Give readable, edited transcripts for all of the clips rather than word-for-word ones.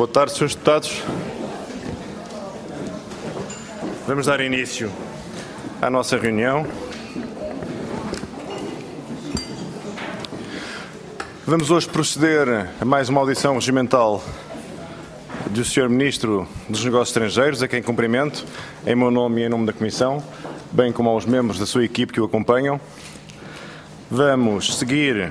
Boa tarde, Srs. Deputados. Vamos dar início à nossa reunião. Vamos hoje proceder a mais uma audição regimental do Sr. Ministro dos Negócios Estrangeiros, a quem cumprimento, em meu nome e em nome da Comissão, bem como aos membros da sua equipe que o acompanham. Vamos seguir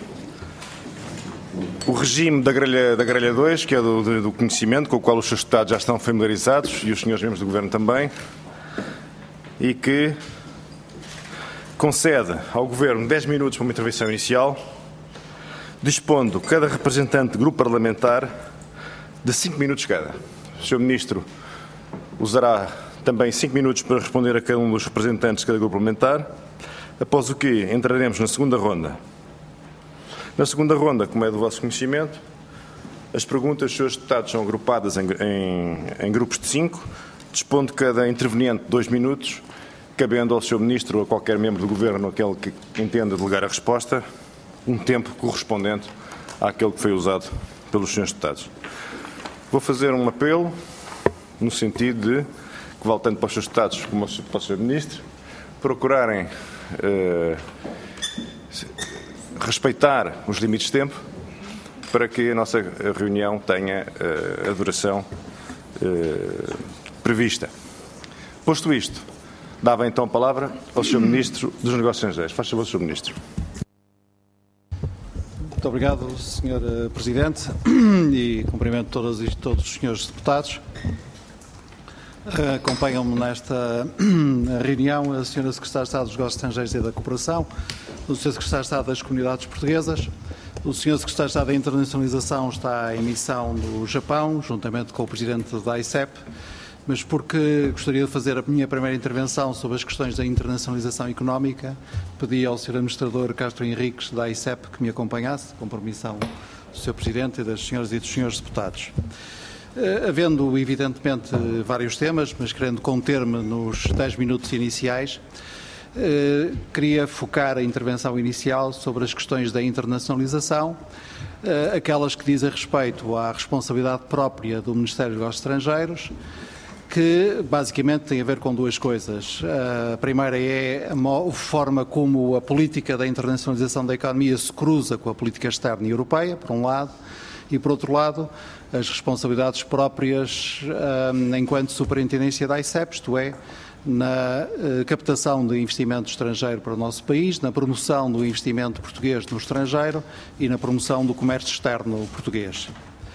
o regime da grelha 2, que é do conhecimento, com o qual os Srs. Deputados já estão familiarizados, e os senhores membros do Governo também, e que concede ao Governo 10 minutos para uma intervenção inicial, dispondo cada representante de grupo parlamentar de 5 minutos cada. O Sr. Ministro usará também 5 minutos para responder a cada um dos representantes de cada grupo parlamentar, após o que entraremos na segunda ronda. Na segunda ronda, como é do vosso conhecimento, as perguntas dos Srs. Deputados são agrupadas em grupos de 5, dispondo cada interveniente de 2 minutos, cabendo ao Sr. Ministro ou a qualquer membro do Governo, aquele que entenda delegar a resposta, um tempo correspondente àquele que foi usado pelos Srs. Deputados. Vou fazer um apelo no sentido de que, vale tanto para os Srs. Deputados como para o Sr. Ministro, procurarem respeitar os limites de tempo para que a nossa reunião tenha a duração prevista. Posto isto, dava então a palavra ao Sr. Ministro dos Negócios Estrangeiros. Faz favor, Sr. Ministro. Muito obrigado, Sr. Presidente, e cumprimento todos os senhores deputados. Acompanham-me nesta reunião a Sra. Secretária de Estado dos Negócios Estrangeiros e da Cooperação, o Sr. Secretário de Estado das Comunidades Portuguesas, o Sr. Secretário de Estado da Internacionalização está em missão no Japão, juntamente com o Presidente da ICEP, mas porque gostaria de fazer a minha primeira intervenção sobre as questões da internacionalização económica, pedi ao Sr. Administrador Castro Henriques da ICEP que me acompanhasse, com permissão do Sr. Presidente e das senhoras e dos senhores deputados. Havendo, evidentemente, vários temas, mas querendo conter-me nos 10 minutos iniciais, queria focar a intervenção inicial sobre as questões da internacionalização, aquelas que dizem respeito à responsabilidade própria do Ministério dos Negócios Estrangeiros, que basicamente tem a ver com duas coisas. A primeira é a forma como a política da internacionalização da economia se cruza com a política externa e europeia, por um lado, e por outro lado, as responsabilidades próprias enquanto superintendência da ICEP, isto é, na captação de investimento estrangeiro para o nosso país, na promoção do investimento português no estrangeiro e na promoção do comércio externo português.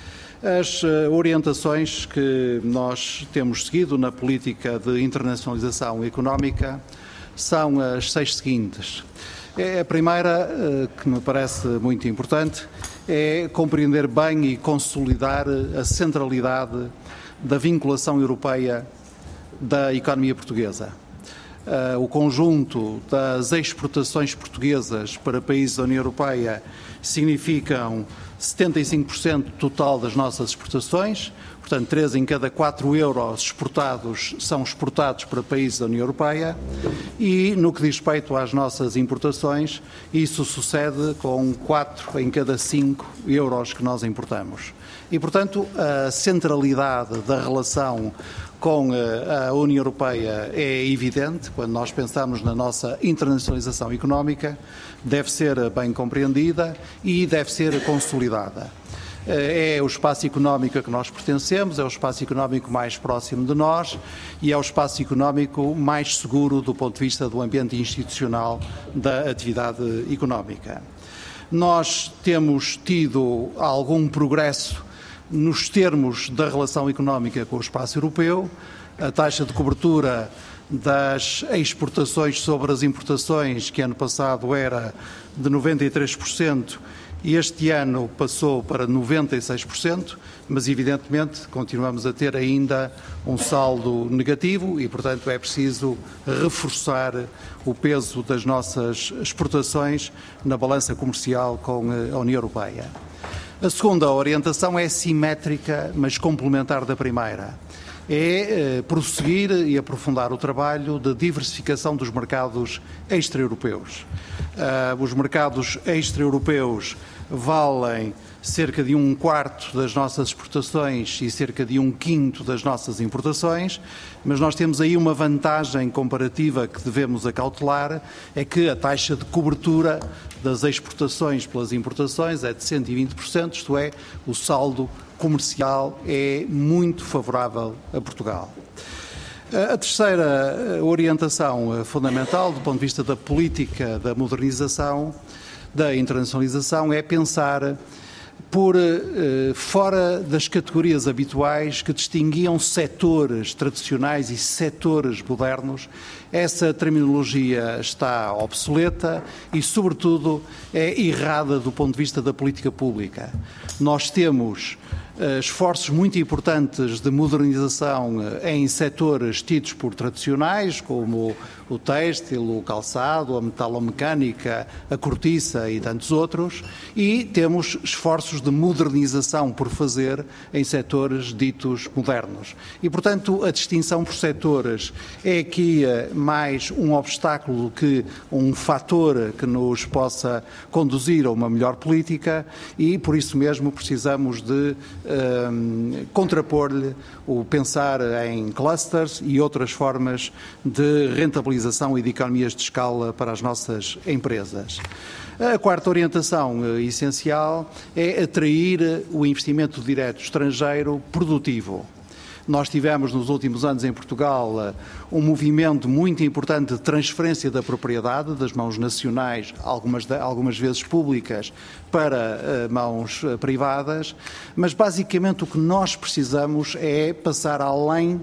As orientações que nós temos seguido na política de internacionalização económica são as 6 seguintes. A primeira, que me parece muito importante, é compreender bem e consolidar a centralidade da vinculação europeia da economia portuguesa. O conjunto das exportações portuguesas para países da União Europeia significam 75% total das nossas exportações, portanto 3 em cada 4 euros exportados são exportados para países da União Europeia, e no que diz respeito às nossas importações, isso sucede com 4 em cada 5 euros que nós importamos. E, portanto, a centralidade da relação com a União Europeia é evidente. Quando nós pensamos na nossa internacionalização económica, deve ser bem compreendida e deve ser consolidada. É o espaço económico a que nós pertencemos, é o espaço económico mais próximo de nós e é o espaço económico mais seguro do ponto de vista do ambiente institucional da atividade económica. Nós temos tido algum progresso nos termos da relação económica com o espaço europeu. A taxa de cobertura das exportações sobre as importações, que ano passado era de 93%, e este ano passou para 96%, mas evidentemente continuamos a ter ainda um saldo negativo e, portanto, é preciso reforçar o peso das nossas exportações na balança comercial com a União Europeia. A segunda orientação é simétrica, mas complementar da primeira. É prosseguir e aprofundar o trabalho de diversificação dos mercados extra-europeus. Os mercados extra-europeus valem cerca de 1/4 das nossas exportações e cerca de 1/5 das nossas importações, mas nós temos aí uma vantagem comparativa que devemos acautelar, é que a taxa de cobertura das exportações pelas importações é de 120%, isto é, o saldo comercial é muito favorável a Portugal. A terceira orientação fundamental, do ponto de vista da política da modernização, da internacionalização, é pensar por fora das categorias habituais que distinguiam setores tradicionais e setores modernos. Essa terminologia está obsoleta e, sobretudo, é errada do ponto de vista da política pública. Nós temos esforços muito importantes de modernização em setores tidos por tradicionais, como o têxtil, o calçado, a metalomecânica, a cortiça e tantos outros, e temos esforços de modernização por fazer em setores ditos modernos. E, portanto, a distinção por setores é aqui mais um obstáculo que um fator que nos possa conduzir a uma melhor política e, por isso mesmo, precisamos de contrapor-lhe o pensar em clusters e outras formas de rentabilização e de economias de escala para as nossas empresas. A quarta orientação essencial é atrair o investimento direto estrangeiro produtivo. Nós tivemos nos últimos anos em Portugal um movimento muito importante de transferência da propriedade das mãos nacionais, algumas vezes públicas, para mãos privadas, mas basicamente o que nós precisamos é passar além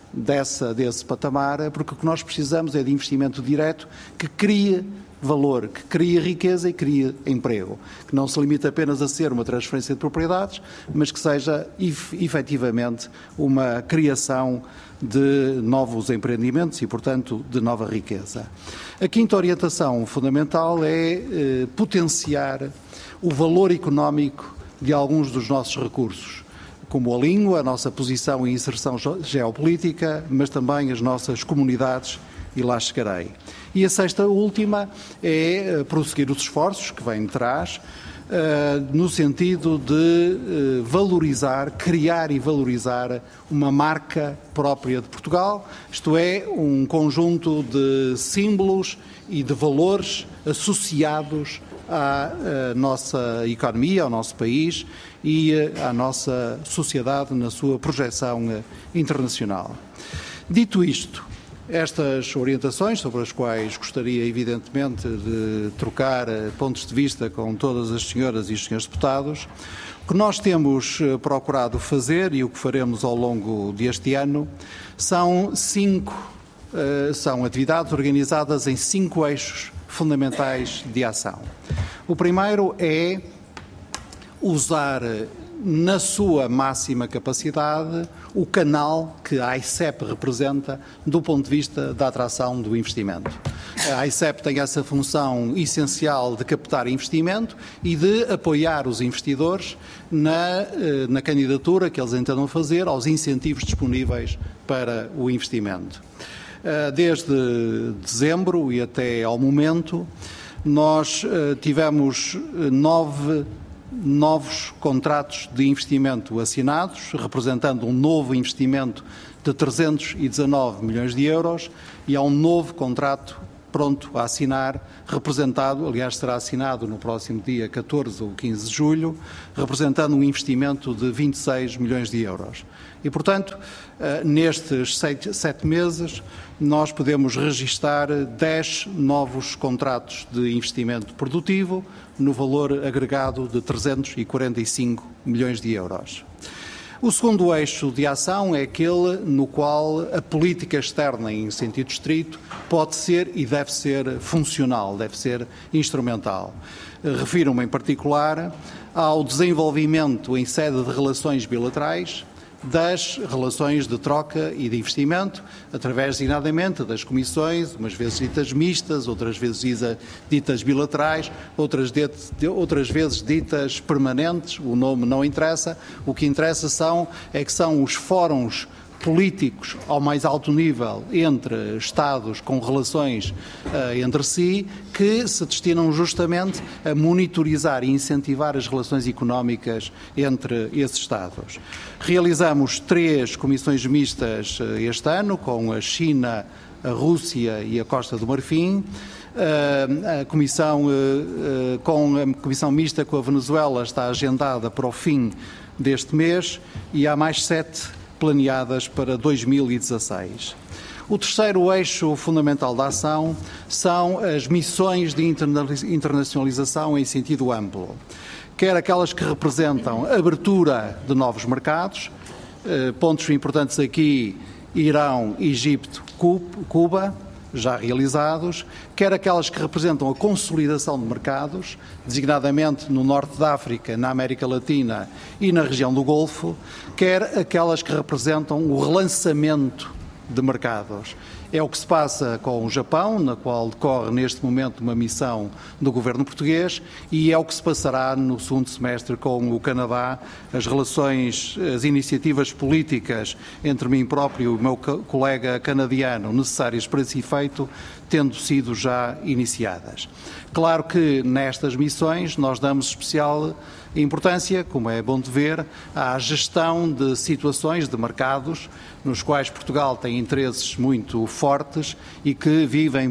desse patamar, porque o que nós precisamos é de investimento direto que crie valor, que cria riqueza e cria emprego, que não se limite apenas a ser uma transferência de propriedades, mas que seja efetivamente uma criação de novos empreendimentos e, portanto, de nova riqueza. A quinta orientação fundamental é potenciar o valor económico de alguns dos nossos recursos, como a língua, a nossa posição e inserção geopolítica, mas também as nossas comunidades, e lá chegarei. E a sexta última é prosseguir os esforços que vêm de trás, no sentido de valorizar, criar e valorizar uma marca própria de Portugal, isto é, um conjunto de símbolos e de valores associados à nossa economia, ao nosso país e à nossa sociedade na sua projeção internacional. Dito isto, estas orientações, sobre as quais gostaria, evidentemente, de trocar pontos de vista com todas as senhoras e os senhores deputados, o que nós temos procurado fazer e o que faremos ao longo deste ano são atividades organizadas em 5 eixos fundamentais de ação. O primeiro é usar na sua máxima capacidade o canal que a AICEP representa do ponto de vista da atração do investimento. A AICEP tem essa função essencial de captar investimento e de apoiar os investidores na candidatura que eles entendam fazer aos incentivos disponíveis para o investimento. Desde dezembro e até ao momento, nós tivemos 9 novos contratos de investimento assinados, representando um novo investimento de 319 milhões de euros e há um novo contrato pronto a assinar, representado, aliás será assinado no próximo dia 14 ou 15 de julho, representando um investimento de 26 milhões de euros. E, portanto, nestes 7 meses, nós podemos registar 10 novos contratos de investimento produtivo, no valor agregado de 345 milhões de euros. O segundo eixo de ação é aquele no qual a política externa, em sentido estrito, pode ser e deve ser funcional, deve ser instrumental. Refiro-me, em particular, ao desenvolvimento em sede de relações bilaterais, das relações de troca e de investimento, através, designadamente, das comissões, umas vezes ditas mistas, outras vezes ditas bilaterais, outras vezes ditas permanentes, o nome não interessa, o que interessa são os fóruns políticos ao mais alto nível entre Estados com relações entre si, que se destinam justamente a monitorizar e incentivar as relações económicas entre esses Estados. Realizamos 3 comissões mistas este ano, com a China, a Rússia e a Costa do Marfim. A comissão mista com a Venezuela está agendada para o fim deste mês e há mais 7 planeadas para 2016. O terceiro eixo fundamental da ação são as missões de internacionalização em sentido amplo, quer aquelas que representam abertura de novos mercados, pontos importantes aqui, Irão, Egito, Cuba, já realizados, quer aquelas que representam a consolidação de mercados, designadamente no Norte da África, na América Latina e na região do Golfo, quer aquelas que representam o relançamento de mercados. É o que se passa com o Japão, na qual decorre neste momento uma missão do governo português, e é o que se passará no segundo semestre com o Canadá, as iniciativas políticas entre mim próprio e o meu colega canadiano necessárias para esse efeito, tendo sido já iniciadas. Claro que nestas missões nós damos especial importância, como é bom de ver, à gestão de situações de mercados nos quais Portugal tem interesses muito fortes e que vivem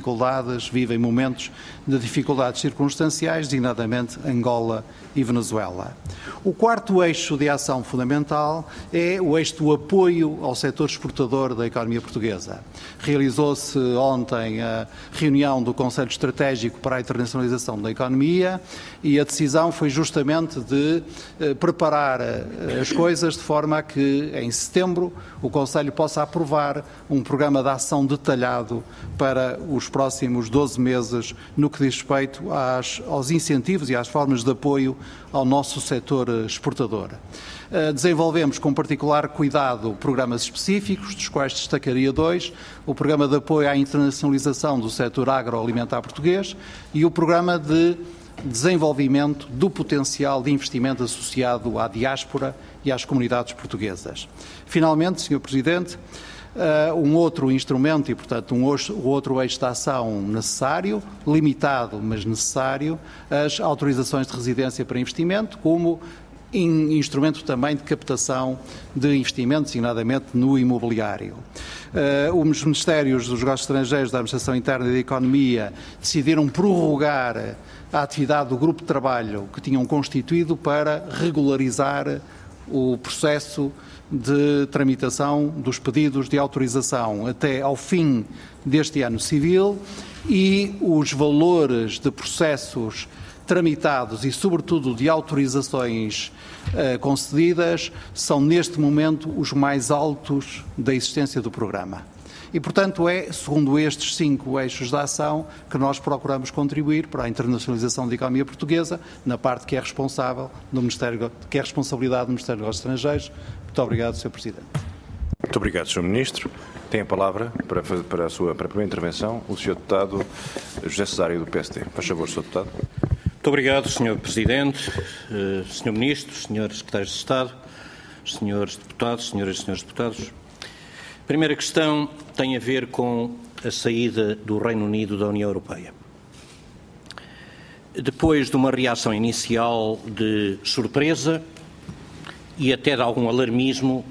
momentos de dificuldades circunstanciais, designadamente Angola e Venezuela. O quarto eixo de ação fundamental é o eixo do apoio ao setor exportador da economia portuguesa. Realizou-se ontem a reunião do Conselho Estratégico para a Internacionalização da Economia e a decisão foi justamente de preparar as coisas de forma a que, em setembro, o Conselho possa aprovar um programa de ação detalhado para os próximos 12 meses no que diz respeito aos incentivos e às formas de apoio ao nosso setor exportador. Desenvolvemos com particular cuidado programas específicos, dos quais destacaria 2, o Programa de Apoio à Internacionalização do Setor Agroalimentar Português e o Programa de Desenvolvimento do Potencial de Investimento associado à diáspora e às comunidades portuguesas. Finalmente, Sr. Presidente, um outro instrumento e, portanto, o outro eixo de ação necessário, limitado, mas necessário, as autorizações de residência para investimento, como instrumento também de captação de investimentos, designadamente no imobiliário. Os Ministérios dos Negócios Estrangeiros, da Administração Interna e da Economia decidiram prorrogar a atividade do grupo de trabalho que tinham constituído para regularizar o processo de tramitação dos pedidos de autorização até ao fim deste ano civil e os valores de processos tramitados e, sobretudo, de autorizações concedidas são, neste momento, os mais altos da existência do programa. E, portanto, é, segundo estes 5 eixos de ação, que nós procuramos contribuir para a internacionalização da economia portuguesa, na parte que é responsável que é responsabilidade do Ministério dos Negócios Estrangeiros. Muito obrigado, Sr. Presidente. Muito obrigado, Sr. Ministro. Tem a palavra para a primeira intervenção o Sr. Deputado José Cesário, do PSD. Faz favor, Sr. Deputado. Muito obrigado, Sr. Presidente, Sr. Ministro, Srs. Secretários de Estado, Srs. Deputados, Senhoras e Srs. Deputados. A primeira questão tem a ver com a saída do Reino Unido da União Europeia. Depois de uma reação inicial de surpresa e até de algum alarmismo,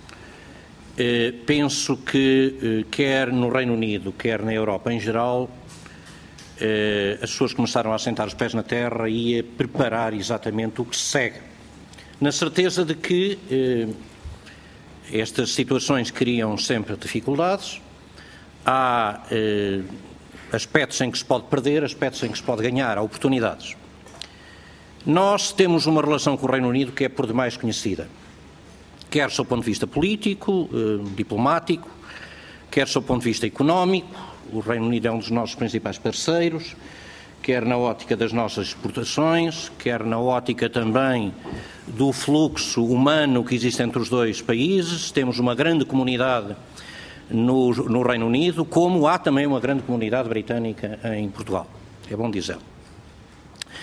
penso que quer no Reino Unido, quer na Europa em geral, as pessoas começaram a assentar os pés na terra e a preparar exatamente o que se segue, na certeza de que estas situações criam sempre dificuldades, há aspectos em que se pode perder, aspectos em que se pode ganhar, há oportunidades. Nós temos uma relação com o Reino Unido que é por demais conhecida, quer do seu ponto de vista político, diplomático, quer do seu ponto de vista económico. O Reino Unido é um dos nossos principais parceiros, quer na ótica das nossas exportações, quer na ótica também do fluxo humano que existe entre os dois países. Temos uma grande comunidade no Reino Unido, como há também uma grande comunidade britânica em Portugal. É bom dizê-lo.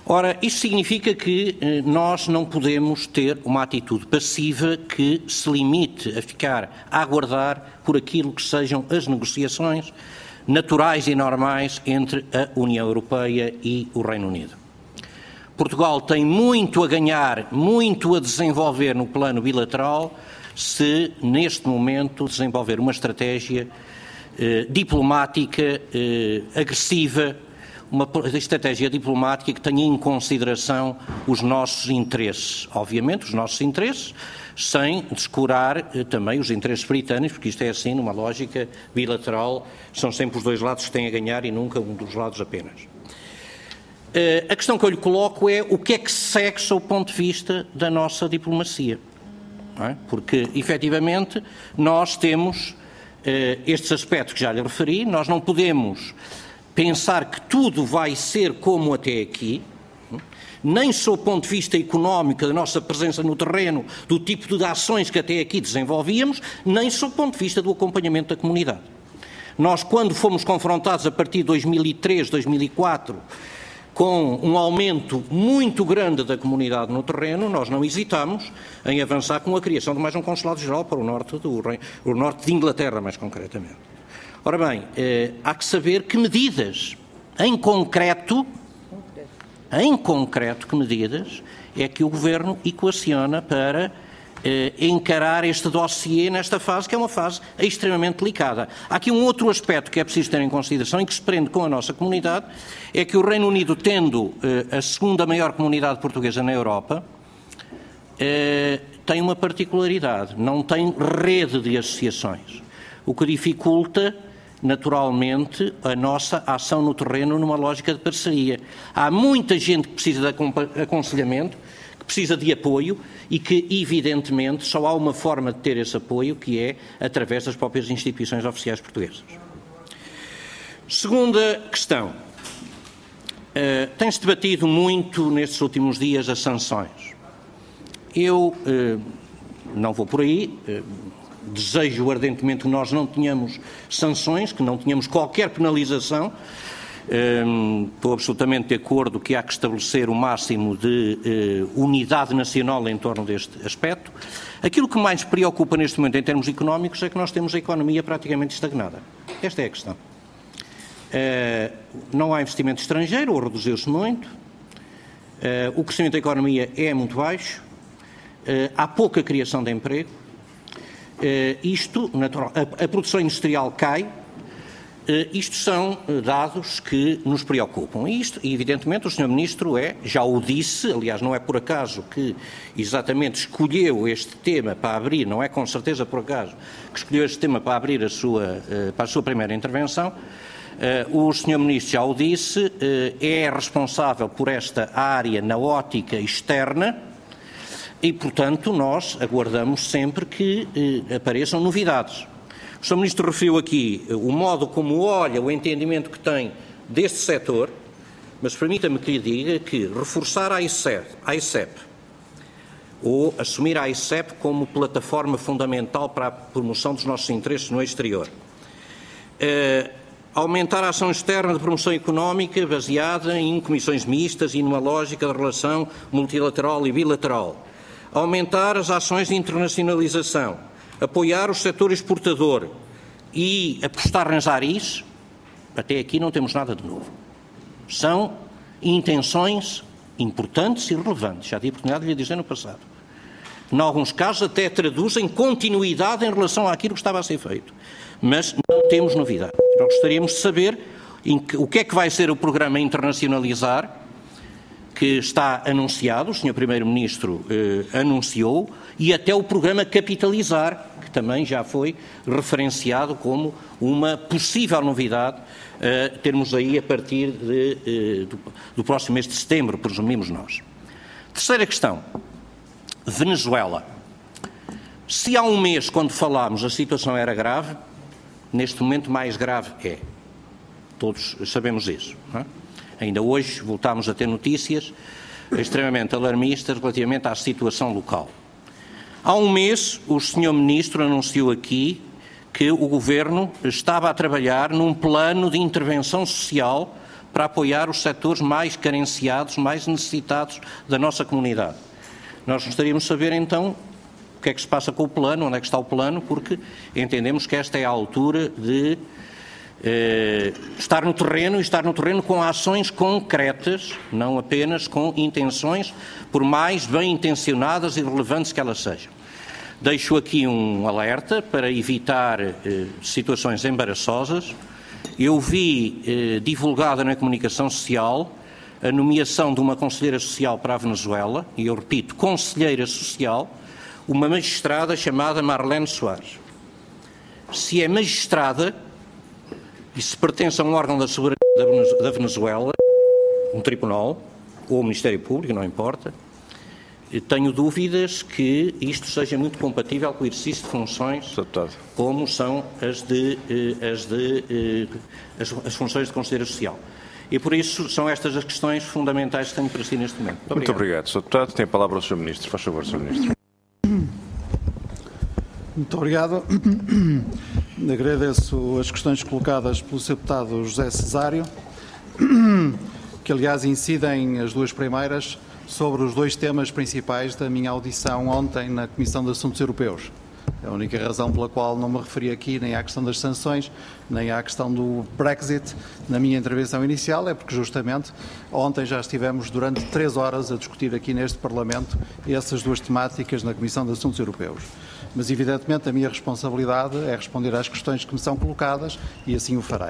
Ora, isto significa que nós não podemos ter uma atitude passiva que se limite a ficar a aguardar por aquilo que sejam as negociações naturais e normais entre a União Europeia e o Reino Unido. Portugal tem muito a ganhar, muito a desenvolver no plano bilateral, se neste momento desenvolver uma estratégia diplomática agressiva, uma estratégia diplomática que tenha em consideração os nossos interesses. Obviamente, os nossos interesses, sem descurar também os interesses britânicos, porque isto é assim, numa lógica bilateral, são sempre os dois lados que têm a ganhar e nunca um dos lados apenas. A questão que eu lhe coloco é o que é que se segue sob o ponto de vista da nossa diplomacia. Não é? Porque, efetivamente, nós temos estes aspectos que já lhe referi, nós não podemos pensar que tudo vai ser como até aqui, nem sob o ponto de vista económico da nossa presença no terreno, do tipo de ações que até aqui desenvolvíamos, nem sob o ponto de vista do acompanhamento da comunidade. Nós, quando fomos confrontados a partir de 2003, 2004, com um aumento muito grande da comunidade no terreno, nós não hesitamos em avançar com a criação de mais um consulado-geral para o norte de Inglaterra, mais concretamente. Ora bem, há que saber que medidas, em concreto, que medidas é que o Governo equaciona para encarar este dossiê nesta fase, que é uma fase extremamente delicada. Há aqui um outro aspecto que é preciso ter em consideração e que se prende com a nossa comunidade, é que o Reino Unido, tendo a segunda maior comunidade portuguesa na Europa, tem uma particularidade, não tem rede de associações, o que dificulta naturalmente a nossa ação no terreno numa lógica de parceria. Há muita gente que precisa de aconselhamento, que precisa de apoio e que, evidentemente, só há uma forma de ter esse apoio, que é através das próprias instituições oficiais portuguesas. Segunda questão. Tem-se debatido muito nestes últimos dias as sanções. Eu não vou por aí. Desejo ardentemente que nós não tenhamos sanções, que não tenhamos qualquer penalização. Estou absolutamente de acordo que há que estabelecer o máximo de unidade nacional em torno deste aspecto. Aquilo que mais preocupa neste momento em termos económicos é que nós temos a economia praticamente estagnada. Esta é a questão. Não há investimento estrangeiro, ou reduziu-se muito. O crescimento da economia é muito baixo. Há pouca criação de emprego. A produção industrial cai. Isto são dados que nos preocupam. E isto, evidentemente, o Sr. Ministro já o disse, aliás, não é por acaso que exatamente escolheu este tema para abrir, não é com certeza por acaso que escolheu este tema para abrir para a sua primeira intervenção. O Sr. Ministro já o disse, é responsável por esta área na ótica externa e, portanto, nós aguardamos sempre que apareçam novidades. O Sr. Ministro referiu aqui o modo como olha, o entendimento que tem deste setor, mas permita-me que lhe diga que reforçar a AICEP ou assumir a AICEP como plataforma fundamental para a promoção dos nossos interesses no exterior, aumentar a ação externa de promoção económica baseada em comissões mistas e numa lógica de relação multilateral e bilateral, aumentar as ações de internacionalização, apoiar o setor exportador e apostar nas ARIs, até aqui não temos nada de novo. São intenções importantes e relevantes, já tive a oportunidade de lhe dizer no passado. Em alguns casos até traduzem continuidade em relação àquilo que estava a ser feito. Mas não temos novidade. Nós gostaríamos de saber o que é que vai ser o programa Internacionalizar, que está anunciado, o Sr. Primeiro-Ministro anunciou, e até o programa Capitalizar, que também já foi referenciado como uma possível novidade, termos aí a partir do próximo mês de setembro, presumimos nós. Terceira questão, Venezuela. Se há um mês, quando falámos, a situação era grave, neste momento mais grave é. Todos sabemos isso, não é? Ainda hoje voltámos a ter notícias extremamente alarmistas relativamente à situação local. Há um mês, o Sr. Ministro anunciou aqui que o Governo estava a trabalhar num plano de intervenção social para apoiar os setores mais carenciados, mais necessitados da nossa comunidade. Nós gostaríamos de saber, então, o que é que se passa com o plano, onde é que está o plano, porque entendemos que esta é a altura de estar no terreno, e estar no terreno com ações concretas, não apenas com intenções, por mais bem intencionadas e relevantes que elas sejam. Deixo aqui um alerta para evitar situações embaraçosas. Eu vi divulgada na comunicação social a nomeação de uma conselheira social para a Venezuela, e eu repito, conselheira social, uma magistrada chamada Marlene Soares. Se é magistrada e se pertence a um órgão da soberania da Venezuela, um tribunal ou o Ministério Público, não importa, tenho dúvidas que isto seja muito compatível com o exercício de funções como são as funções de conselheira social. E por isso são estas as questões fundamentais que tenho para si neste momento. Muito obrigado, Sr. Deputado. Tem a palavra o Sr. Ministro. Faz favor, Sr. Ministro. Muito obrigado. Agradeço as questões colocadas pelo Sr. Deputado José Cesário, que aliás incidem as duas primeiras sobre os dois temas principais da minha audição ontem na Comissão de Assuntos Europeus. A única razão pela qual não me referi aqui nem à questão das sanções, nem à questão do Brexit na minha intervenção inicial é porque justamente ontem já estivemos durante 3 horas a discutir aqui neste Parlamento essas duas temáticas na Comissão de Assuntos Europeus. Mas evidentemente a minha responsabilidade é responder às questões que me são colocadas e assim o farei.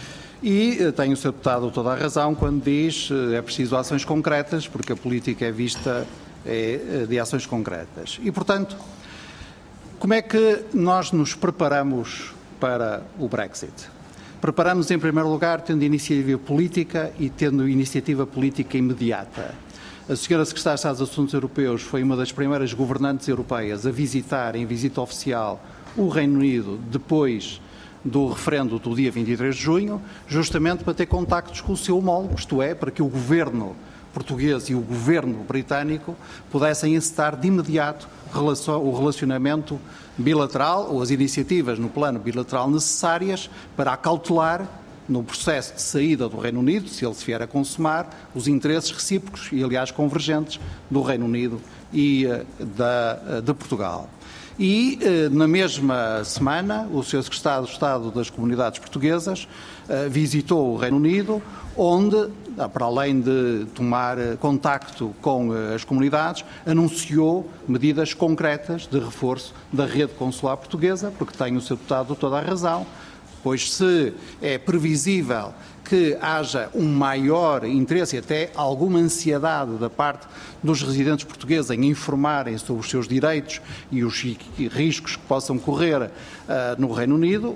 E tenho o Sr. Deputado toda a razão quando diz que é preciso ações concretas, porque a política é vista de ações concretas. E, portanto, como é que nós nos preparamos para o Brexit? Preparamos, em primeiro lugar, tendo iniciativa política e tendo iniciativa política imediata. A Sra. Secretária de Estado dos Assuntos Europeus foi uma das primeiras governantes europeias a visitar, em visita oficial, o Reino Unido depois do referendo do dia 23 de junho, justamente para ter contactos com o seu homólogo, isto é, para que o governo português e o governo britânico pudessem encetar de imediato o relacionamento bilateral ou as iniciativas no plano bilateral necessárias para acautelar no processo de saída do Reino Unido, se ele se vier a consumar, os interesses recíprocos e, aliás, convergentes do Reino Unido e de Portugal. E, na mesma semana, o Sr. Secretário de Estado das Comunidades Portuguesas visitou o Reino Unido, onde, para além de tomar contacto com as comunidades, anunciou medidas concretas de reforço da rede consular portuguesa, porque tem o Sr. Deputado toda a razão, pois se é previsível que haja um maior interesse e até alguma ansiedade da parte dos residentes portugueses em informarem sobre os seus direitos e os riscos que possam correr no Reino Unido,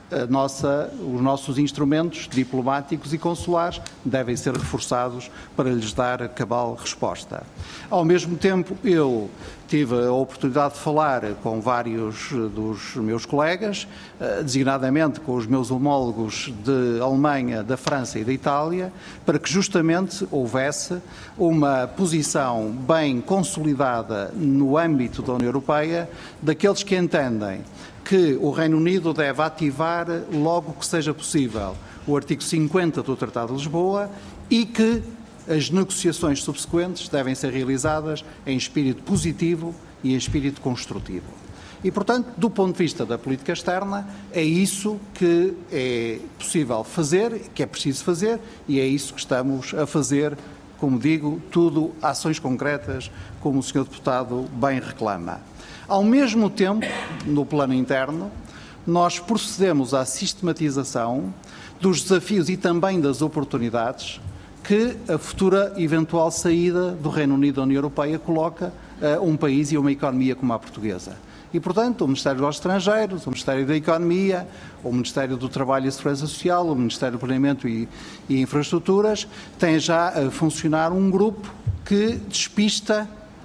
os nossos instrumentos diplomáticos e consulares devem ser reforçados para lhes dar cabal resposta. Ao mesmo tempo, eu tive a oportunidade de falar com vários dos meus colegas, designadamente com os meus homólogos de Alemanha, da França e da Itália, para que justamente houvesse uma posição bem consolidada no âmbito da União Europeia daqueles que entendem que o Reino Unido deve ativar logo que seja possível o artigo 50 do Tratado de Lisboa e que as negociações subsequentes devem ser realizadas em espírito positivo e em espírito construtivo. E, portanto, do ponto de vista da política externa, é isso que é possível fazer, que é preciso fazer, e é isso que estamos a fazer, como digo, tudo ações concretas, como o Sr. Deputado bem reclama. Ao mesmo tempo, no plano interno, nós procedemos à sistematização dos desafios e também das oportunidades que a futura eventual saída do Reino Unido da União Europeia coloca a um país e a uma economia como a portuguesa. E, portanto, o Ministério dos Estrangeiros, o Ministério da Economia, o Ministério do Trabalho e Segurança Social, o Ministério do Planeamento e Infraestruturas, tem já a funcionar um grupo que despista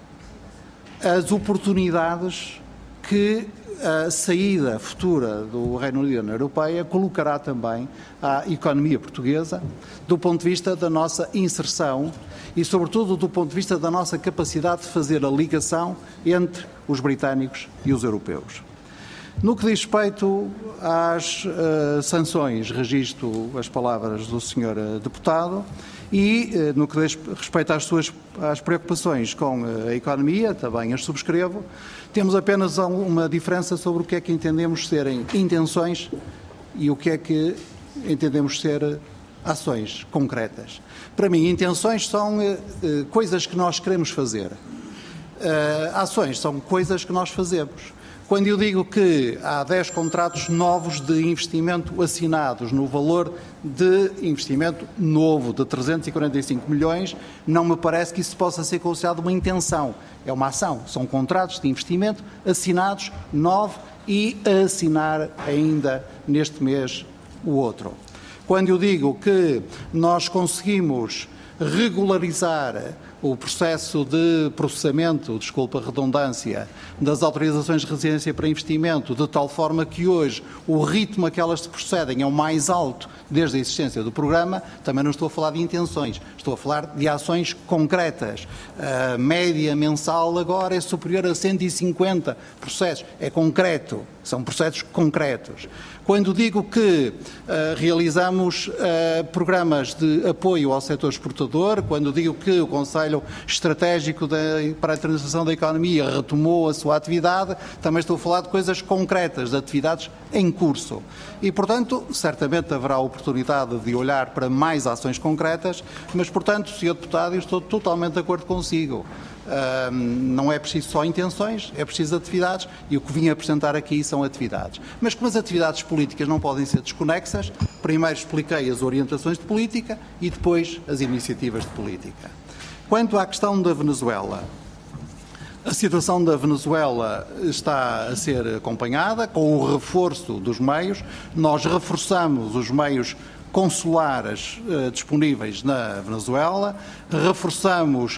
as oportunidades que a saída futura do Reino Unido da União Europeia colocará também à economia portuguesa, do ponto de vista da nossa inserção e, sobretudo, do ponto de vista da nossa capacidade de fazer a ligação entre os britânicos e os europeus. No que diz respeito às sanções, registro as palavras do Sr. Deputado, e no que diz respeito às preocupações com a economia, também as subscrevo. Temos apenas uma diferença sobre o que é que entendemos serem intenções e o que é que entendemos ser ações concretas. Para mim, intenções são coisas que nós queremos fazer. Ações são coisas que nós fazemos. Quando eu digo que há 10 contratos novos de investimento assinados no valor de investimento novo de 345 milhões, não me parece que isso possa ser considerado uma intenção. É uma ação. São contratos de investimento assinados, novos, e a assinar ainda neste mês o outro. Quando eu digo que nós conseguimos regularizar o processo de processamento, desculpa a redundância, das autorizações de residência para investimento, de tal forma que hoje o ritmo a que elas se procedem é o mais alto desde a existência do programa, também não estou a falar de intenções, estou a falar de ações concretas. A média mensal agora é superior a 150 processos. É concreto, são processos concretos. Quando digo que realizamos programas de apoio ao setor exportador, quando digo que o Conselho Estratégico para a Internacionalização da Economia retomou a sua atividade, também estou a falar de coisas concretas, de atividades em curso. E, portanto, certamente haverá oportunidade de olhar para mais ações concretas, mas, portanto, Sr. Deputado, eu estou totalmente de acordo consigo. Não é preciso só intenções, é preciso atividades, e o que vim apresentar aqui são atividades. Mas como as atividades políticas não podem ser desconexas, primeiro expliquei as orientações de política e depois as iniciativas de política. Quanto à questão da Venezuela, a situação da Venezuela está a ser acompanhada com o reforço dos meios. Nós reforçamos os meios consulares disponíveis na Venezuela, reforçamos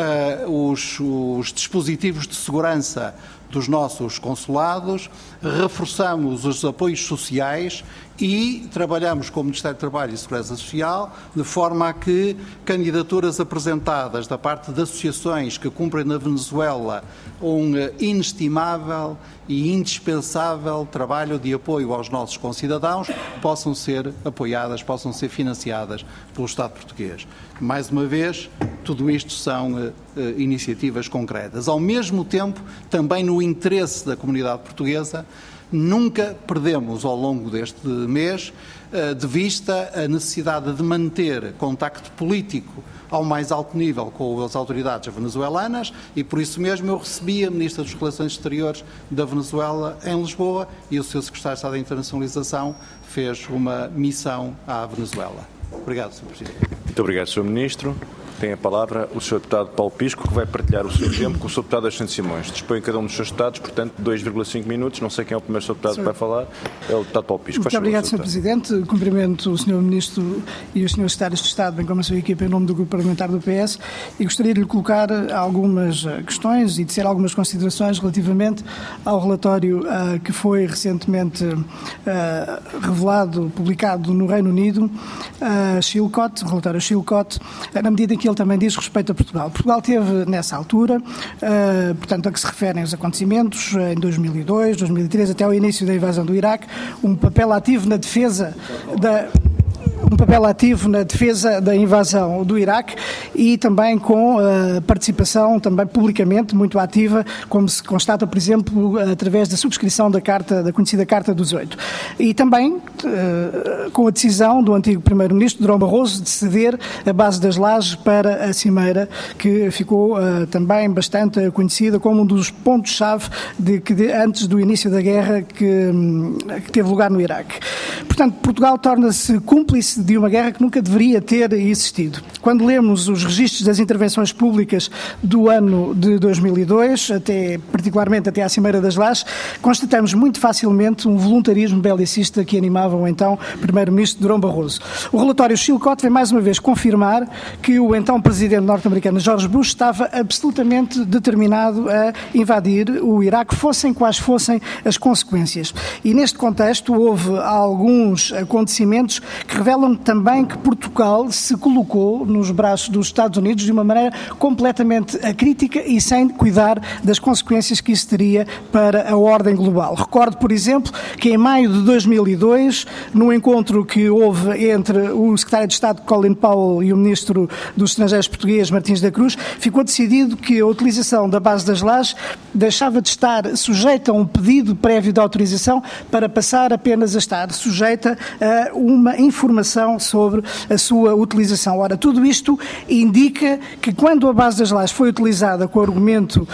os dispositivos de segurança dos nossos consulados, reforçamos os apoios sociais e trabalhamos com o Ministério do Trabalho e Segurança Social de forma a que candidaturas apresentadas da parte de associações que cumprem na Venezuela um inestimável e indispensável trabalho de apoio aos nossos concidadãos possam ser apoiadas, possam ser financiadas pelo Estado português. Mais uma vez, tudo isto são iniciativas concretas. Ao mesmo tempo, também no interesse da comunidade portuguesa, nunca perdemos ao longo deste mês de vista a necessidade de manter contacto político ao mais alto nível com as autoridades venezuelanas e por isso mesmo eu recebi a Ministra das Relações Exteriores da Venezuela em Lisboa e o Sr. Secretário de Estado da Internacionalização fez uma missão à Venezuela. Obrigado, Sr. Presidente. Muito obrigado, Sr. Ministro. Tem a palavra o Sr. Deputado Paulo Pisco, que vai partilhar o seu tempo com o Sr. Deputado Ascenso Simões. Dispõe cada um dos seus deputados, portanto, 2,5 minutos. Não sei quem é o primeiro Sr. Deputado que vai falar. É o Deputado Paulo Pisco. Muito obrigado, Sr. Presidente. Cumprimento o Sr. Ministro e os Srs. Secretários de Estado, bem como a sua equipa, em nome do Grupo Parlamentar do PS, e gostaria de lhe colocar algumas questões e de ser algumas considerações relativamente ao relatório que foi recentemente revelado, publicado no Reino Unido, Chilcot, o relatório Chilcot, na medida em que ele também diz respeito a Portugal. Portugal teve, nessa altura, portanto, a que se referem os acontecimentos, em 2002, 2003, até ao início da invasão do Iraque, um papel ativo na defesa da invasão do Iraque e também com participação também publicamente muito ativa, como se constata, por exemplo, através da subscrição da conhecida Carta dos Oito. E também com a decisão do antigo Primeiro-Ministro, Durão Barroso, de ceder a base das Lajes para a Cimeira, que ficou também bastante conhecida como um dos pontos-chave antes do início da guerra que teve lugar no Iraque. Portanto, Portugal torna-se cúmplice de uma guerra que nunca deveria ter existido. Quando lemos os registros das intervenções públicas do ano de 2002, particularmente até à Cimeira das Lajes, constatamos muito facilmente um voluntarismo belicista que animava o então Primeiro-Ministro Durão Barroso. O relatório Chilcot vem mais uma vez confirmar que o então Presidente norte-americano George Bush estava absolutamente determinado a invadir o Iraque, fossem quais fossem as consequências. E neste contexto houve alguns acontecimentos que revelam revelam também que Portugal se colocou nos braços dos Estados Unidos de uma maneira completamente acrítica e sem cuidar das consequências que isso teria para a ordem global. Recordo, por exemplo, que em maio de 2002, no encontro que houve entre o secretário de Estado Colin Powell e o ministro dos Estrangeiros português Martins da Cruz, ficou decidido que a utilização da base das Lajes deixava de estar sujeita a um pedido prévio de autorização para passar apenas a estar sujeita a uma informação sobre a sua utilização. Ora, tudo isto indica que quando a base das Lajes foi utilizada com o argumento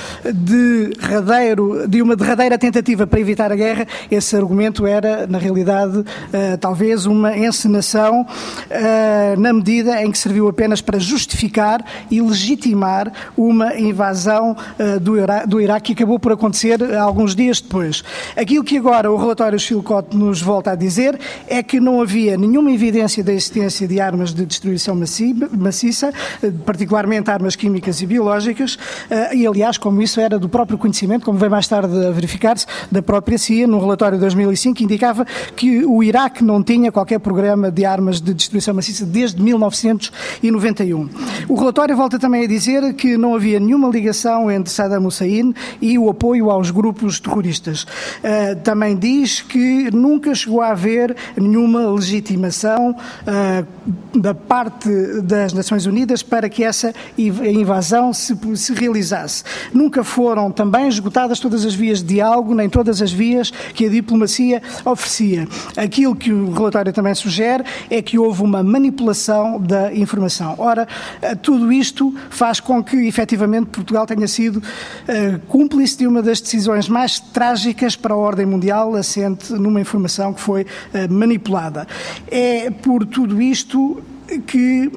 de uma derradeira tentativa para evitar a guerra, esse argumento era, na realidade, talvez uma encenação na medida em que serviu apenas para justificar e legitimar uma invasão do Iraque que acabou por acontecer alguns dias depois. Aquilo que agora o relatório Chilcot nos volta a dizer é que não havia nenhuma evidência da existência de armas de destruição maciça, particularmente armas químicas e biológicas, e aliás, como isso era do próprio conhecimento, como veio mais tarde a verificar-se, da própria CIA, num relatório de 2005, indicava que o Iraque não tinha qualquer programa de armas de destruição maciça desde 1991. O relatório volta também a dizer que não havia nenhuma ligação entre Saddam Hussein e o apoio aos grupos terroristas. Também diz que nunca chegou a haver nenhuma legitimação da parte das Nações Unidas para que essa invasão se realizasse. Nunca foram também esgotadas todas as vias de diálogo, nem todas as vias que a diplomacia oferecia. Aquilo que o relatório também sugere é que houve uma manipulação da informação. Ora, tudo isto faz com que, efetivamente, Portugal tenha sido cúmplice de uma das decisões mais trágicas para a ordem mundial, assente numa informação que foi manipulada. É por tudo isto que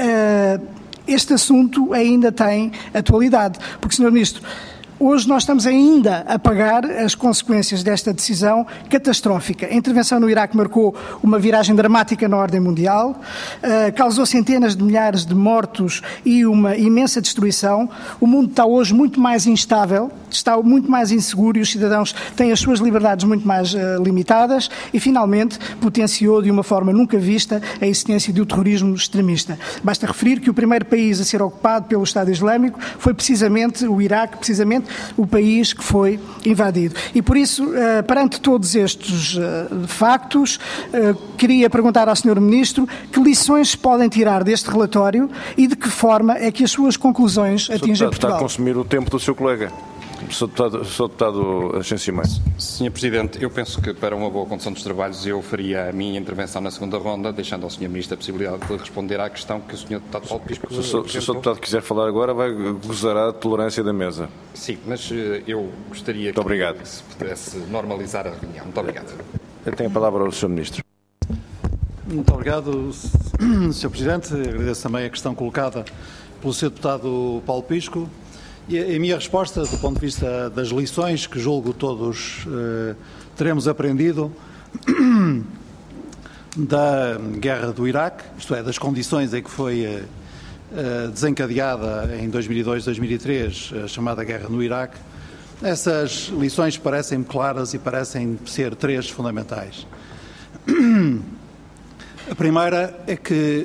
este assunto ainda tem atualidade, porque, Sr. Ministro, hoje nós estamos ainda a pagar as consequências desta decisão catastrófica. A intervenção no Iraque marcou uma viragem dramática na ordem mundial, causou centenas de milhares de mortos e uma imensa destruição. O mundo está hoje muito mais instável, está muito mais inseguro e os cidadãos têm as suas liberdades muito mais limitadas e, finalmente, potenciou de uma forma nunca vista a existência do terrorismo extremista. Basta referir que o primeiro país a ser ocupado pelo Estado Islâmico foi precisamente o Iraque, precisamente o país que foi invadido. E por isso, perante todos estes factos, queria perguntar ao Sr. Ministro que lições se podem tirar deste relatório e de que forma é que as suas conclusões atingem Portugal. Está a consumir o tempo do seu colega. Sr. Deputado Ascencio Maia. Sr. Presidente, eu penso que para uma boa condução dos trabalhos eu faria a minha intervenção na segunda ronda, deixando ao Sr. Ministro a possibilidade de responder à questão que o Sr. Deputado Paulo Pisco... Se o Sr. Deputado quiser falar agora, vai gozar a tolerância da mesa. Sim, mas eu gostaria que se pudesse normalizar a reunião. Muito obrigado. Tem a palavra o Sr. Ministro. Muito obrigado, Sr. Presidente. Agradeço também a questão colocada pelo Sr. Deputado Paulo Pisco. E a minha resposta, do ponto de vista das lições que julgo todos teremos aprendido da guerra do Iraque, isto é, das condições em que foi desencadeada em 2002, 2003, a chamada guerra no Iraque, essas lições parecem-me claras e parecem ser três fundamentais. A primeira é que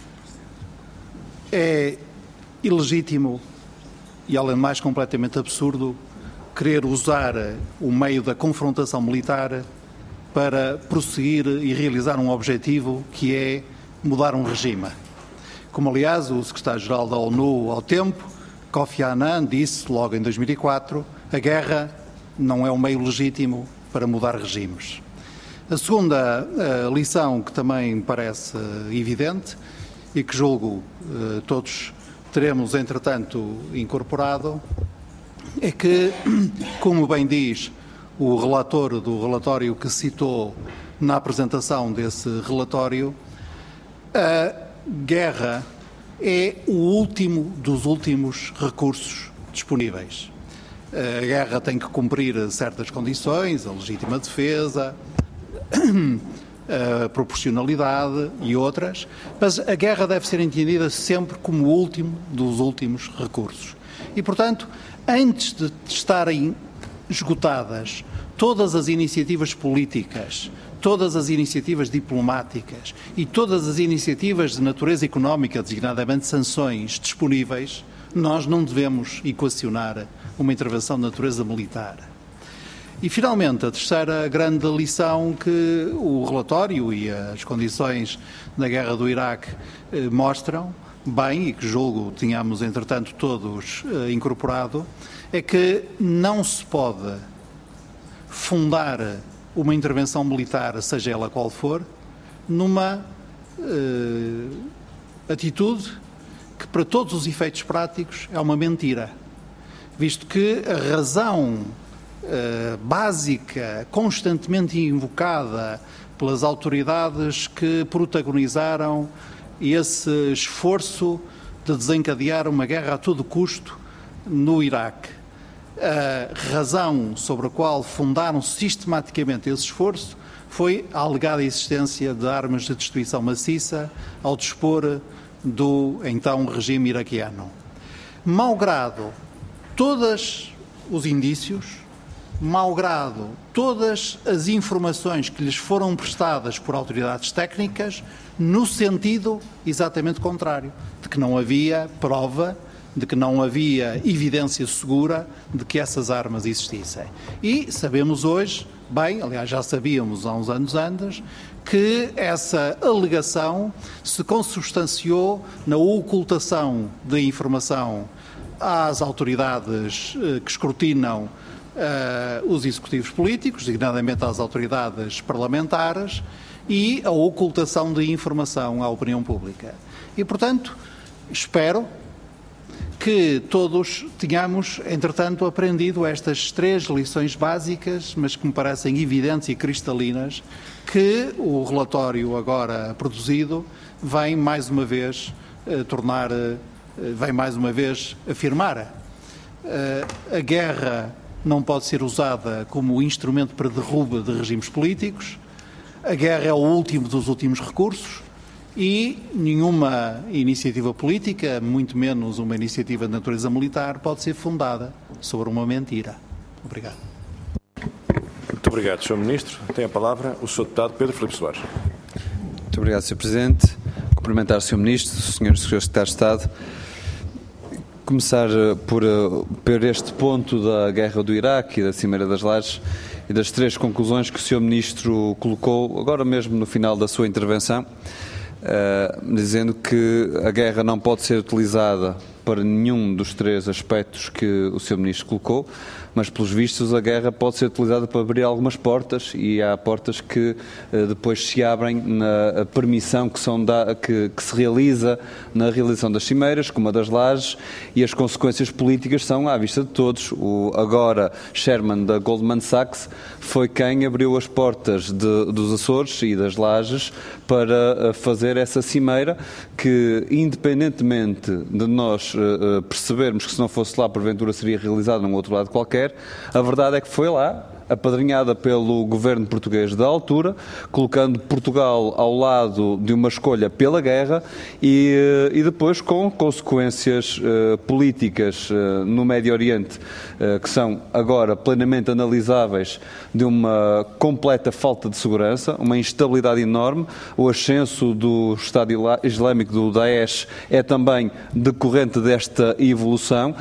é ilegítimo e, além de mais, completamente absurdo querer usar o meio da confrontação militar para prosseguir e realizar um objetivo que é mudar um regime. Como, aliás, o secretário-geral da ONU ao tempo, Kofi Annan, disse logo em 2004, a guerra não é um meio legítimo para mudar regimes. A segunda lição, que também me parece evidente e que julgo todos teremos, entretanto, incorporado, é que, como bem diz o relator do relatório que citou na apresentação desse relatório, a guerra é o último dos últimos recursos disponíveis. A guerra tem que cumprir certas condições, a legítima defesa, a proporcionalidade e outras, mas a guerra deve ser entendida sempre como o último dos últimos recursos. E, portanto, antes de estarem esgotadas todas as iniciativas políticas, todas as iniciativas diplomáticas e todas as iniciativas de natureza económica, designadamente sanções, disponíveis, nós não devemos equacionar uma intervenção de natureza militar. E, finalmente, a terceira grande lição que o relatório e as condições da guerra do Iraque mostram bem, e que julgo tínhamos, entretanto, todos incorporado, é que não se pode fundar uma intervenção militar, seja ela qual for, numa atitude que, para todos os efeitos práticos, é uma mentira, visto que a razão básica, constantemente invocada pelas autoridades que protagonizaram esse esforço de desencadear uma guerra a todo custo no Iraque, a razão sobre a qual fundaram sistematicamente esse esforço foi a alegada existência de armas de destruição maciça ao dispor do então regime iraquiano. Malgrado todos os indícios, malgrado todas as informações que lhes foram prestadas por autoridades técnicas, no sentido exatamente contrário, de que não havia prova, de que não havia evidência segura de que essas armas existissem. E sabemos hoje, bem, aliás já sabíamos há uns anos antes, que essa alegação se consubstanciou na ocultação de informação às autoridades que escrutinam os executivos políticos, designadamente às autoridades parlamentares, e a ocultação de informação à opinião pública. E, portanto, espero que todos tenhamos, entretanto, aprendido estas três lições básicas, mas que me parecem evidentes e cristalinas, que o relatório agora produzido vem mais uma vez afirmar. A guerra não pode ser usada como instrumento para derruba de regimes políticos. A guerra é o último dos últimos recursos e nenhuma iniciativa política, muito menos uma iniciativa de natureza militar, pode ser fundada sobre uma mentira. Obrigado. Muito obrigado, Sr. Ministro. Tem a palavra o Sr. Deputado Pedro Filipe Soares. Muito obrigado, Sr. Presidente. Cumprimentar o Sr. Ministro, os Srs. Secretários de Estado. Começar por este ponto da guerra do Iraque e da Cimeira das Lajes e das três conclusões que o Sr. Ministro colocou agora mesmo no final da sua intervenção, dizendo que a guerra não pode ser utilizada para nenhum dos três aspectos que o Sr. Ministro colocou, mas, pelos vistos, a guerra pode ser utilizada para abrir algumas portas e há portas que depois se abrem na permissão que se realiza na realização das cimeiras, como a das Lajes, e as consequências políticas são à vista de todos. O agora chairman da Goldman Sachs foi quem abriu as portas dos Açores e das Lajes para fazer essa cimeira que, independentemente de nós percebermos que se não fosse lá, porventura seria realizada num outro lado qualquer, a verdade é que foi lá, apadrinhada pelo governo português da altura, colocando Portugal ao lado de uma escolha pela guerra e depois com consequências políticas no Médio Oriente que são agora plenamente analisáveis, de uma completa falta de segurança, uma instabilidade enorme. O ascenso do Estado Islâmico, do Daesh, é também decorrente desta evolução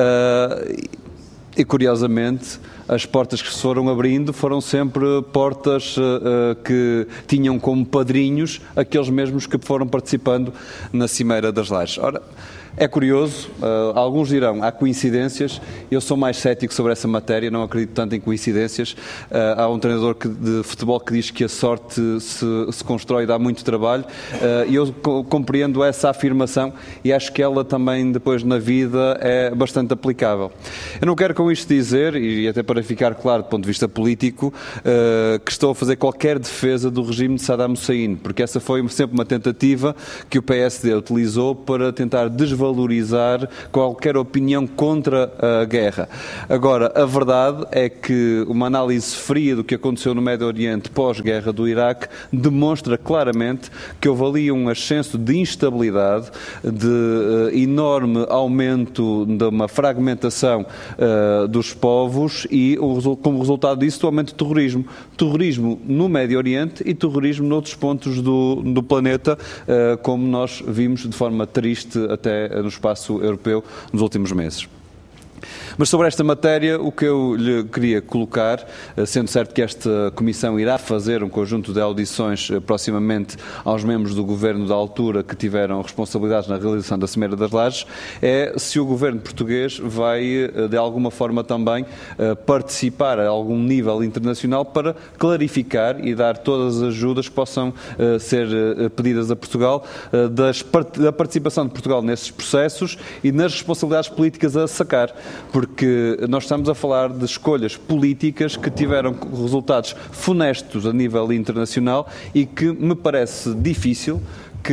e, curiosamente, as portas que se foram abrindo foram sempre portas que tinham como padrinhos aqueles mesmos que foram participando na Cimeira das Lajes. Ora, é curioso, alguns dirão, há coincidências, eu sou mais cético sobre essa matéria, não acredito tanto em coincidências. Há um treinador de futebol que diz que a sorte se constrói e dá muito trabalho, e eu compreendo essa afirmação e acho que ela também depois na vida é bastante aplicável. Eu não quero com isto dizer, e até para ficar claro do ponto de vista político, que estou a fazer qualquer defesa do regime de Saddam Hussein, porque essa foi sempre uma tentativa que o PSD utilizou para tentar desvalorizar desvalorizar qualquer opinião contra a guerra. Agora, a verdade é que uma análise fria do que aconteceu no Médio Oriente pós-guerra do Iraque demonstra claramente que houve ali um ascenso de instabilidade, de enorme aumento de uma fragmentação dos povos e, como resultado disso, o aumento do terrorismo. Terrorismo no Médio Oriente e terrorismo noutros pontos do planeta, como nós vimos de forma triste até no espaço europeu nos últimos meses. Mas sobre esta matéria, o que eu lhe queria colocar, sendo certo que esta Comissão irá fazer um conjunto de audições proximamente aos membros do Governo da altura que tiveram responsabilidades na realização da Cimeira das Lajes, é se o Governo português vai, de alguma forma também, participar a algum nível internacional para clarificar e dar todas as ajudas que possam ser pedidas a Portugal, da participação de Portugal nesses processos e nas responsabilidades políticas a sacar. Porque nós estamos a falar de escolhas políticas que tiveram resultados funestos a nível internacional e que me parece difícil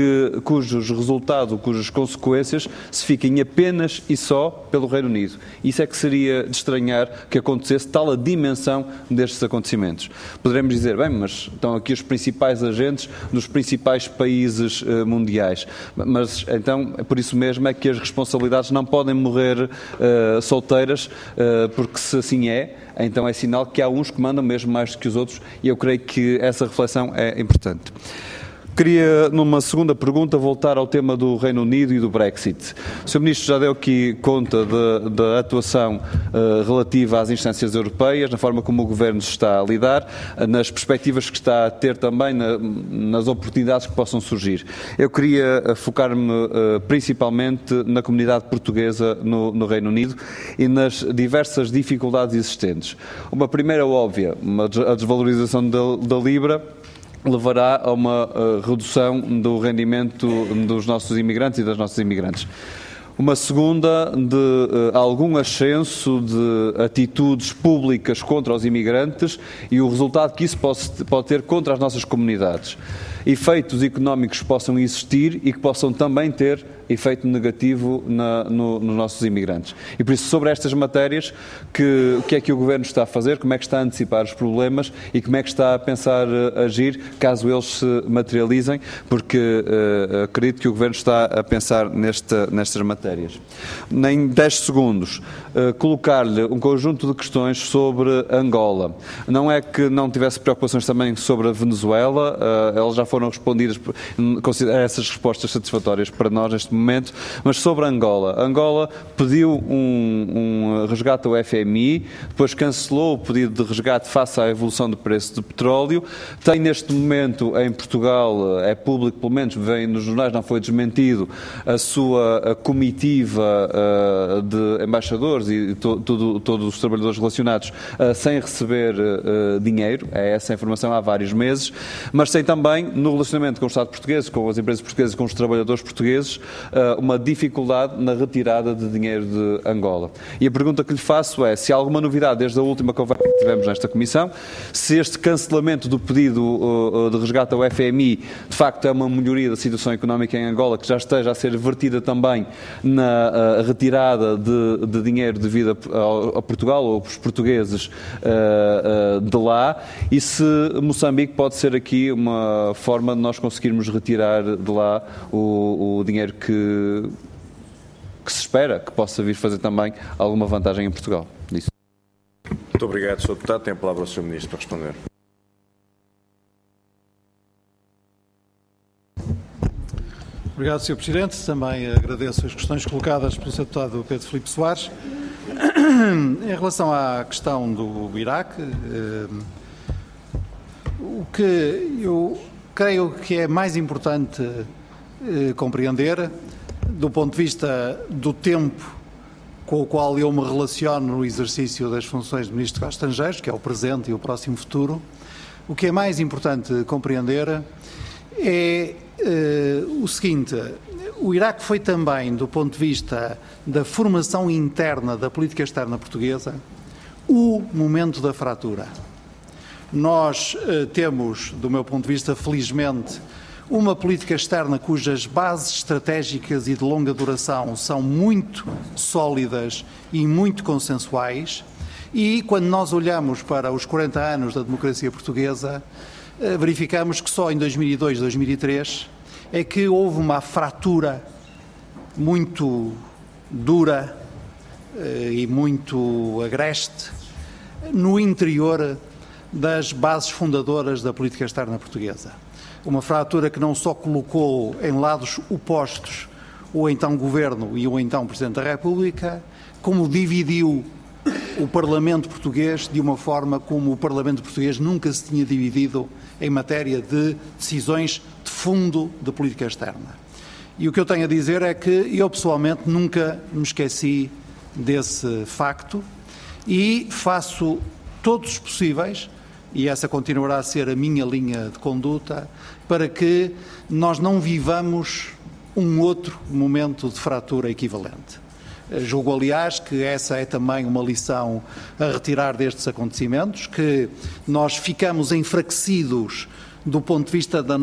cujos resultados, cujas consequências se fiquem apenas e só pelo Reino Unido. Isso é que seria de estranhar que acontecesse tal a dimensão destes acontecimentos. Poderemos dizer, bem, mas estão aqui os principais agentes dos principais países mundiais. Mas, então, por isso mesmo é que as responsabilidades não podem morrer solteiras, porque se assim é, então é sinal que há uns que mandam mesmo mais do que os outros e eu creio que essa reflexão é importante. Queria, numa segunda pergunta, voltar ao tema do Reino Unido e do Brexit. O Sr. Ministro já deu aqui conta da atuação relativa às instâncias europeias, na forma como o Governo se está a lidar, nas perspectivas que está a ter também, nas oportunidades que possam surgir. Eu queria focar-me principalmente na comunidade portuguesa no Reino Unido e nas diversas dificuldades existentes. Uma primeira óbvia, a desvalorização da Libra, levará a uma redução do rendimento dos nossos imigrantes e das nossas imigrantes. Uma segunda, de algum ascenso de atitudes públicas contra os imigrantes e o resultado que isso pode ter contra as nossas comunidades. Efeitos económicos que possam existir e que possam também ter efeito negativo nos nossos imigrantes. E por isso, sobre estas matérias, o que é que o Governo está a fazer, como é que está a antecipar os problemas e como é que está a pensar agir caso eles se materializem, porque acredito que o Governo está a pensar nestas matérias. Em 10 segundos, colocar-lhe um conjunto de questões sobre Angola. Não é que não tivesse preocupações também sobre a Venezuela, elas já foram respondidas, considero essas respostas satisfatórias para nós neste momento, mas sobre Angola. Angola pediu um resgate ao FMI, depois cancelou o pedido de resgate face à evolução do preço do petróleo. Tem neste momento em Portugal, é público pelo menos, vem nos jornais, não foi desmentido, a sua comitiva de embaixadores e todos os trabalhadores relacionados sem receber dinheiro. É essa a informação há vários meses, mas tem também no relacionamento com o Estado português, com as empresas portuguesas, com os trabalhadores portugueses, uma dificuldade na retirada de dinheiro de Angola. E a pergunta que lhe faço é se há alguma novidade desde a última conversa que tivemos nesta Comissão, se este cancelamento do pedido de resgate ao FMI de facto é uma melhoria da situação económica em Angola, que já esteja a ser vertida também na retirada de dinheiro devido a Portugal ou aos portugueses de lá, e se Moçambique pode ser aqui uma forma de nós conseguirmos retirar de lá o dinheiro que se espera que possa vir fazer também alguma vantagem em Portugal. Isso. Muito obrigado, Sr. Deputado. Tem a palavra o Sr. Ministro para responder. Obrigado, Sr. Presidente. Também agradeço as questões colocadas pelo Sr. Deputado Pedro Filipe Soares. Em relação à questão do Iraque, o que eu creio que é mais importante compreender, do ponto de vista do tempo com o qual eu me relaciono no exercício das funções de Ministro dos Estrangeiros, que é o presente e o próximo futuro, o que é mais importante compreender é o seguinte: o Iraque foi também, do ponto de vista da formação interna da política externa portuguesa, o momento da fratura. Nós temos, do meu ponto de vista, felizmente, uma política externa cujas bases estratégicas e de longa duração são muito sólidas e muito consensuais, e quando nós olhamos para os 40 anos da democracia portuguesa, verificamos que só em 2002, 2003 é que houve uma fratura muito dura e muito agreste no interior das bases fundadoras da política externa portuguesa. Uma fratura que não só colocou em lados opostos o então Governo e o então Presidente da República, como dividiu o Parlamento português de uma forma como o Parlamento português nunca se tinha dividido em matéria de decisões de fundo de política externa. E o que eu tenho a dizer é que eu pessoalmente nunca me esqueci desse facto e faço todos os possíveis, e essa continuará a ser a minha linha de conduta, para que nós não vivamos um outro momento de fratura equivalente. Julgo, aliás, que essa é também uma lição a retirar destes acontecimentos, que nós ficamos enfraquecidos do ponto de vista da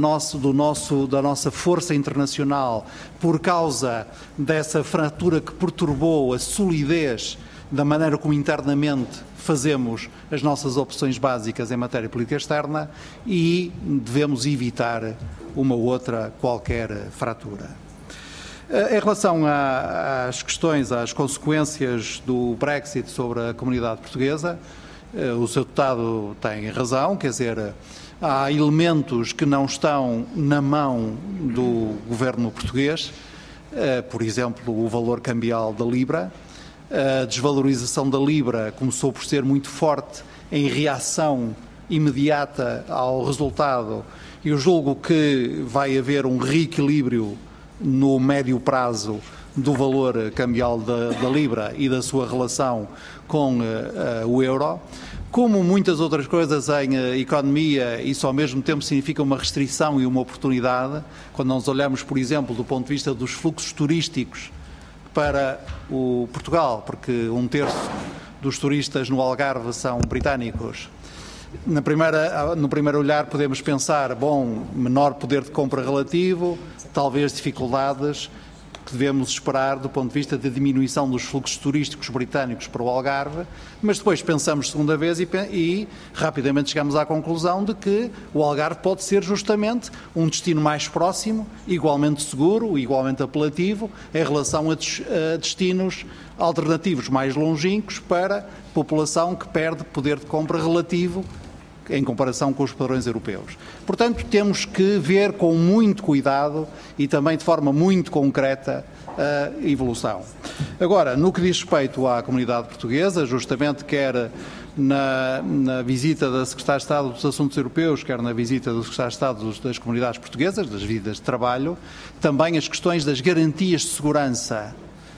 nossa força internacional por causa dessa fratura que perturbou a solidez da maneira como internamente fazemos as nossas opções básicas em matéria de política externa, e devemos evitar uma outra qualquer fratura. Em relação às questões, às consequências do Brexit sobre a comunidade portuguesa, o Sr. Deputado tem razão, quer dizer, há elementos que não estão na mão do governo português, por exemplo, o valor cambial da Libra. A desvalorização da Libra começou por ser muito forte em reação imediata ao resultado. Eu julgo que vai haver um reequilíbrio no médio prazo do valor cambial da Libra e da sua relação com o euro. Como muitas outras coisas em economia, isso ao mesmo tempo significa uma restrição e uma oportunidade. Quando nós olhamos, por exemplo, do ponto de vista dos fluxos turísticos para o Portugal, porque 1/3 dos turistas no Algarve são britânicos. No primeiro olhar podemos pensar, bom, menor poder de compra relativo, talvez dificuldades que devemos esperar do ponto de vista da diminuição dos fluxos turísticos britânicos para o Algarve, mas depois pensamos segunda vez e rapidamente chegamos à conclusão de que o Algarve pode ser justamente um destino mais próximo, igualmente seguro, igualmente apelativo, em relação a destinos alternativos mais longínquos para a população que perde poder de compra relativo em comparação com os padrões europeus. Portanto, temos que ver com muito cuidado e também de forma muito concreta a evolução. Agora, no que diz respeito à comunidade portuguesa, justamente quer na visita da Secretária de Estado dos Assuntos Europeus, quer na visita do Secretário de Estado das comunidades portuguesas, das vidas de trabalho, também as questões das garantias de segurança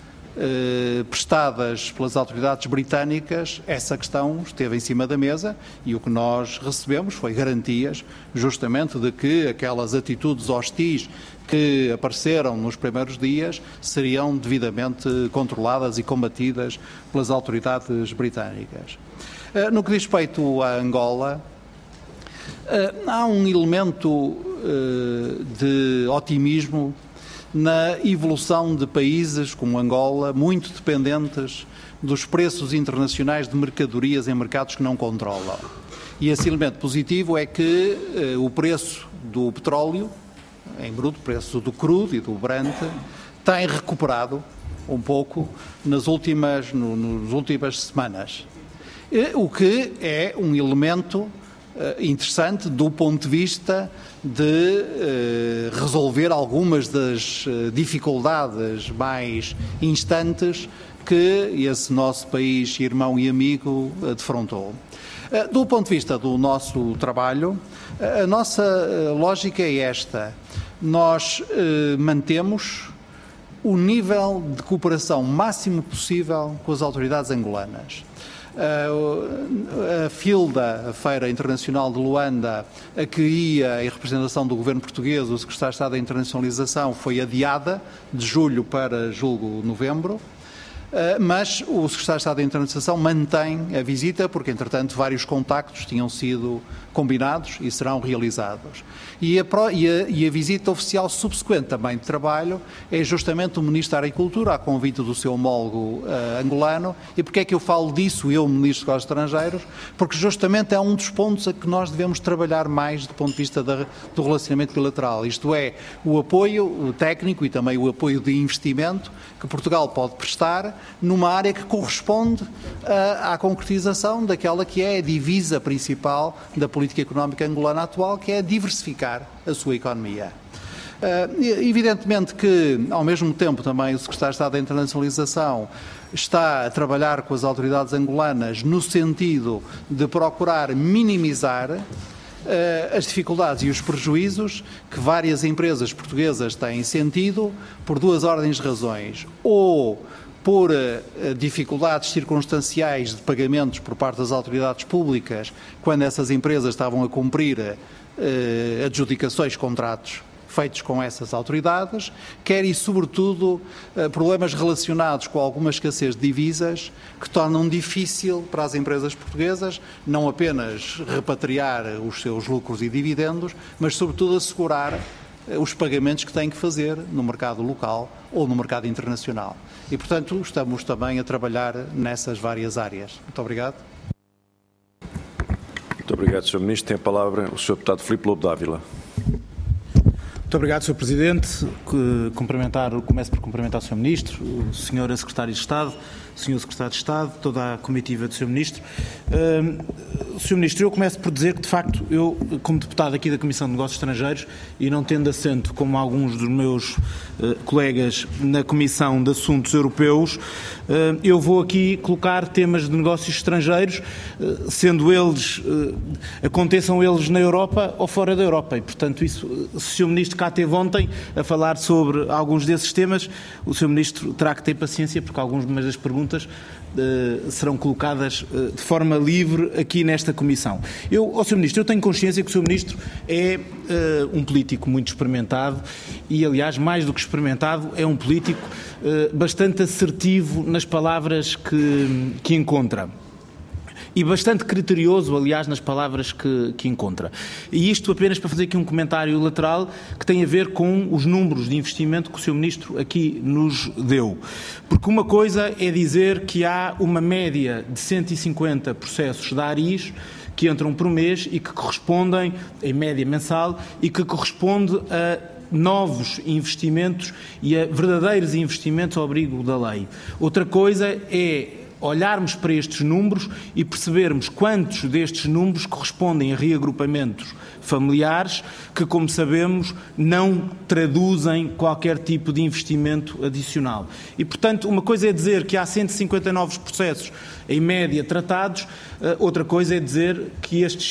prestadas pelas autoridades britânicas, essa questão esteve em cima da mesa e o que nós recebemos foi garantias justamente de que aquelas atitudes hostis que apareceram nos primeiros dias seriam devidamente controladas e combatidas pelas autoridades britânicas. No que diz respeito a Angola, há um elemento de otimismo na evolução de países como Angola, muito dependentes dos preços internacionais de mercadorias em mercados que não controlam. E esse elemento positivo é que o preço do petróleo, em bruto, o preço do crudo e do Brent, tem recuperado um pouco nas últimas semanas. O que é um elemento interessante do ponto de vista de resolver algumas das dificuldades mais instantes que esse nosso país irmão e amigo defrontou. Do ponto de vista do nosso trabalho, a nossa lógica é esta. Nós mantemos o nível de cooperação máximo possível com as autoridades angolanas. A FILDA, a Feira Internacional de Luanda, a que ia em representação do governo português, o Secretário de Estado da Internacionalização, foi adiada de julho para, julgo, novembro. Mas o Secretário de Estado da Internacionalização mantém a visita, porque, entretanto, vários contactos tinham sido combinados e serão realizados. E a visita oficial subsequente também de trabalho é justamente o Ministro da Agricultura, a convite do seu homólogo angolano. E porquê é que eu falo disso, eu, Ministro dos Negócios Estrangeiros? Porque justamente é um dos pontos a que nós devemos trabalhar mais do ponto de vista do relacionamento bilateral, isto é, o apoio técnico e também o apoio de investimento que Portugal pode prestar numa área que corresponde à concretização daquela que é a divisa principal da política económica angolana atual, que é diversificar a sua economia. Evidentemente que, ao mesmo tempo, também o Secretário de Estado da Internacionalização está a trabalhar com as autoridades angolanas no sentido de procurar minimizar as dificuldades e os prejuízos que várias empresas portuguesas têm sentido por duas ordens de razões. Ou por dificuldades circunstanciais de pagamentos por parte das autoridades públicas, quando essas empresas estavam a cumprir adjudicações, contratos feitos com essas autoridades, quer e, sobretudo, problemas relacionados com alguma escassez de divisas que tornam difícil para as empresas portuguesas não apenas repatriar os seus lucros e dividendos, mas, sobretudo, assegurar os pagamentos que têm que fazer no mercado local ou no mercado internacional. E, portanto, estamos também a trabalhar nessas várias áreas. Muito obrigado. Muito obrigado, Sr. Ministro. Tem a palavra o Sr. Deputado Filipe Lobo Dávila. Muito obrigado, Sr. Presidente. Começo por cumprimentar o Sr. Ministro, o Sr. Secretário de Estado, o Sr. Secretário de Estado, toda a comitiva do Sr. Ministro. Sr. Ministro, eu começo por dizer que, de facto, eu, como deputado aqui da Comissão de Negócios Estrangeiros, e não tendo assento como alguns dos meus colegas na Comissão de Assuntos Europeus, eu vou aqui colocar temas de negócios estrangeiros, sendo eles, aconteçam eles na Europa ou fora da Europa. E, portanto, isso, se o Sr. Ministro cá esteve ontem a falar sobre alguns desses temas, o Sr. Ministro terá que ter paciência, porque algumas das perguntas serão colocadas de forma livre aqui nesta Comissão. Sr. Ministro, eu tenho consciência que o Sr. Ministro é um político muito experimentado e, aliás, mais do que experimentado, é um político bastante assertivo nas palavras que encontra. E bastante criterioso, aliás, nas palavras que encontra. E isto apenas para fazer aqui um comentário lateral que tem a ver com os números de investimento que o Sr. Ministro aqui nos deu. Porque uma coisa é dizer que há uma média de 150 processos da ARIS que entram por mês e que correspondem, em média mensal, e que corresponde a novos investimentos e a verdadeiros investimentos ao abrigo da lei. Outra coisa é olharmos para estes números e percebermos quantos destes números correspondem a reagrupamentos familiares que, como sabemos, não traduzem qualquer tipo de investimento adicional. E, portanto, uma coisa é dizer que há 150 novos processos em média tratados, outra coisa é dizer que estes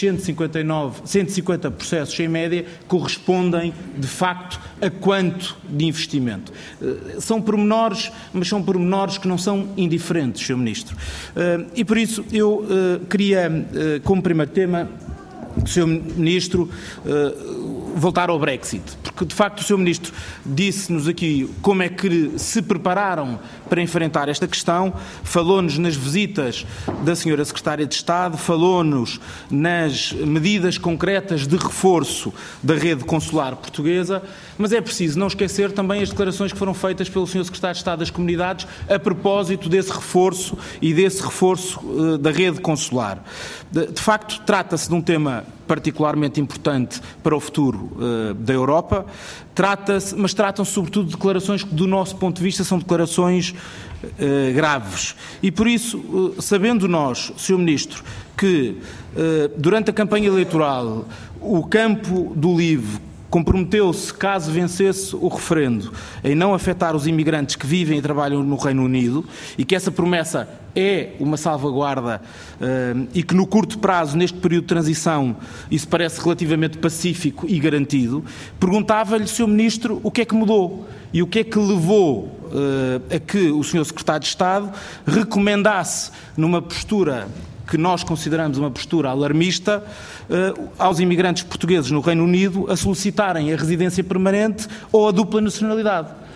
150 processos em média correspondem, de facto, a quanto de investimento. São pormenores, mas são pormenores que não são indiferentes, Sr. Ministro. E, por isso, eu queria, como primeiro tema, Sr. Ministro, voltar ao Brexit, porque de facto o Sr. Ministro disse-nos aqui como é que se prepararam para enfrentar esta questão, falou-nos nas visitas da Sra. Secretária de Estado, falou-nos nas medidas concretas de reforço da rede consular portuguesa, mas é preciso não esquecer também as declarações que foram feitas pelo Sr. Secretário de Estado das Comunidades a propósito desse reforço e desse reforço da rede consular. De facto, trata-se de um tema particularmente importante para o futuro da Europa, mas tratam-se sobretudo de declarações que, do nosso ponto de vista, são declarações graves. E por isso, sabendo nós, Sr. Ministro, que durante a campanha eleitoral o campo do LIVRE comprometeu-se, caso vencesse o referendo, em não afetar os imigrantes que vivem e trabalham no Reino Unido, e que essa promessa é uma salvaguarda e que no curto prazo, neste período de transição, isso parece relativamente pacífico e garantido, perguntava-lhe, Sr. Ministro, o que é que mudou e o que é que levou a que o Sr. Secretário de Estado recomendasse, numa postura que nós consideramos uma postura alarmista, aos imigrantes portugueses no Reino Unido a solicitarem a residência permanente ou a dupla nacionalidade.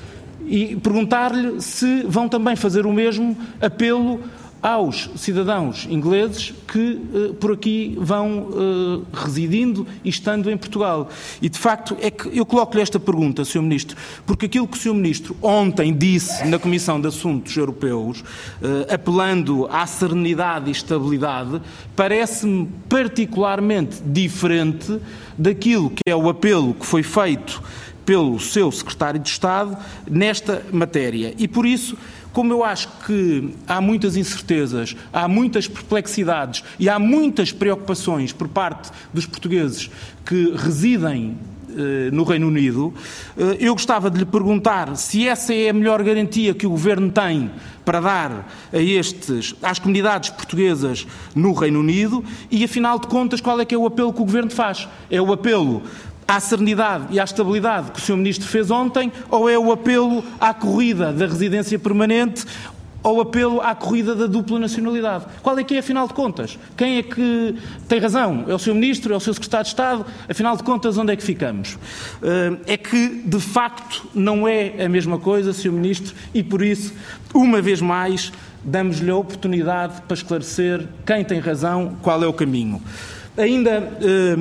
e perguntar-lhe se vão também fazer o mesmo apelo aos cidadãos ingleses que por aqui vão residindo e estando em Portugal. E, de facto, é que eu coloco-lhe esta pergunta, Sr. Ministro, porque aquilo que o Sr. Ministro ontem disse na Comissão de Assuntos Europeus, apelando à serenidade e estabilidade, parece-me particularmente diferente daquilo que é o apelo que foi feito pelo seu Secretário de Estado nesta matéria. E, por isso, como eu acho que há muitas incertezas, há muitas perplexidades e há muitas preocupações por parte dos portugueses que residem no Reino Unido, eu gostava de lhe perguntar se essa é a melhor garantia que o Governo tem para dar às comunidades portuguesas no Reino Unido e, afinal de contas, qual é que é o apelo que o Governo faz? É o apelo à serenidade e à estabilidade que o Sr. Ministro fez ontem, ou é o apelo à corrida da residência permanente, ou o apelo à corrida da dupla nacionalidade? Qual é que é, afinal de contas? Quem é que tem razão? É o Sr. Ministro? É o Sr. Secretário de Estado? Afinal de contas, onde é que ficamos? É que, de facto, não é a mesma coisa, Sr. Ministro, e por isso, uma vez mais, damos-lhe a oportunidade para esclarecer quem tem razão, qual é o caminho. Ainda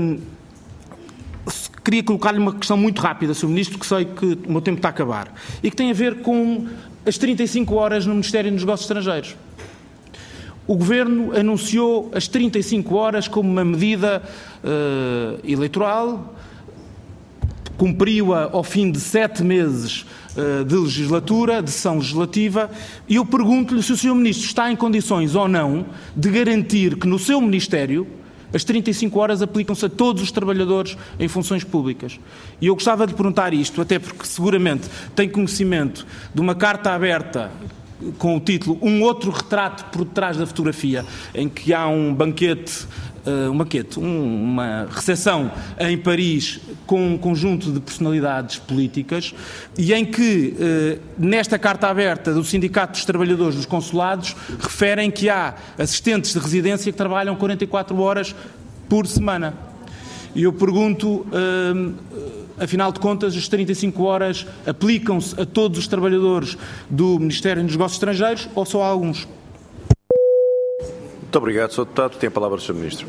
queria colocar-lhe uma questão muito rápida, Sr. Ministro, que sei que o meu tempo está a acabar, e que tem a ver com as 35 horas no Ministério dos Negócios Estrangeiros. O Governo anunciou as 35 horas como uma medida eleitoral, cumpriu-a ao fim de 7 meses de legislatura, de sessão legislativa, e eu pergunto-lhe se o Sr. Ministro está em condições ou não de garantir que no seu Ministério as 35 horas aplicam-se a todos os trabalhadores em funções públicas. E eu gostava de perguntar isto, até porque seguramente tem conhecimento de uma carta aberta com o título Um Outro Retrato por Detrás da Fotografia, em que há um banquete, uma recepção em Paris com um conjunto de personalidades políticas e em que, nesta carta aberta do Sindicato dos Trabalhadores dos Consulados, referem que há assistentes de residência que trabalham 44 horas por semana. E eu pergunto, afinal de contas, as 35 horas aplicam-se a todos os trabalhadores do Ministério dos Negócios Estrangeiros ou só a alguns? Muito obrigado, Sr. Deputado. Tem a palavra o Sr. Ministro.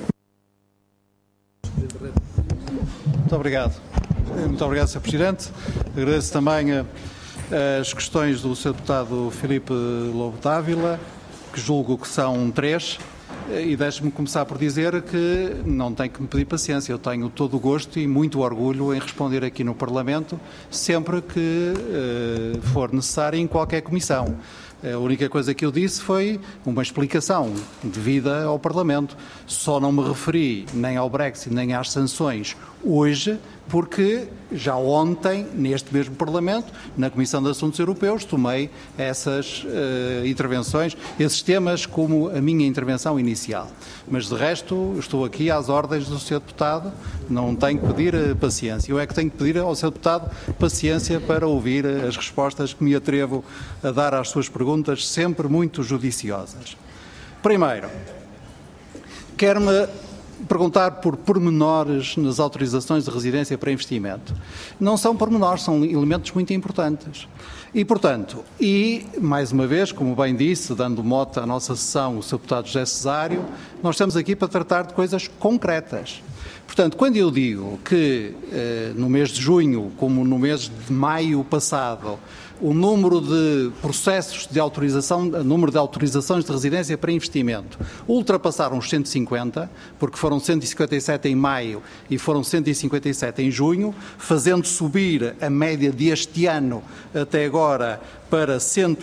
Muito obrigado. Muito obrigado, Sr. Presidente. Agradeço também as questões do Sr. Deputado Filipe Lobo Dávila, que julgo que são 3. E deixe-me começar por dizer que não tem que me pedir paciência. Eu tenho todo o gosto e muito orgulho em responder aqui no Parlamento sempre que for necessário em qualquer comissão. A única coisa que eu disse foi uma explicação devida ao Parlamento. Só não me referi nem ao Brexit nem às sanções hoje, porque já ontem, neste mesmo Parlamento, na Comissão de Assuntos Europeus, tomei essas intervenções, esses temas como a minha intervenção inicial. Mas, de resto, estou aqui às ordens do Sr. Deputado, não tenho que pedir paciência. Eu é que tenho que pedir ao Sr. Deputado paciência para ouvir as respostas que me atrevo a dar às suas perguntas, sempre muito judiciosas. Primeiro, quero-me perguntar por pormenores nas autorizações de residência para investimento. Não são pormenores, são elementos muito importantes. E, portanto, mais uma vez, como bem disse, dando mote à nossa sessão, o Sr. Deputado José Cesário, nós estamos aqui para tratar de coisas concretas. Portanto, quando eu digo que no mês de junho, como no mês de maio passado, o número de processos de autorização, o número de autorizações de residência para investimento ultrapassaram os 150, porque foram 157 em maio e foram 157 em junho, fazendo subir a média deste ano até agora para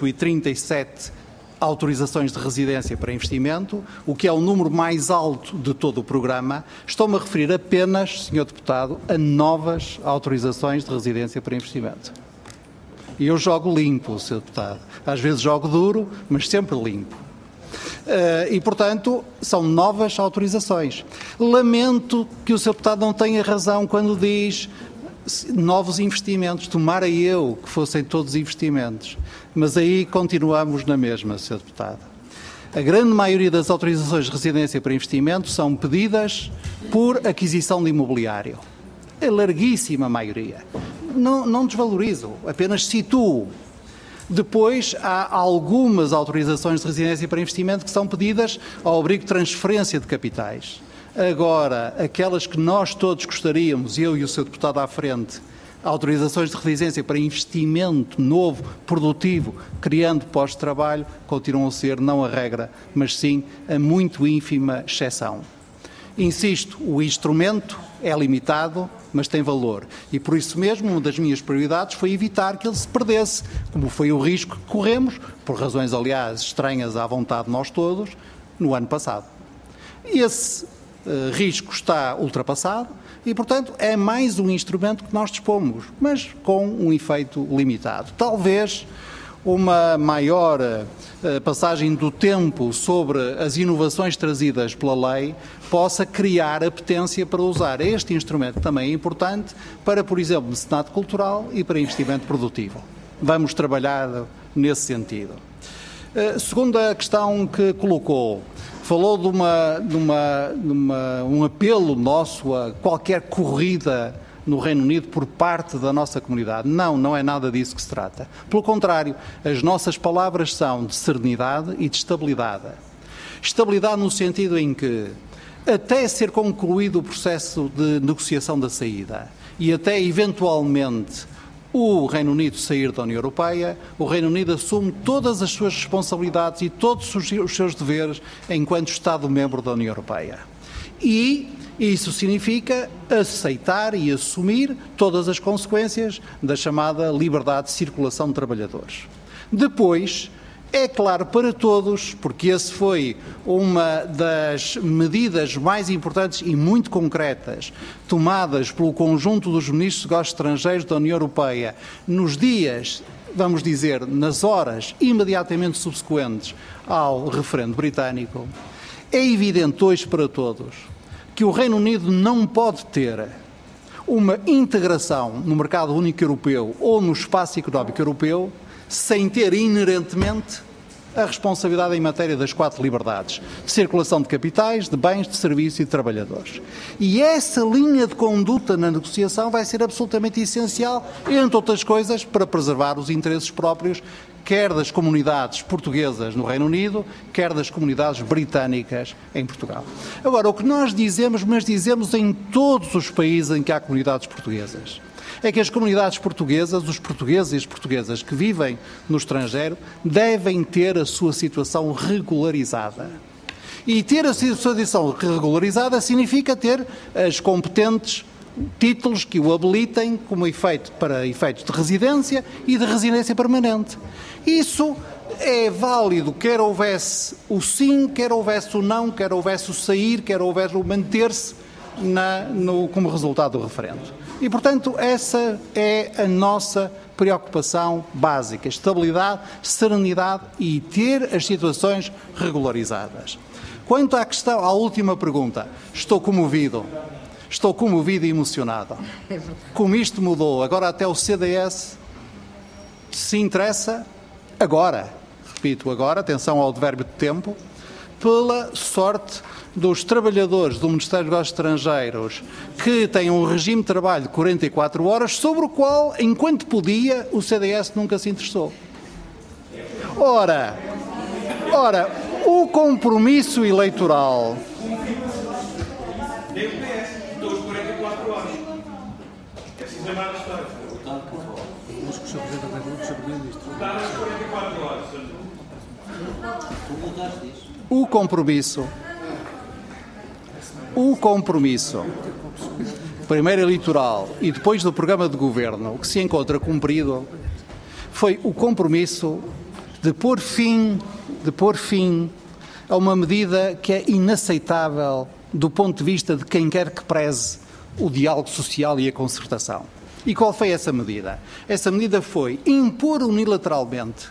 137 autorizações de residência para investimento, o que é o número mais alto de todo o programa. Estou-me a referir apenas, Sr. Deputado, a novas autorizações de residência para investimento. E eu jogo limpo, Sr. Deputado. Às vezes jogo duro, mas sempre limpo. E, portanto, são novas autorizações. Lamento que o Sr. Deputado não tenha razão quando diz novos investimentos. Tomara eu que fossem todos investimentos. Mas aí continuamos na mesma, Sr. Deputado. A grande maioria das autorizações de residência para investimento são pedidas por aquisição de imobiliário. A larguíssima maioria. Não desvalorizo, apenas situo Depois, há algumas autorizações de residência para investimento que são pedidas ao abrigo de transferência de capitais. Agora, aquelas que nós todos gostaríamos, eu e o Sr. Deputado à frente, autorizações de residência para investimento novo, produtivo, criando postos de trabalho, continuam a ser não a regra, mas sim a muito ínfima exceção. Insisto, o instrumento é limitado, mas tem valor. E por isso mesmo, uma das minhas prioridades foi evitar que ele se perdesse, como foi o risco que corremos, por razões, aliás, estranhas à vontade de nós todos, no ano passado. Esse risco está ultrapassado e, portanto, é mais um instrumento que nós dispomos, mas com um efeito limitado. Talvez uma maior passagem do tempo sobre as inovações trazidas pela lei possa criar apetência para usar este instrumento, que também é importante, para, por exemplo, mecenato cultural e para investimento produtivo. Vamos trabalhar nesse sentido. Segunda questão que colocou, falou de um apelo nosso a qualquer corrida no Reino Unido por parte da nossa comunidade. Não é nada disso que se trata. Pelo contrário, as nossas palavras são de serenidade e de estabilidade. Estabilidade no sentido em que, até ser concluído o processo de negociação da saída e até eventualmente o Reino Unido sair da União Europeia, o Reino Unido assume todas as suas responsabilidades e todos os seus deveres enquanto Estado-membro da União Europeia. E isso significa aceitar e assumir todas as consequências da chamada liberdade de circulação de trabalhadores. Depois, é claro para todos, porque esse foi uma das medidas mais importantes e muito concretas tomadas pelo conjunto dos ministros de negócios estrangeiros da União Europeia nos dias, vamos dizer, nas horas imediatamente subsequentes ao referendo britânico. É evidente hoje para todos que o Reino Unido não pode ter uma integração no mercado único europeu ou no espaço económico europeu sem ter inerentemente a responsabilidade em matéria das 4 liberdades, de circulação de capitais, de bens, de serviços e de trabalhadores. E essa linha de conduta na negociação vai ser absolutamente essencial, entre outras coisas, para preservar os interesses próprios, quer das comunidades portuguesas no Reino Unido, quer das comunidades britânicas em Portugal. Agora, o que nós dizemos, mas dizemos em todos os países em que há comunidades portuguesas, é que as comunidades portuguesas, os portugueses e as portuguesas que vivem no estrangeiro, devem ter a sua situação regularizada. E ter a sua situação regularizada significa ter as competentes títulos que o habilitem como efeito para efeitos de residência e de residência permanente. Isso é válido, quer houvesse o sim, quer houvesse o não, quer houvesse o sair, quer houvesse o manter-se como resultado do referendo. E, portanto, essa é a nossa preocupação básica: estabilidade, serenidade e ter as situações regularizadas. Quanto à última pergunta, estou comovido e emocionado. Como isto mudou, agora até o CDS se interessa, agora, repito, agora, atenção ao advérbio de tempo, pela sorte dos trabalhadores do Ministério dos Negócios Estrangeiros que têm um regime de trabalho de 44 horas, sobre o qual, enquanto podia, o CDS nunca se interessou. Ora, o compromisso eleitoral... O compromisso, primeiro eleitoral e depois do programa de governo, que se encontra cumprido, foi o compromisso de pôr fim a uma medida que é inaceitável do ponto de vista de quem quer que preze o diálogo social e a concertação. E qual foi essa medida? Essa medida foi impor unilateralmente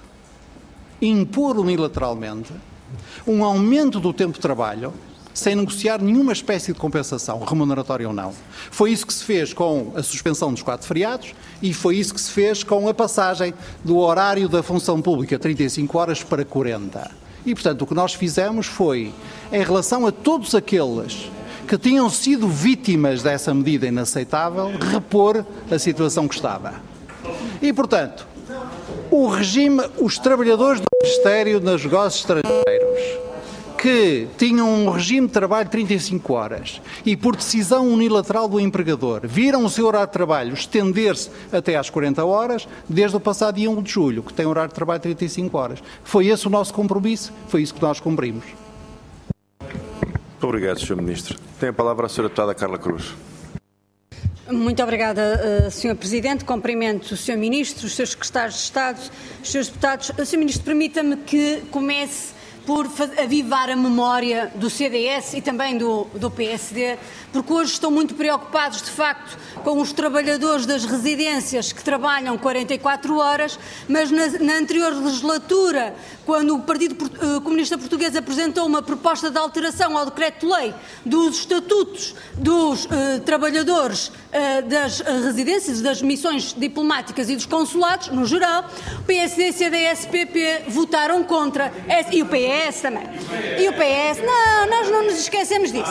um aumento do tempo de trabalho sem negociar nenhuma espécie de compensação, remuneratória ou não. Foi isso que se fez com a suspensão dos 4 feriados e foi isso que se fez com a passagem do horário da função pública 35 horas para 40. E, portanto, o que nós fizemos foi, em relação a todos aqueles que tinham sido vítimas dessa medida inaceitável, repor a situação que estava. E, portanto, os trabalhadores do Ministério dos Negócios Estrangeiros que tinham um regime de trabalho de 35 horas e por decisão unilateral do empregador viram o seu horário de trabalho estender-se até às 40 horas desde o passado dia 1 de julho, que tem horário de trabalho de 35 horas. Foi esse o nosso compromisso, foi isso que nós cumprimos. Muito obrigado, Sr. Ministro. Tem a palavra a Sra. Deputada Carla Cruz. Muito obrigada, Sr. Presidente. Cumprimento o Sr. Ministro, os Srs. Secretários de Estado, os Srs. Deputados. Sr. Ministro, permita-me que comece por avivar a memória do CDS e também do PSD, porque hoje estão muito preocupados, de facto, com os trabalhadores das residências que trabalham 44 horas, mas na anterior legislatura, quando o Partido Comunista Português apresentou uma proposta de alteração ao decreto-lei dos estatutos dos trabalhadores das residências, das missões diplomáticas e dos consulados, no geral, o PSD, CDS, PP votaram contra, e o PS também. E o PS, não, nós não nos esquecemos disso.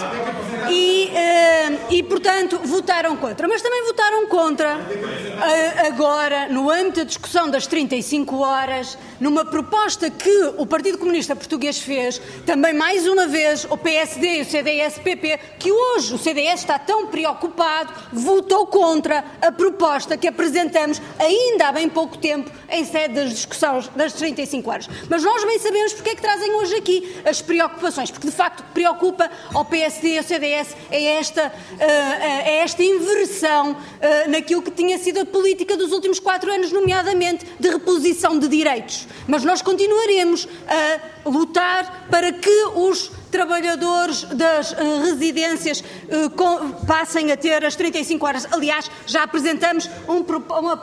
E, portanto, votaram contra. Mas também votaram contra, agora, no âmbito da discussão das 35 horas, numa proposta que o Partido Comunista Português fez, também mais uma vez o PSD e o CDS-PP, que hoje o CDS está tão preocupado, votou contra a proposta que apresentamos ainda há bem pouco tempo em sede das discussões das 35 horas. Mas nós bem sabemos porque é que trazem hoje aqui as preocupações, porque de facto preocupa ao PSD e ao CDS é esta inversão naquilo que tinha sido a política dos últimos 4 anos, nomeadamente de reposição de direitos. Mas nós continuaremos a lutar para que os trabalhadores das residências passem a ter as 35 horas. Aliás, já apresentamos uma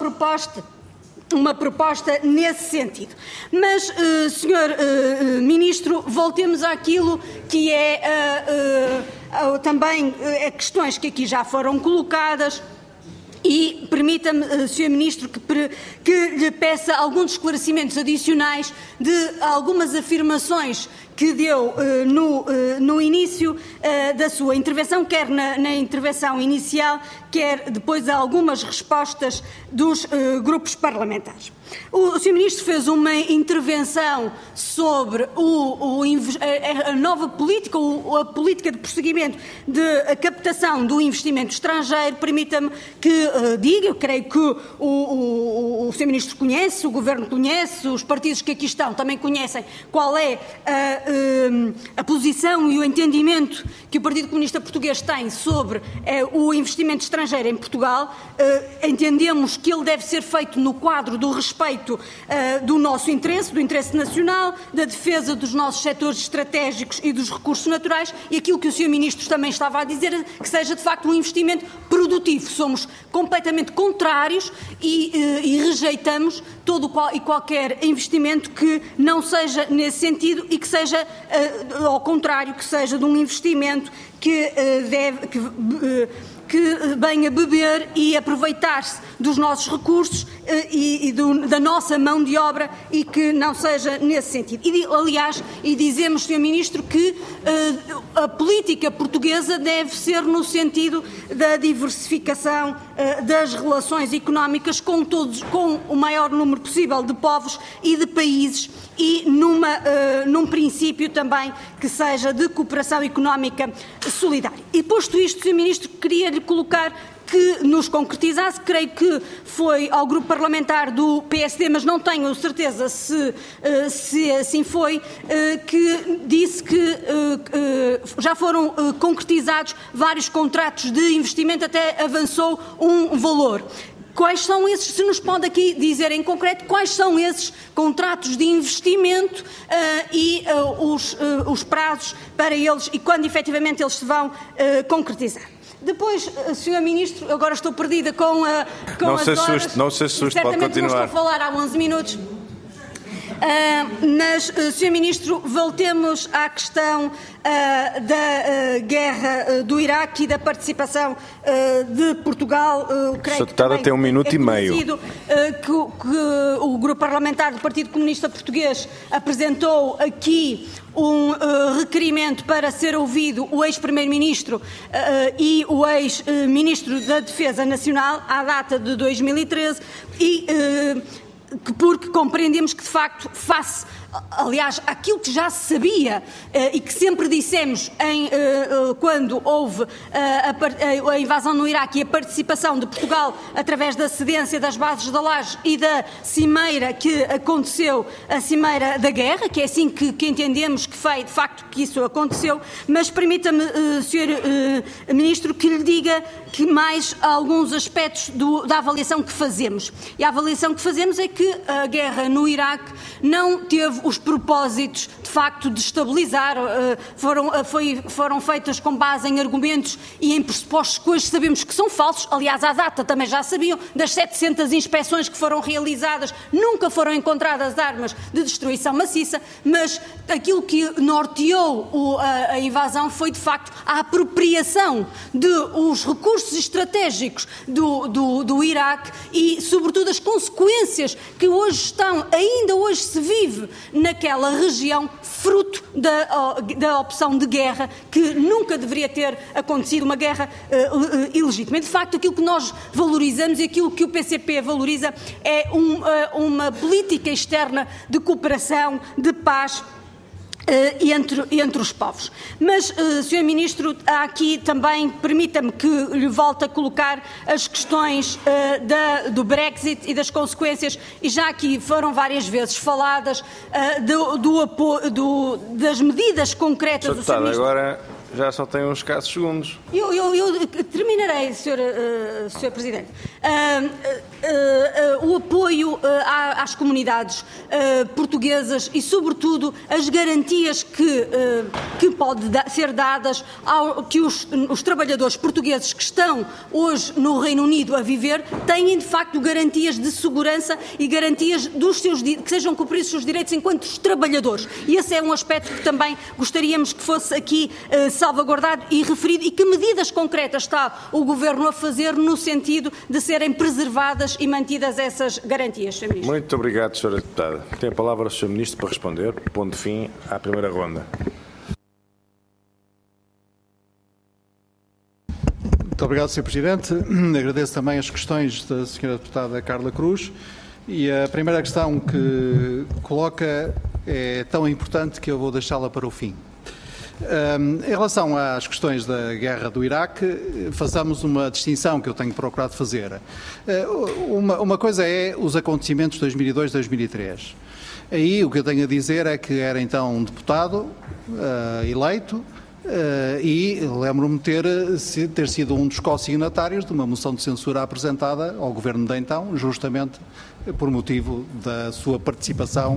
proposta nesse sentido. Mas, Sr. Ministro, voltemos àquilo que é também questões que aqui já foram colocadas. E permita-me, Sr. Ministro, que lhe peça alguns esclarecimentos adicionais de algumas afirmações que deu no inísrio da sua intervenção, quer na intervenção inicial, quer depois a algumas respostas dos grupos parlamentares. O Sr. Ministro fez uma intervenção sobre a nova política, a política de prosseguimento de captação do investimento estrangeiro. Permita-me que diga, eu creio que o Sr. Ministro conhece, o Governo conhece, os partidos que aqui estão também conhecem qual é a posição e o entendimento que o Partido Comunista Português tem sobre o investimento estrangeiro em Portugal. Entendemos que ele deve ser feito no quadro do respeito do nosso interesse, do interesse nacional, da defesa dos nossos setores estratégicos e dos recursos naturais, e aquilo que o Sr. Ministro também estava a dizer, que seja de facto um investimento produtivo. Somos completamente contrários e rejeitamos todo e qualquer investimento que não seja nesse sentido e que seja, ao contrário, que seja de um investimento que venha beber e aproveitar-se dos nossos recursos da nossa mão de obra e que não seja nesse sentido. Aliás, dizemos, Sr. Ministro, que a política portuguesa deve ser no sentido da diversificação das relações económicas com o maior número possível de povos e de países e num princípio também que seja de cooperação económica solidária. E posto isto, Sr. Ministro, queria-lhe colocar que nos concretizasse, creio que foi ao grupo parlamentar do PSD, mas não tenho certeza se assim foi, que disse que já foram concretizados vários contratos de investimento, até avançou um valor. Quais são esses, se nos pode aqui dizer em concreto, quais são esses contratos de investimento e os prazos para eles e quando efetivamente eles se vão concretizar? Depois, Sr. Ministro, agora estou perdida com as horas. Não se assuste, pode continuar. Certamente não estou a falar há 11 minutos. Mas, Sr. Ministro, voltemos à questão da guerra do Iraque e da participação de Portugal. Sra. Deputada tem 1 minuto e meio. Que o Grupo Parlamentar do Partido Comunista Português apresentou aqui um requerimento para ser ouvido o ex-primeiro-ministro e o ex-ministro da Defesa Nacional à data de 2013 e porque compreendemos que, de facto, face, aliás, aquilo que já se sabia e que sempre dissemos quando houve a invasão no Iraque e a participação de Portugal através da cedência das bases da Laje e da cimeira que aconteceu, a cimeira da guerra, que é assim que entendemos que foi, de facto, que isso aconteceu, mas permita-me, Sr. Ministro, que lhe diga que mais alguns aspectos da avaliação que fazemos. E a avaliação que fazemos é que a guerra no Iraque não teve os propósitos, de facto, de estabilizar, foram feitas com base em argumentos e em pressupostos que hoje sabemos que são falsos. Aliás, à data também já sabiam, das 700 inspeções que foram realizadas, nunca foram encontradas armas de destruição maciça, mas aquilo que norteou a invasão foi, de facto, a apropriação dos recursos estratégicos do Iraque e, sobretudo, as consequências que ainda hoje se vive naquela região, fruto da opção de guerra, que nunca deveria ter acontecido, uma guerra ilegítima. E, de facto, aquilo que nós valorizamos e aquilo que o PCP valoriza é uma política externa de cooperação, de paz entre os povos. Mas, Sr. Ministro, há aqui também, permita-me que lhe volte a colocar as questões do Brexit e das consequências, e já aqui foram várias vezes faladas, das medidas concretas do Sr. Ministro. Agora já só tem uns escassos segundos. Eu terminarei, Sr. Presidente. O apoio às comunidades portuguesas e, sobretudo, as garantias que podem ser dadas que os trabalhadores portugueses que estão hoje no Reino Unido a viver têm, de facto, garantias de segurança e garantias que sejam cumpridos os seus direitos enquanto trabalhadores. E esse é um aspecto que também gostaríamos que fosse aqui salvaguardado e referido, e que medidas concretas está o Governo a fazer no sentido de serem preservadas e mantidas essas garantias, Sr. Ministro. Muito obrigado, Sra. Deputada. Tem a palavra o Sr. Ministro para responder, pondo fim à primeira ronda. Muito obrigado, Sr. Presidente. Agradeço também as questões da Sra. Deputada Carla Cruz. E a primeira questão que coloca é tão importante que eu vou deixá-la para o fim. Em relação às questões da guerra do Iraque, façamos uma distinção que eu tenho procurado fazer. Uma coisa é os acontecimentos de 2002-2003. Aí o que eu tenho a dizer é que era então um deputado eleito e lembro-me de ter sido um dos co-signatários de uma moção de censura apresentada ao Governo de então, justamente por motivo da sua participação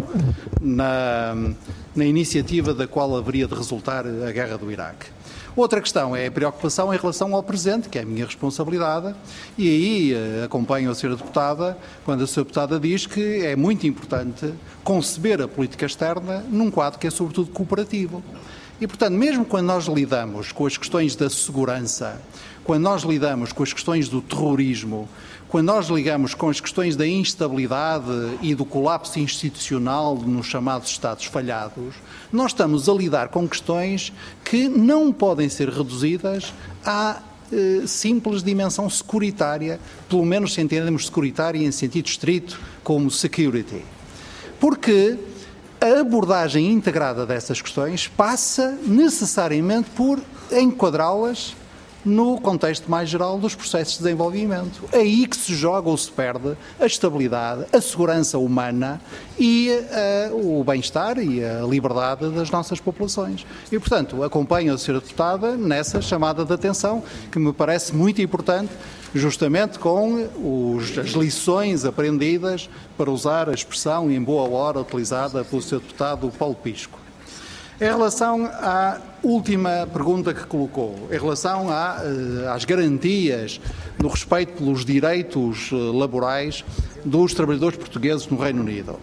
na iniciativa da qual haveria de resultar a guerra do Iraque. Outra questão é a preocupação em relação ao presente, que é a minha responsabilidade, e aí acompanho a Sra. Deputada quando a Sra. Deputada diz que é muito importante conceber a política externa num quadro que é sobretudo cooperativo. E, portanto, mesmo quando nós lidamos com as questões da segurança, quando nós lidamos com as questões do terrorismo, quando nós ligamos com as questões da instabilidade e do colapso institucional nos chamados Estados falhados, nós estamos a lidar com questões que não podem ser reduzidas à simples dimensão securitária, pelo menos se entendemos securitária em sentido estrito como security. Porque a abordagem integrada dessas questões passa necessariamente por enquadrá-las no contexto mais geral dos processos de desenvolvimento. É aí que se joga ou se perde a estabilidade, a segurança humana e o bem-estar e a liberdade das nossas populações. E, portanto, acompanho a Sra. Deputada nessa chamada de atenção, que me parece muito importante, justamente com as lições aprendidas, para usar a expressão em boa hora utilizada pelo Sr. Deputado Paulo Pisco. Em relação à última pergunta que colocou, em relação às garantias no respeito pelos direitos laborais dos trabalhadores portugueses no Reino Unido,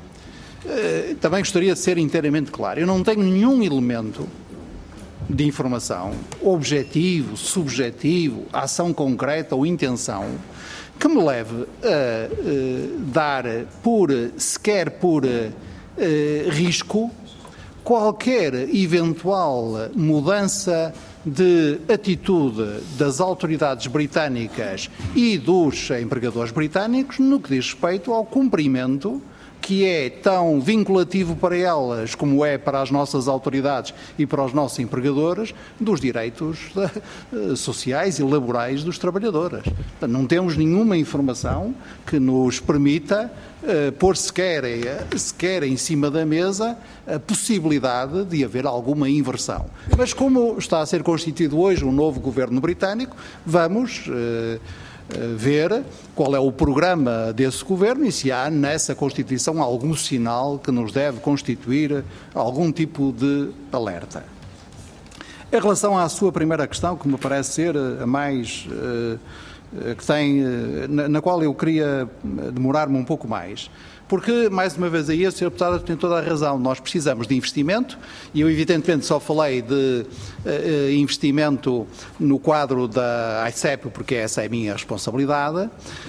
também gostaria de ser inteiramente claro. Eu não tenho nenhum elemento de informação, objetivo, subjetivo, ação concreta ou intenção, que me leve a dar sequer por risco qualquer eventual mudança de atitude das autoridades britânicas e dos empregadores britânicos no que diz respeito ao cumprimento que é tão vinculativo para elas como é para as nossas autoridades e para os nossos empregadores, dos direitos sociais e laborais dos trabalhadores. Não temos nenhuma informação que nos permita pôr sequer em cima da mesa a possibilidade de haver alguma inversão. Mas como está a ser constituído hoje um novo governo britânico, vamos ver qual é o programa desse governo e se há nessa Constituição algum sinal que nos deve constituir algum tipo de alerta. Em relação à sua primeira questão, que me parece ser a mais na qual eu queria demorar-me um pouco mais. Porque, mais uma vez aí, a Sra. Deputada tem toda a razão. Nós precisamos de investimento e eu, evidentemente, só falei de investimento no quadro da ICEP, porque essa é a minha responsabilidade,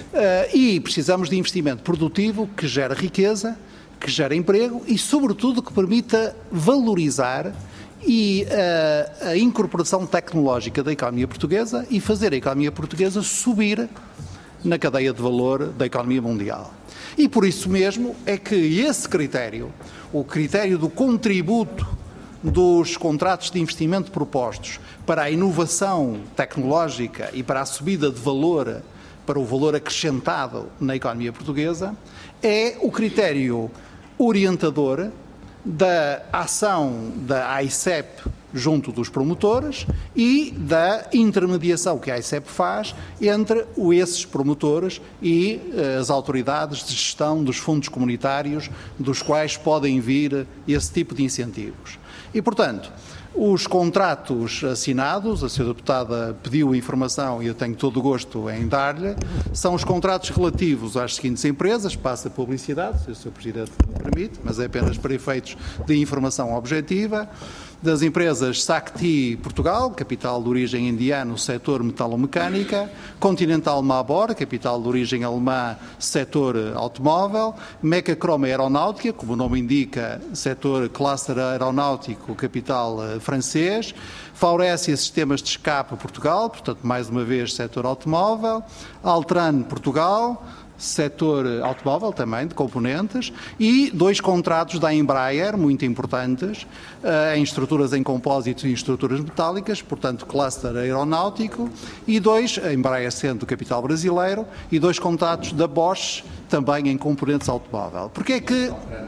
e precisamos de investimento produtivo que gere riqueza, que gere emprego e, sobretudo, que permita valorizar e a incorporação tecnológica da economia portuguesa e fazer a economia portuguesa subir na cadeia de valor da economia mundial. E por isso mesmo é que esse critério, o critério do contributo dos contratos de investimento propostos para a inovação tecnológica e para a subida de valor, para o valor acrescentado na economia portuguesa, é o critério orientador da ação da AICEP junto dos promotores e da intermediação que a AICEP faz entre esses promotores e as autoridades de gestão dos fundos comunitários dos quais podem vir esse tipo de incentivos. E, portanto, os contratos assinados, a Sra. Deputada pediu informação e eu tenho todo o gosto em dar-lhe, são os contratos relativos às seguintes empresas, passa a publicidade, se o Sr. Presidente me permite, mas é apenas para efeitos de informação objetiva, das empresas Sacti Portugal, capital de origem indiano, setor metalomecânica, Continental Mabor, capital de origem alemã, setor automóvel, Mecachrome Aeronáutica, como o nome indica, setor cluster aeronáutico, capital francês, Faurécia Sistemas de Escape Portugal, portanto, mais uma vez, setor automóvel, Altran Portugal, setor automóvel também, de componentes, e 2 contratos da Embraer, muito importantes, em estruturas em compósitos e em estruturas metálicas, portanto, cluster aeronáutico, e 2, a Embraer sendo do capital brasileiro, e 2 contratos da Bosch, também em componentes automóvel. Porque é que...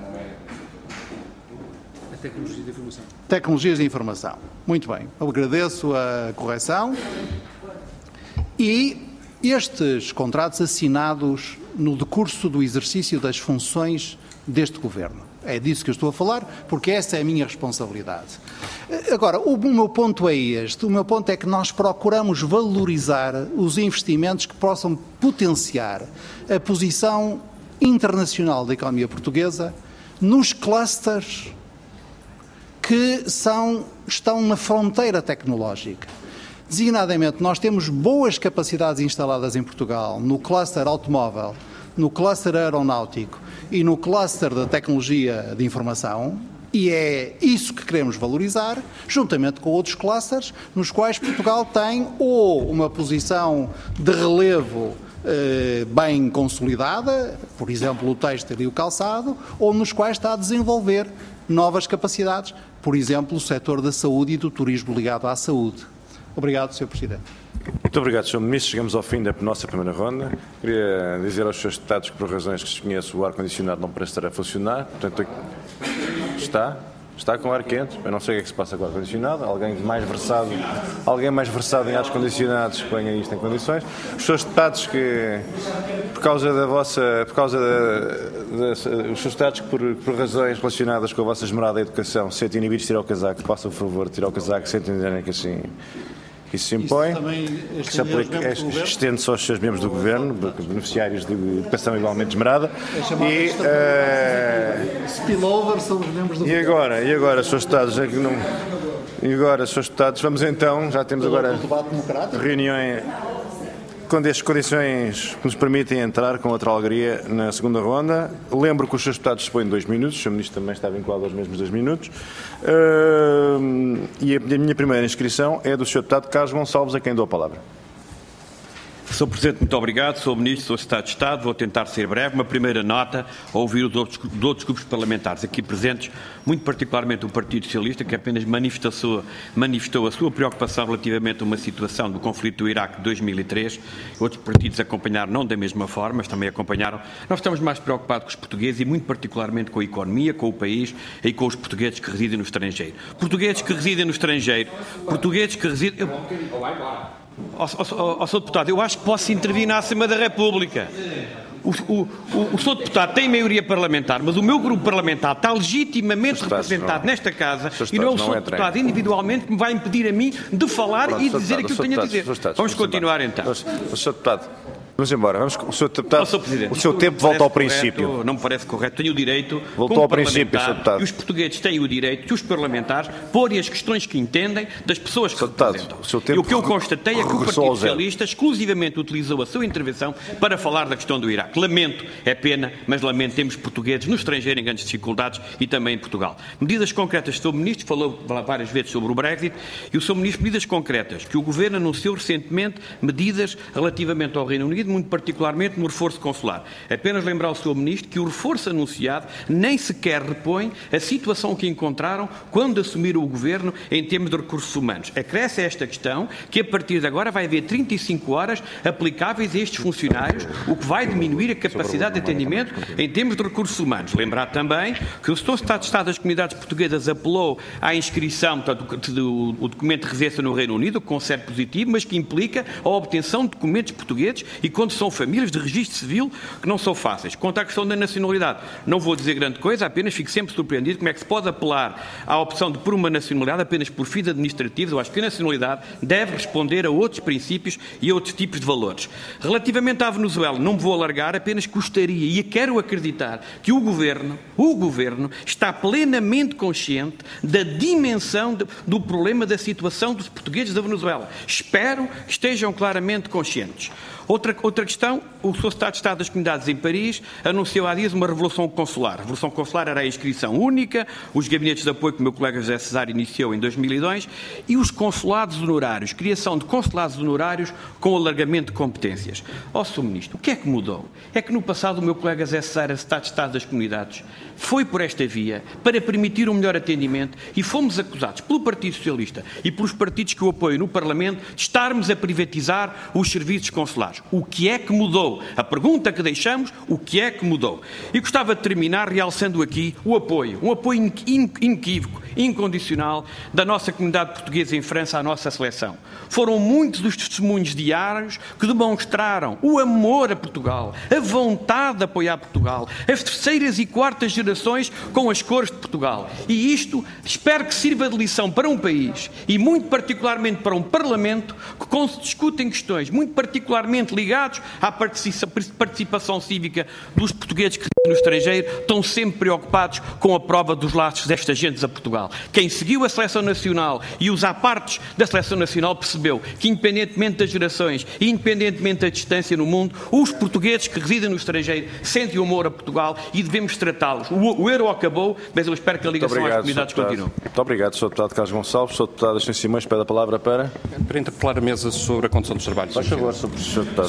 Tecnologias de informação. Tecnologias de informação. Muito bem. Eu agradeço a correção. E estes contratos assinados no decurso do exercício das funções deste Governo. É disso que eu estou a falar, porque essa é a minha responsabilidade. Agora, o meu ponto é este. O meu ponto é que nós procuramos valorizar os investimentos que possam potenciar a posição internacional da economia portuguesa nos clusters que estão na fronteira tecnológica. Designadamente, nós temos boas capacidades instaladas em Portugal no cluster automóvel, no cluster aeronáutico e no cluster da tecnologia de informação, e é isso que queremos valorizar, juntamente com outros clusters, nos quais Portugal tem ou uma posição de relevo bem consolidada, por exemplo, o têxtil e o calçado, ou nos quais está a desenvolver novas capacidades, por exemplo, o setor da saúde e do turismo ligado à saúde. Obrigado, Sr. Presidente. Muito obrigado, Sr. Ministro. Chegamos ao fim da nossa primeira ronda. Queria dizer aos Srs. Deputados que, por razões que se conhece, o ar-condicionado não parece estar a funcionar. Portanto, está com ar quente. Eu não sei o que é que se passa com o ar-condicionado. Alguém mais versado em ar-condicionados que ponha isto em condições. Os Srs. Deputados que, os Srs. Deputados que, por razões relacionadas com a vossa esmerada educação, se sentem inibidos de tirar o casaco, façam o favor de tirar o casaco, se entenderem que assim... Isso se impõe, que se aplica, estende-se aos seus membros do Governo, beneficiários de educação igualmente esmerada. Spillover são os membros do Governo. E agora, Srs. Deputados, vamos então, já temos agora reuniões com as condições que nos permitem entrar com outra alegria na segunda ronda. Lembro que os Srs. Deputados dispõem de 2 minutos, o Sr. Ministro também está vinculado aos mesmos 2 minutos. E a minha primeira inscrição é do Sr. Deputado Carlos Gonçalves, a quem dou a palavra. Sr. Presidente, muito obrigado. Sr. Ministro, Sr. Secretário de Estado, vou tentar ser breve. Uma primeira nota a ouvir os outros grupos parlamentares aqui presentes, muito particularmente o Partido Socialista, que apenas manifestou a sua preocupação relativamente a uma situação do conflito do Iraque de 2003. Outros partidos acompanharam, não da mesma forma, mas também acompanharam. Nós estamos mais preocupados com os portugueses e muito particularmente com a economia, com o país e com os portugueses que residem no estrangeiro. Portugueses que residem no estrangeiro, portugueses que residem... Sr. Deputado, eu acho que posso intervir na Assembleia da República. O Sr. Deputado tem maioria parlamentar, mas o meu grupo parlamentar está legitimamente representado nesta Casa e não é o Sr. Deputado individualmente que me vai impedir a mim de falar e dizer aquilo que tenho a dizer. Vamos continuar então. Sr. Deputado, vamos embora. O Sr. Deputado, o seu tempo volta ao princípio. Não me parece correto. Tenho o direito, voltou ao princípio, Sr. Deputado. E os portugueses têm o direito, que os parlamentares, porem as questões que entendem das pessoas que representam. E o que eu constatei é que o Partido Socialista exclusivamente utilizou a sua intervenção para falar da questão do Iraque. Lamento, é pena, mas lamento, temos portugueses no estrangeiro em grandes dificuldades e também em Portugal. Medidas concretas, o Sr. Ministro falou várias vezes sobre o Brexit e o Sr. Ministro, medidas concretas, que o Governo anunciou recentemente, medidas relativamente ao Reino Unido, muito particularmente no reforço consular. Apenas lembrar ao Sr. Ministro que o reforço anunciado nem sequer repõe a situação que encontraram quando assumiram o Governo em termos de recursos humanos. Acresce a esta questão que a partir de agora vai haver 35 horas aplicáveis a estes funcionários, o que vai diminuir a capacidade de atendimento em termos de recursos humanos. Lembrar também que o Sr. Secretário de Estado das Comunidades Portuguesas apelou à inscrição do documento de residência no Reino Unido, com certo positivo, mas que implica a obtenção de documentos portugueses e quando são famílias de registro civil que não são fáceis. Quanto à questão da nacionalidade, não vou dizer grande coisa, apenas fico sempre surpreendido como é que se pode apelar à opção de por uma nacionalidade apenas por fins administrativos. Eu acho que a nacionalidade deve responder a outros princípios e a outros tipos de valores. Relativamente à Venezuela, não me vou alargar, apenas gostaria e quero acreditar que o Governo está plenamente consciente da dimensão do problema da situação dos portugueses da Venezuela. Espero que estejam claramente conscientes. Outra questão, o Sr. Secretário de Estado das Comunidades em Paris anunciou há dias uma revolução consular. A revolução consular era a inscrição única, os gabinetes de apoio que o meu colega José Cesário iniciou em 2002 e os consulados honorários, criação de consulados honorários com alargamento de competências. Sr. Ministro, o que é que mudou? É que no passado o meu colega José Cesário, Secretário de Estado das Comunidades, foi por esta via para permitir um melhor atendimento e fomos acusados pelo Partido Socialista e pelos partidos que o apoiam no Parlamento de estarmos a privatizar os serviços consulares. O que é que mudou? A pergunta que deixamos, o que é que mudou? E gostava de terminar realçando aqui o apoio, um apoio inequívoco, incondicional da nossa comunidade portuguesa em França à nossa seleção. Foram muitos os testemunhos diários que demonstraram o amor a Portugal, a vontade de apoiar Portugal, as terceiras e quartas gerações com as cores de Portugal. E isto espero que sirva de lição para um país e muito particularmente para um Parlamento que quando se discutem questões muito particularmente ligados à participação cívica dos portugueses que no estrangeiro, estão sempre preocupados com a prova dos laços destas gentes a Portugal. Quem seguiu a Seleção Nacional e os apartes da Seleção Nacional percebeu que, independentemente das gerações e independentemente da distância no mundo, os portugueses que residem no estrangeiro sentem amor a Portugal e devemos tratá-los. O euro acabou, mas eu espero que a ligação às comunidades continue. Muito obrigado, Sr. Deputado Carlos Gonçalves. Sr. Deputado Sr. Simões, pede a palavra para interpelar a mesa sobre a condução dos trabalhos. Faz favor, Sr. Deputado.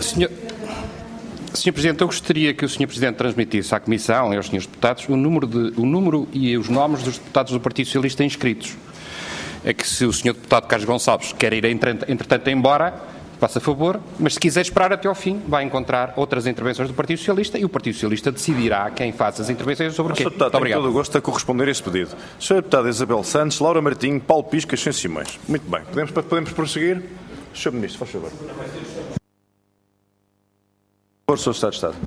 Sr. Presidente, eu gostaria que o Sr. Presidente transmitisse à Comissão e aos Srs. Deputados o número e os nomes dos deputados do Partido Socialista inscritos. É que se o Sr. Deputado Carlos Gonçalves quer ir, entretanto, embora, faça favor, mas se quiser esperar até ao fim, vai encontrar outras intervenções do Partido Socialista e o Partido Socialista decidirá quem faz as intervenções sobre o quê. Sr. Deputado, muito obrigado. Tenho todo o gosto a corresponder a esse pedido. Sr. Deputado Isabel Santos, Laura Martinho, Paulo Piscas, Sr. Simões. Muito bem. Podemos prosseguir? Sr. Ministro, faz favor. Por Sr. Secretário de Estado.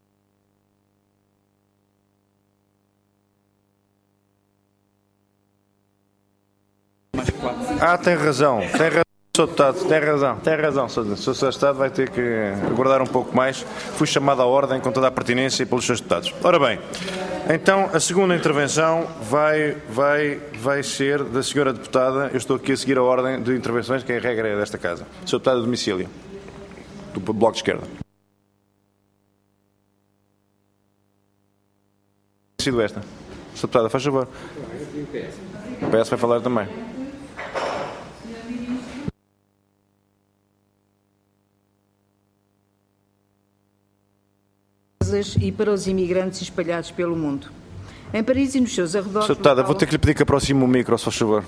Tem razão, Sr. Deputado, tem razão, Sr. Secretário de Estado vai ter que aguardar um pouco mais. Fui chamado à ordem com toda a pertinência pelos Srs. Deputados. Ora bem, então a segunda intervenção vai ser da Sra. Deputada. Eu estou aqui a seguir a ordem de intervenções, que é a regra desta Casa. Sr. Deputado de domicílio, do Bloco de Esquerda. Sido esta. Sr. Deputada, faz favor. O PS vai falar também. portuguesas e para os imigrantes espalhados pelo mundo. Em Paris e nos seus arredores... Sra. Deputada, vou ter que lhe pedir que aproxime o micro, se faz favor.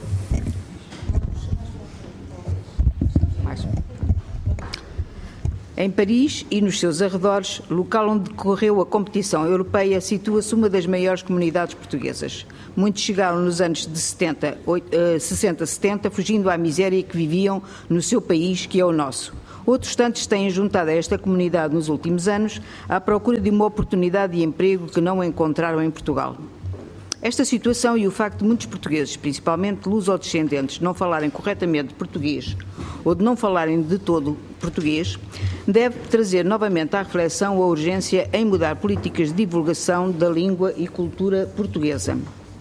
Em Paris e nos seus arredores, local onde decorreu a competição europeia, situa-se uma das maiores comunidades portuguesas. Muitos chegaram nos anos de 60, 70, fugindo à miséria que viviam no seu país, que é o nosso. Outros tantos têm juntado a esta comunidade nos últimos anos à procura de uma oportunidade de emprego que não encontraram em Portugal. Esta situação e o facto de muitos portugueses, principalmente lusodescendentes, não falarem corretamente português ou de não falarem de todo português, deve trazer novamente à reflexão a urgência em mudar políticas de divulgação da língua e cultura portuguesas.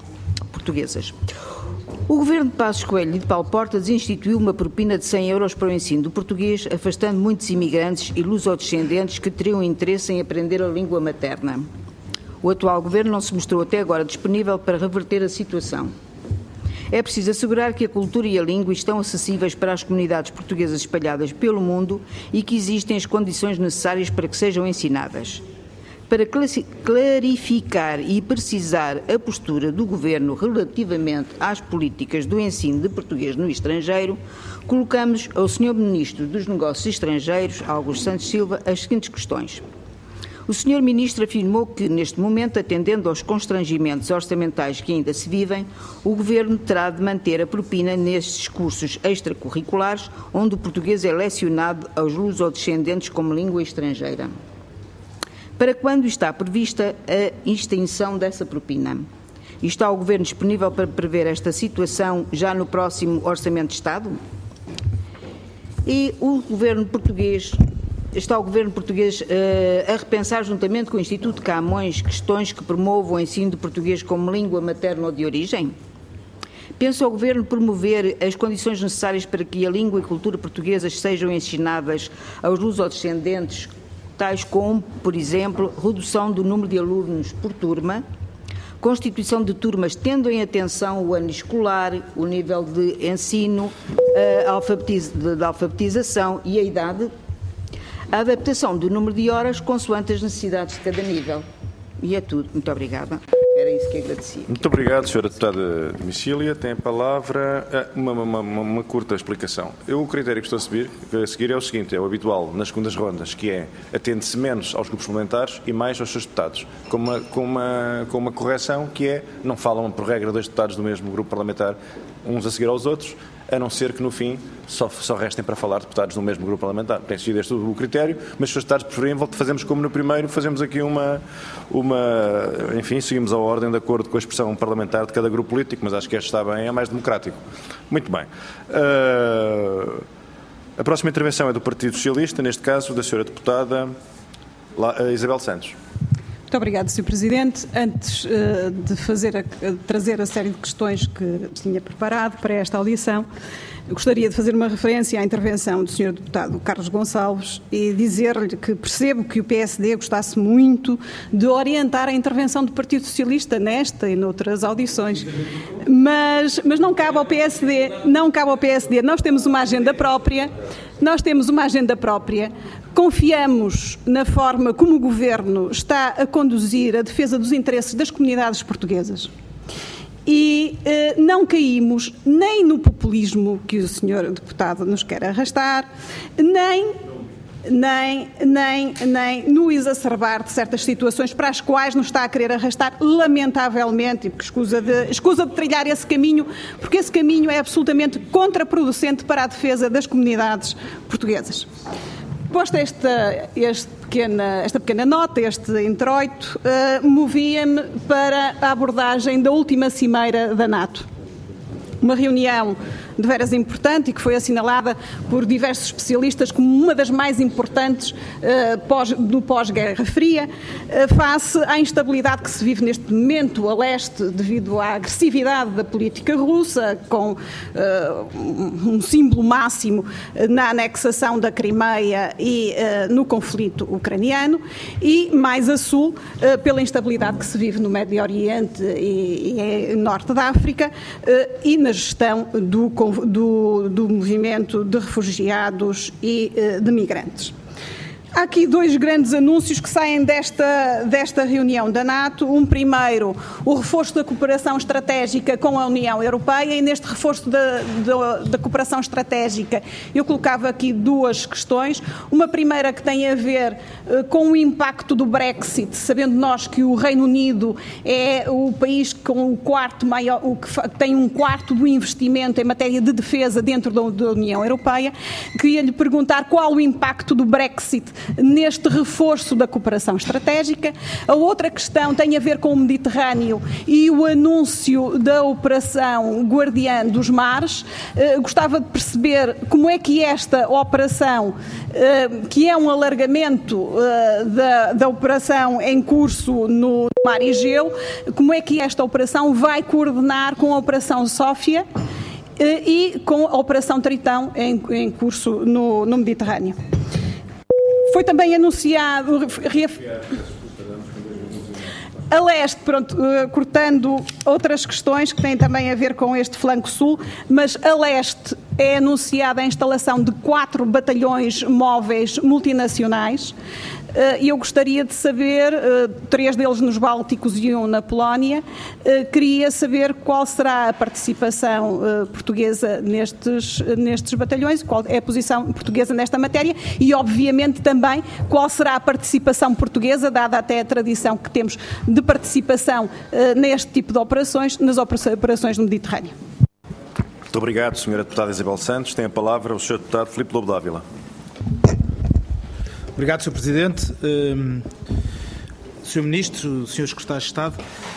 O Governo de Passos Coelho e de Paulo Portas instituiu uma propina de 100 € para o ensino do português, afastando muitos imigrantes e lusodescendentes que teriam interesse em aprender a língua materna. O atual Governo não se mostrou até agora disponível para reverter a situação. É preciso assegurar que a cultura e a língua estão acessíveis para as comunidades portuguesas espalhadas pelo mundo e que existem as condições necessárias para que sejam ensinadas. Para clarificar e precisar a postura do Governo relativamente às políticas do ensino de português no estrangeiro, colocamos ao Sr. Ministro dos Negócios Estrangeiros, Augusto Santos Silva, as seguintes questões. O Sr. Ministro afirmou que, neste momento, atendendo aos constrangimentos orçamentais que ainda se vivem, o Governo terá de manter a propina nestes cursos extracurriculares, onde o português é lecionado aos lusodescendentes como língua estrangeira. Para quando está prevista a extinção dessa propina? E está o Governo disponível para prever esta situação já no próximo Orçamento de Estado? E o Governo português... Está o Governo português a repensar, juntamente com o Instituto Camões, questões que promovam o ensino de português como língua materna ou de origem? Pensa o Governo promover as condições necessárias para que a língua e cultura portuguesas sejam ensinadas aos lusodescendentes, tais como, por exemplo, redução do número de alunos por turma, constituição de turmas tendo em atenção o ano escolar, o nível de ensino, da alfabetização e a idade, a adaptação do número de horas consoante as necessidades de cada nível. E é tudo. Muito obrigada. Era isso que agradecia. Muito obrigado, Sra. Deputada Domicília. Tem a palavra uma curta explicação. O critério que estou a seguir é o seguinte, é o habitual nas segundas rondas, que é atende-se menos aos grupos parlamentares e mais aos seus deputados, com uma correção que é, não falam por regra 2 deputados do mesmo grupo parlamentar, uns a seguir aos outros, a não ser que no fim só restem para falar deputados do mesmo grupo parlamentar. Tem sido este o critério, mas se os deputados preferirem, fazemos como no primeiro, fazemos aqui enfim, seguimos a ordem de acordo com a expressão parlamentar de cada grupo político, mas acho que este está bem, é mais democrático. Muito bem. A próxima intervenção é do Partido Socialista, neste caso da Sra. Deputada Isabel Santos. Muito obrigada, Sr. Presidente. Antes de trazer a série de questões que tinha preparado para esta audição, gostaria de fazer uma referência à intervenção do Sr. Deputado Carlos Gonçalves e dizer-lhe que percebo que o PSD gostasse muito de orientar a intervenção do Partido Socialista nesta e noutras audições, mas não cabe ao PSD, Nós temos uma agenda própria, Confiamos na forma como o Governo está a conduzir a defesa dos interesses das comunidades portuguesas e não caímos nem no populismo que o Sr. Deputado nos quer arrastar, nem no exacerbar de certas situações para as quais nos está a querer arrastar, lamentavelmente, porque escusa de trilhar esse caminho, porque esse caminho é absolutamente contraproducente para a defesa das comunidades portuguesas. Posta esta pequena nota, este introito, movia-me para a abordagem da última cimeira da NATO. Uma reunião de veras importante e que foi assinalada por diversos especialistas como uma das mais importantes do pós-Guerra Fria, face à instabilidade que se vive neste momento a leste devido à agressividade da política russa, com um símbolo máximo na anexação da Crimeia e no conflito ucraniano, e mais a sul pela instabilidade que se vive no Médio Oriente e norte da África e na gestão do movimento de refugiados e de migrantes. Há aqui dois grandes anúncios que saem desta reunião da NATO. Um primeiro, o reforço da cooperação estratégica com a União Europeia, e neste reforço da cooperação estratégica eu colocava aqui duas questões. Uma primeira que tem a ver com o impacto do Brexit, sabendo nós que o Reino Unido é o país com o quarto maior, que tem um quarto do investimento em matéria de defesa dentro da União Europeia. Queria-lhe perguntar qual o impacto do Brexit neste reforço da cooperação estratégica. A outra questão tem a ver com o Mediterrâneo e o anúncio da Operação Guardiã dos Mares. Gostava de perceber como é que esta operação, que é um alargamento da operação em curso no Mar Egeu, como é que esta operação vai coordenar com a Operação Sófia e com a Operação Tritão em curso no Mediterrâneo. Foi também anunciado a leste, pronto, cortando outras questões que têm também a ver com este flanco sul, mas a leste é anunciada a instalação de 4 batalhões móveis multinacionais. E eu gostaria de saber, 3 deles nos Bálticos e 1 na Polónia, queria saber qual será a participação portuguesa nestes batalhões, qual é a posição portuguesa nesta matéria e, obviamente, também qual será a participação portuguesa, dada até a tradição que temos de participação neste tipo de operações, nas operações no Mediterrâneo. Muito obrigado, Sra. Deputada Isabel Santos. Tem a palavra o Sr. Deputado Filipe Lobo Dávila. Obrigado, Sr. Presidente. Sr. Ministro, Srs. Secretários de Estado,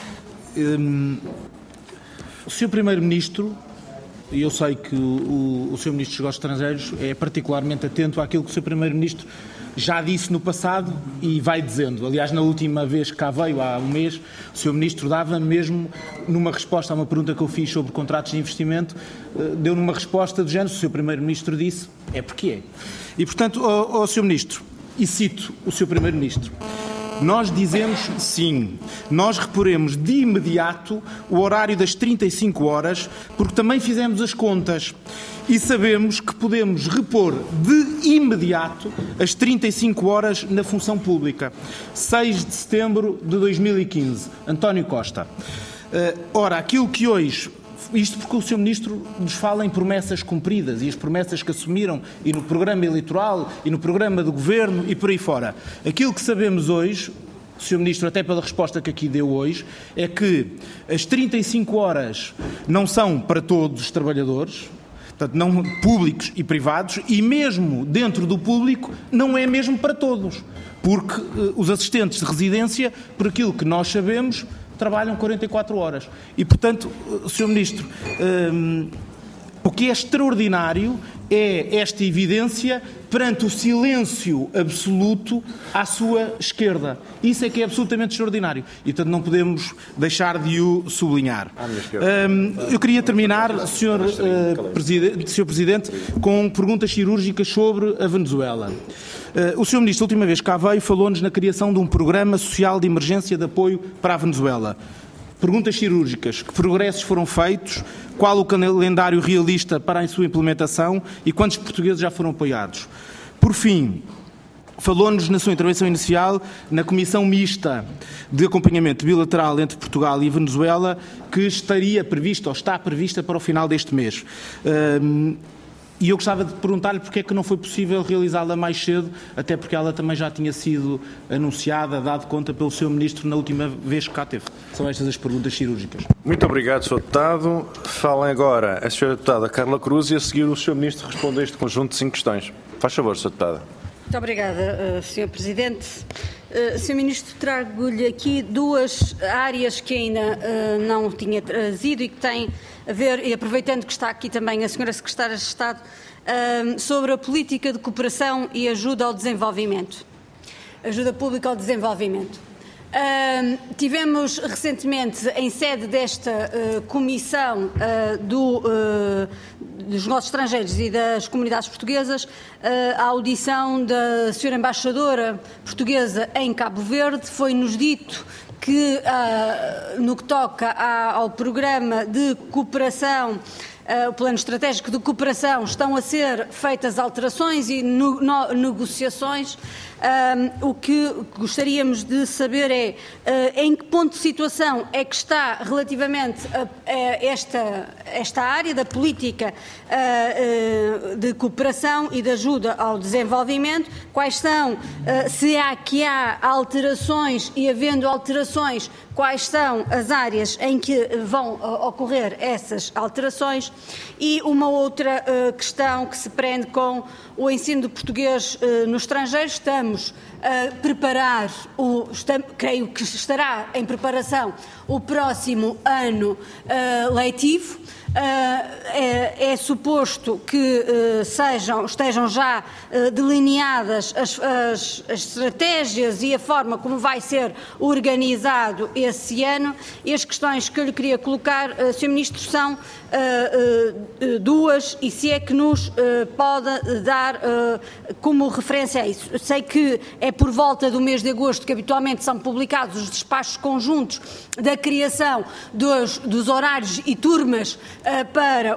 o Sr. Primeiro-Ministro, e eu sei que o Sr. Ministro dos Negócios Estrangeiros é particularmente atento àquilo que o Sr. Primeiro-Ministro já disse no passado e vai dizendo. Aliás, na última vez que cá veio, há um mês, o Sr. Ministro dava mesmo, numa resposta a uma pergunta que eu fiz sobre contratos de investimento, deu numa resposta do género, se o Sr. Primeiro-Ministro disse, é porque é. E, portanto, ao Sr. Ministro, e cito o Sr. Primeiro-Ministro, nós dizemos sim, nós reporemos de imediato o horário das 35 horas, porque também fizemos as contas e sabemos que podemos repor de imediato as 35 horas na função pública. 6 de setembro de 2015, António Costa. Ora, aquilo que hoje... Isto porque o Sr. Ministro nos fala em promessas cumpridas e as promessas que assumiram e no programa eleitoral e no programa do Governo e por aí fora. Aquilo que sabemos hoje, Sr. Ministro, até pela resposta que aqui deu hoje, é que as 35 horas não são para todos os trabalhadores, portanto, não públicos e privados, e mesmo dentro do público não é mesmo para todos, porque os assistentes de residência, por aquilo que nós sabemos, trabalham 44 horas. E, portanto, Sr. Ministro, o que é extraordinário é esta evidência perante o silêncio absoluto à sua esquerda. Isso é que é absolutamente extraordinário. E, portanto, não podemos deixar de o sublinhar. Eu queria terminar, Sr. Presidente, com perguntas cirúrgicas sobre a Venezuela. O Sr. Ministro, a última vez que cá veio, falou-nos na criação de um programa social de emergência de apoio para a Venezuela. Perguntas cirúrgicas. Que progressos foram feitos? Qual o calendário realista para a sua implementação? E quantos portugueses já foram apoiados? Por fim, falou-nos na sua intervenção inicial na Comissão Mista de Acompanhamento Bilateral entre Portugal e Venezuela, que estaria prevista ou está prevista para o final deste mês. E eu gostava de perguntar-lhe porque é que não foi possível realizá-la mais cedo, até porque ela também já tinha sido anunciada, dado conta pelo Sr. Ministro na última vez que cá teve. São estas as perguntas cirúrgicas. Muito obrigado, Sr. Deputado. Falem agora a Sra. Deputada Carla Cruz e a seguir o Sr. Ministro responde a este conjunto de 5 questões. Faz favor, Sra. Deputada. Muito obrigada, Sr. Presidente. Sr. Ministro, trago-lhe aqui 2 áreas que ainda não tinha trazido e que têm a ver, e aproveitando que está aqui também a Sra. Secretária de Estado, sobre a política de cooperação e ajuda ao desenvolvimento. Ajuda pública ao desenvolvimento. Tivemos recentemente, em sede desta Comissão dos Negócios Estrangeiros e das Comunidades Portuguesas, a audição da Sra. Embaixadora Portuguesa em Cabo Verde. Foi-nos dito que, no que toca ao programa de cooperação o Plano Estratégico de Cooperação, estão a ser feitas alterações e negociações. O que gostaríamos de saber é em que ponto de situação é que está relativamente a esta área da política de cooperação e de ajuda ao desenvolvimento, quais são, se há alterações e havendo alterações, quais são as áreas em que vão ocorrer essas alterações, e uma outra questão que se prende com o ensino de português no estrangeiro. Estamos a preparar, creio que estará em preparação o próximo ano letivo. É suposto que estejam já delineadas as estratégias e a forma como vai ser organizado esse ano, e as questões que eu lhe queria colocar, Sr. Ministro, são duas, e se é que nos pode dar como referência a isso. Eu sei que é por volta do mês de agosto que habitualmente são publicados os despachos conjuntos da criação dos horários e turmas para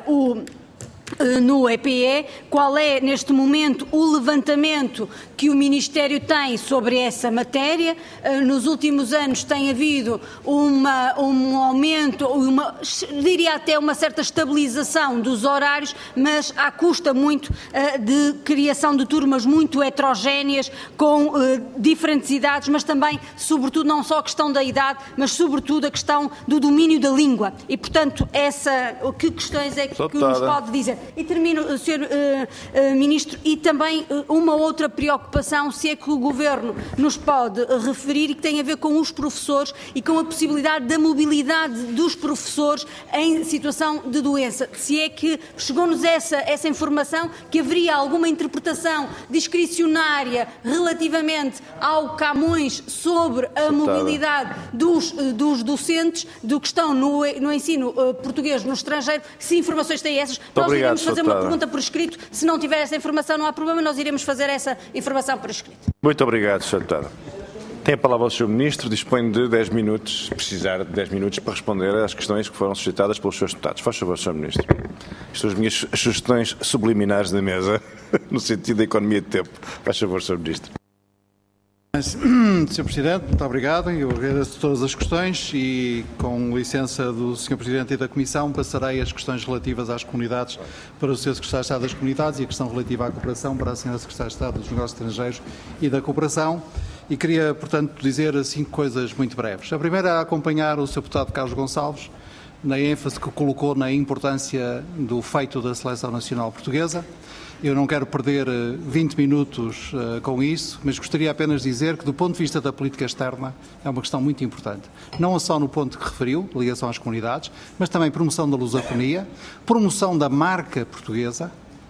no EPE. Qual é, neste momento, o levantamento que o Ministério tem sobre essa matéria? Nos últimos anos tem havido um aumento, diria até uma certa estabilização dos horários, mas à custa muito de criação de turmas muito heterogéneas, com diferentes idades, mas também, sobretudo, não só a questão da idade, mas sobretudo a questão do domínio da língua. E, portanto, que questões é que nos pode dizer? E termino, Sr. Ministro, e também uma outra preocupação, se é que o Governo nos pode referir, e que tem a ver com os professores e com a possibilidade da mobilidade dos professores em situação de doença. Se é que chegou-nos essa informação, que haveria alguma interpretação discricionária relativamente ao Camões sobre a mobilidade dos docentes do que estão no ensino português no estrangeiro. Se informações têm essas, nós iremos fazer uma pergunta por escrito. Se não tiver essa informação, não há problema, nós iremos fazer essa informação por escrito. Muito obrigado, Sr. Deputado. Tem a palavra o Sr. Ministro, dispõe de 10 minutos, se precisar de 10 minutos, para responder às questões que foram suscitadas pelos seus deputados. Faz favor, Sr. Ministro. Estas são as minhas sugestões subliminares da mesa, no sentido da economia de tempo. Faz favor, Sr. Ministro. Sr. Presidente, muito obrigado. Eu agradeço todas as questões e, com licença do Sr. Presidente e da Comissão, passarei as questões relativas às comunidades para o Sr. Secretário de Estado das Comunidades e a questão relativa à cooperação para a Sra. Secretária de Estado dos Negócios Estrangeiros e da Cooperação. E queria, portanto, dizer 5 coisas muito breves. A primeira é acompanhar o Sr. Deputado Carlos Gonçalves na ênfase que colocou na importância do feito da Seleção Nacional Portuguesa. Eu não quero perder 20 minutos com isso, mas gostaria apenas de dizer que, do ponto de vista da política externa, é uma questão muito importante. Não só no ponto que referiu, ligação às comunidades, mas também promoção da lusofonia, promoção da marca portuguesa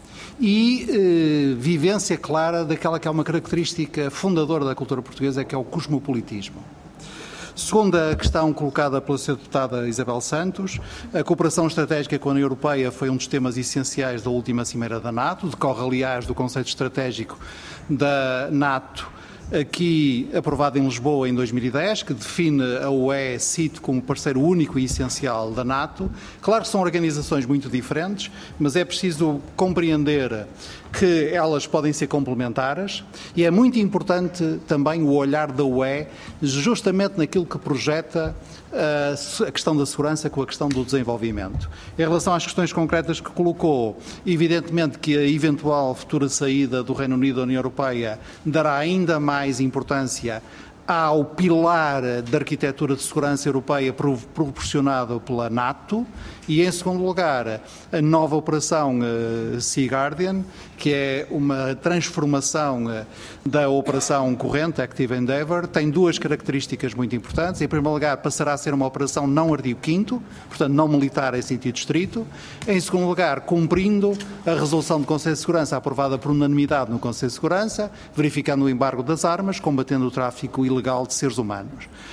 e vivência clara daquela que é uma característica fundadora da cultura portuguesa, que é o cosmopolitismo. Segunda questão colocada pela Sra. Deputada Isabel Santos, a cooperação estratégica com a União Europeia foi um dos temas essenciais da última Cimeira da NATO, decorre, aliás, do conceito estratégico da NATO, aqui aprovado em Lisboa em 2010, que define a UE, cito, como parceiro único e essencial da NATO. Claro que são organizações muito diferentes, mas é preciso compreender que elas podem ser complementares, e é muito importante também o olhar da UE justamente naquilo que projeta a questão da segurança com a questão do desenvolvimento. Em relação às questões concretas que colocou, evidentemente que a eventual futura saída do Reino Unido da União Europeia dará ainda mais importância ao pilar da arquitetura de segurança europeia proporcionado pela NATO e, em segundo lugar, a nova operação Sea Guardian, que é uma transformação da operação corrente Active Endeavour, tem 2 características muito importantes. Em primeiro lugar, passará a ser uma operação não artigo 5º, portanto não militar em sentido estrito. Em segundo lugar, cumprindo a resolução do Conselho de Segurança aprovada por unanimidade no Conselho de Segurança, verificando o embargo das armas, combatendo o tráfico ilegal de seres humanos.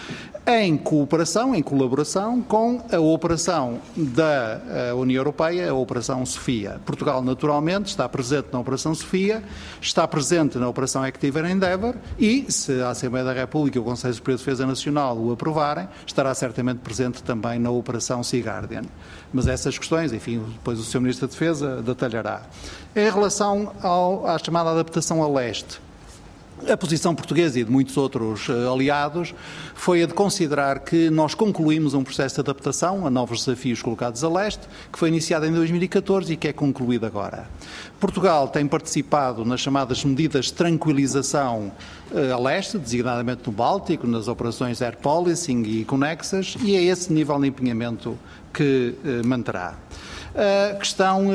em cooperação, em colaboração com a operação da União Europeia, a Operação Sofia. Portugal, naturalmente, está presente na Operação Sofia, está presente na Operação Active Endeavour e, se a Assembleia da República e o Conselho Superior de Defesa Nacional o aprovarem, estará certamente presente também na Operação Sea Guardian. Mas essas questões, enfim, depois o Sr. Ministro da Defesa detalhará. Em relação à chamada adaptação a leste, a posição portuguesa e de muitos outros aliados foi a de considerar que nós concluímos um processo de adaptação a novos desafios colocados a leste, que foi iniciado em 2014 e que é concluído agora. Portugal tem participado nas chamadas medidas de tranquilização a leste, designadamente no Báltico, nas operações Air Policing e conexas, e é esse nível de empenhamento que manterá. A questão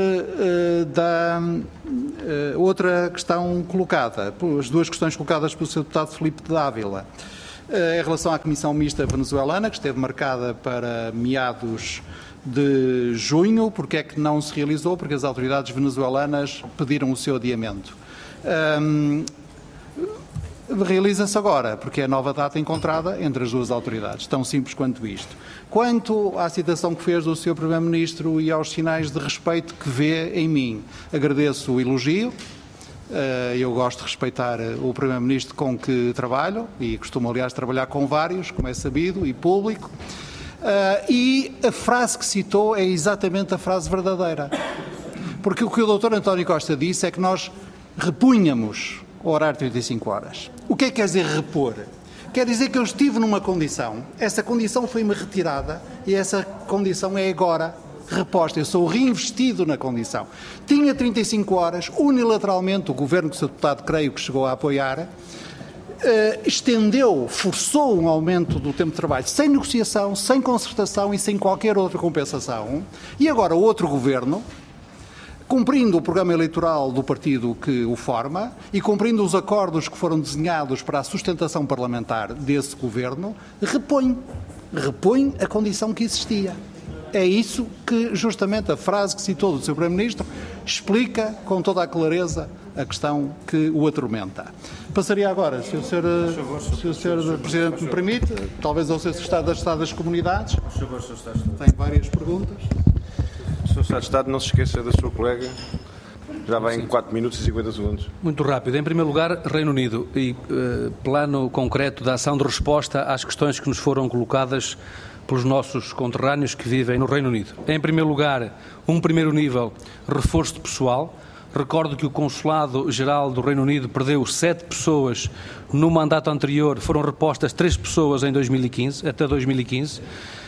outra questão colocada, as duas questões colocadas pelo Sr. Deputado Filipe Dávila, em relação à Comissão Mista Venezuelana, que esteve marcada para meados de junho, porque é que não se realizou? Porque as autoridades venezuelanas pediram o seu adiamento. Realiza-se agora, porque é a nova data encontrada entre as duas autoridades, tão simples quanto isto. Quanto à citação que fez do Sr. Primeiro-Ministro e aos sinais de respeito que vê em mim, agradeço o elogio. Eu gosto de respeitar o Primeiro-Ministro com que trabalho e costumo, aliás, trabalhar com vários, como é sabido e público. E a frase que citou é exatamente a frase verdadeira. Porque o que o Dr. António Costa disse é que nós repunhamos o horário de 35 horas. O que é que quer dizer repor? Quer dizer que eu estive numa condição, essa condição foi-me retirada e essa condição é agora reposta. Eu sou reinvestido na condição. Tinha 35 horas, unilateralmente, o Governo, que o Sr. Deputado creio que chegou a apoiar, estendeu, forçou um aumento do tempo de trabalho sem negociação, sem concertação e sem qualquer outra compensação. E agora o outro Governo, cumprindo o programa eleitoral do partido que o forma e cumprindo os acordos que foram desenhados para a sustentação parlamentar desse Governo, repõe a condição que existia. É isso que, justamente, a frase que citou do Sr. Primeiro-Ministro explica com toda a clareza a questão que o atormenta. Passaria agora, se o Sr. Presidente me permite, talvez ao Sr. Secretário de Estado das Comunidades. Tem várias perguntas. Sr. Secretário de Estado, não se esqueça da sua colega. Já vai em 4 minutos e 50 segundos. Muito rápido. Em primeiro lugar, Reino Unido e plano concreto da ação de resposta às questões que nos foram colocadas pelos nossos conterrâneos que vivem no Reino Unido. Em primeiro lugar, um primeiro nível, reforço de pessoal. Recordo que o Consulado-Geral do Reino Unido perdeu 7 pessoas no mandato anterior, foram repostas 3 pessoas em 2015, até 2015,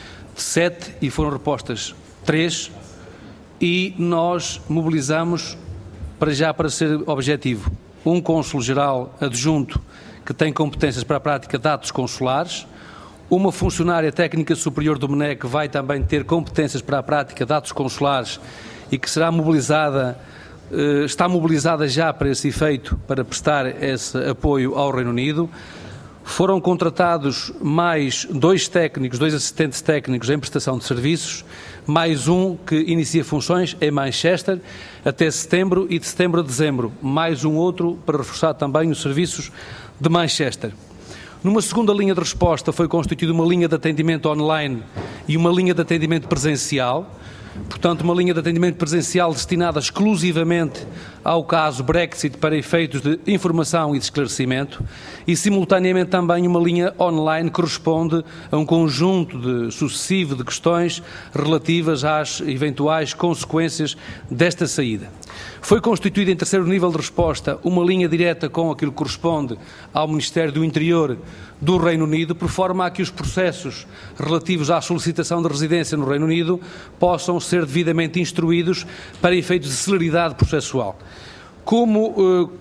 7 e foram repostas 3, e nós mobilizamos, para ser objetivo, um Cônsul-Geral adjunto que tem competências para a prática de atos consulares, uma funcionária técnica superior do MNE que vai também ter competências para a prática de atos consulares e que será mobilizada, está mobilizada já para esse efeito, para prestar esse apoio ao Reino Unido. Foram contratados mais 2 técnicos, 2 assistentes técnicos em prestação de serviços, mais um que inicia funções em Manchester até setembro e de setembro a dezembro, mais um outro para reforçar também os serviços de Manchester. Numa segunda linha de resposta foi constituída uma linha de atendimento online e uma linha de atendimento presencial, portanto uma linha de atendimento presencial destinada exclusivamente ao caso Brexit para efeitos de informação e de esclarecimento e simultaneamente também uma linha online que responde a um conjunto sucessivo de questões relativas às eventuais consequências desta saída. Foi constituída em terceiro nível de resposta uma linha direta com aquilo que corresponde ao Ministério do Interior do Reino Unido, por forma a que os processos relativos à solicitação de residência no Reino Unido possam ser devidamente instruídos para efeitos de celeridade processual. Como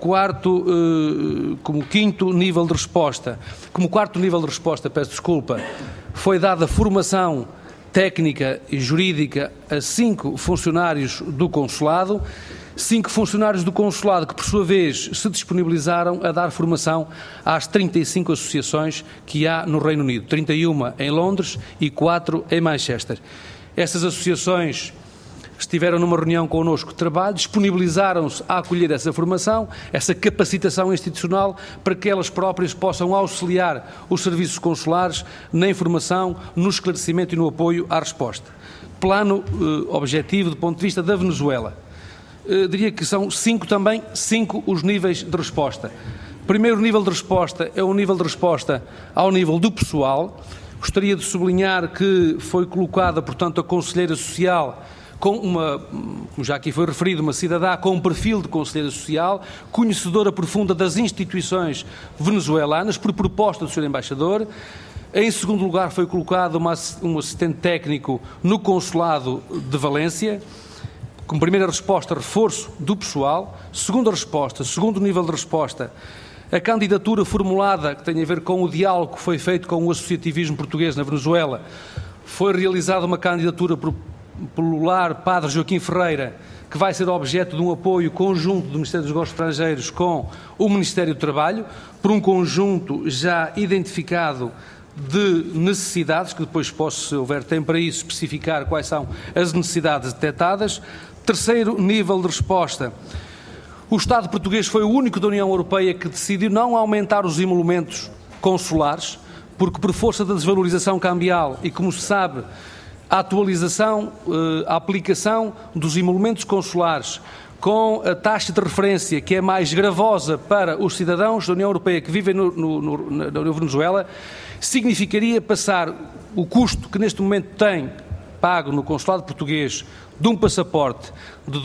quarto nível de resposta, foi dada formação técnica e jurídica a 5 funcionários do Consulado, 5 funcionários do Consulado que, por sua vez, se disponibilizaram a dar formação às 35 associações que há no Reino Unido, 31 em Londres e 4 em Manchester. Estas associações estiveram numa reunião connosco de trabalho, disponibilizaram-se a acolher essa formação, essa capacitação institucional, para que elas próprias possam auxiliar os serviços consulares na informação, no esclarecimento e no apoio à resposta. Plano objetivo do ponto de vista da Venezuela. Diria que são 5 os níveis de resposta. Primeiro nível de resposta é o nível de resposta ao nível do pessoal. Gostaria de sublinhar que foi colocada, portanto, a Conselheira Social com como já aqui foi referido, uma cidadã com um perfil de Conselheira Social, conhecedora profunda das instituições venezuelanas, por proposta do Sr. Embaixador. Em segundo lugar, foi colocado um assistente técnico no Consulado de Valência. Como primeira resposta, reforço do pessoal. Segunda resposta, segundo nível de resposta, a candidatura formulada, que tem a ver com o diálogo que foi feito com o associativismo português na Venezuela. Foi realizada uma candidatura pelo lar Padre Joaquim Ferreira, que vai ser objeto de um apoio conjunto do Ministério dos Negócios Estrangeiros com o Ministério do Trabalho, por um conjunto já identificado de necessidades, que depois posso, se houver tempo para isso, especificar quais são as necessidades detectadas. Terceiro nível de resposta. O Estado português foi o único da União Europeia que decidiu não aumentar os emolumentos consulares, porque por força da desvalorização cambial e, como se sabe, a atualização, a aplicação dos emolumentos consulares com a taxa de referência que é mais gravosa para os cidadãos da União Europeia que vivem na Venezuela, significaria passar o custo que neste momento tem pago no consulado português de um passaporte de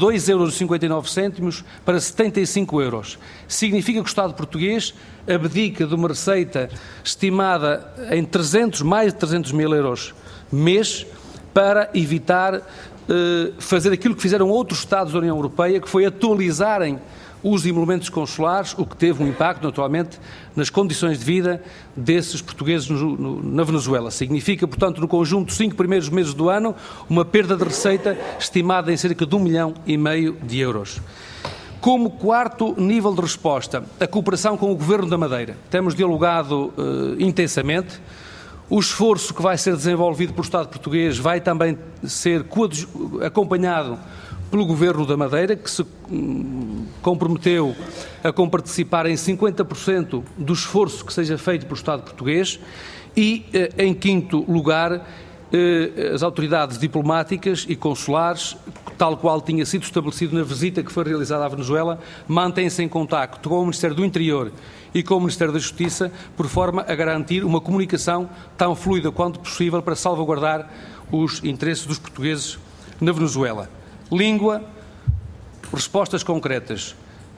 2,59 € para 75 €. Significa que o Estado português abdica de uma receita estimada em mais de 300 mil € mês para evitar fazer aquilo que fizeram outros Estados da União Europeia, que foi atualizarem os emolumentos consulares, o que teve um impacto, naturalmente, nas condições de vida desses portugueses na Venezuela. Significa, portanto, no conjunto dos 5 primeiros meses do ano, uma perda de receita estimada em cerca de 1,5 milhão de euros. Como quarto nível de resposta, a cooperação com o Governo da Madeira. Temos dialogado intensamente. O esforço que vai ser desenvolvido pelo Estado português vai também ser acompanhado pelo Governo da Madeira, que se comprometeu a comparticipar em 50% do esforço que seja feito pelo Estado português. E, em quinto lugar, as autoridades diplomáticas e consulares, tal qual tinha sido estabelecido na visita que foi realizada à Venezuela, mantêm-se em contacto com o Ministério do Interior e com o Ministério da Justiça, por forma a garantir uma comunicação tão fluida quanto possível para salvaguardar os interesses dos portugueses na Venezuela. Língua, respostas concretas.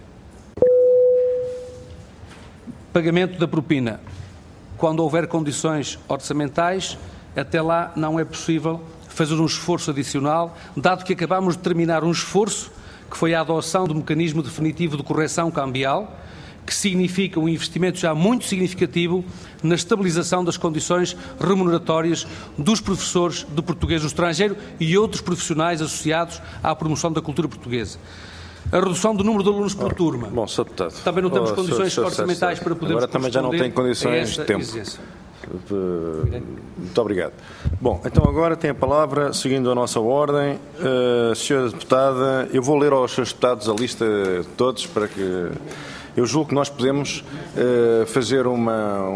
Pagamento da propina. Quando houver condições orçamentais, até lá não é possível fazer um esforço adicional, dado que acabamos de terminar um esforço que foi a adoção do mecanismo definitivo de correção cambial, que significa um investimento já muito significativo na estabilização das condições remuneratórias dos professores de português no estrangeiro e outros profissionais associados à promoção da cultura portuguesa. A redução do número de alunos por turma. Bom, Sr. Deputado. Também não temos condições orçamentais para podermos agora também já não tem condições de tempo. Muito obrigado. Bom, então agora tem a palavra, seguindo a nossa ordem, Sra. Deputada, eu vou ler aos Srs. Deputados a lista de todos para que... Eu julgo que nós podemos fazer uma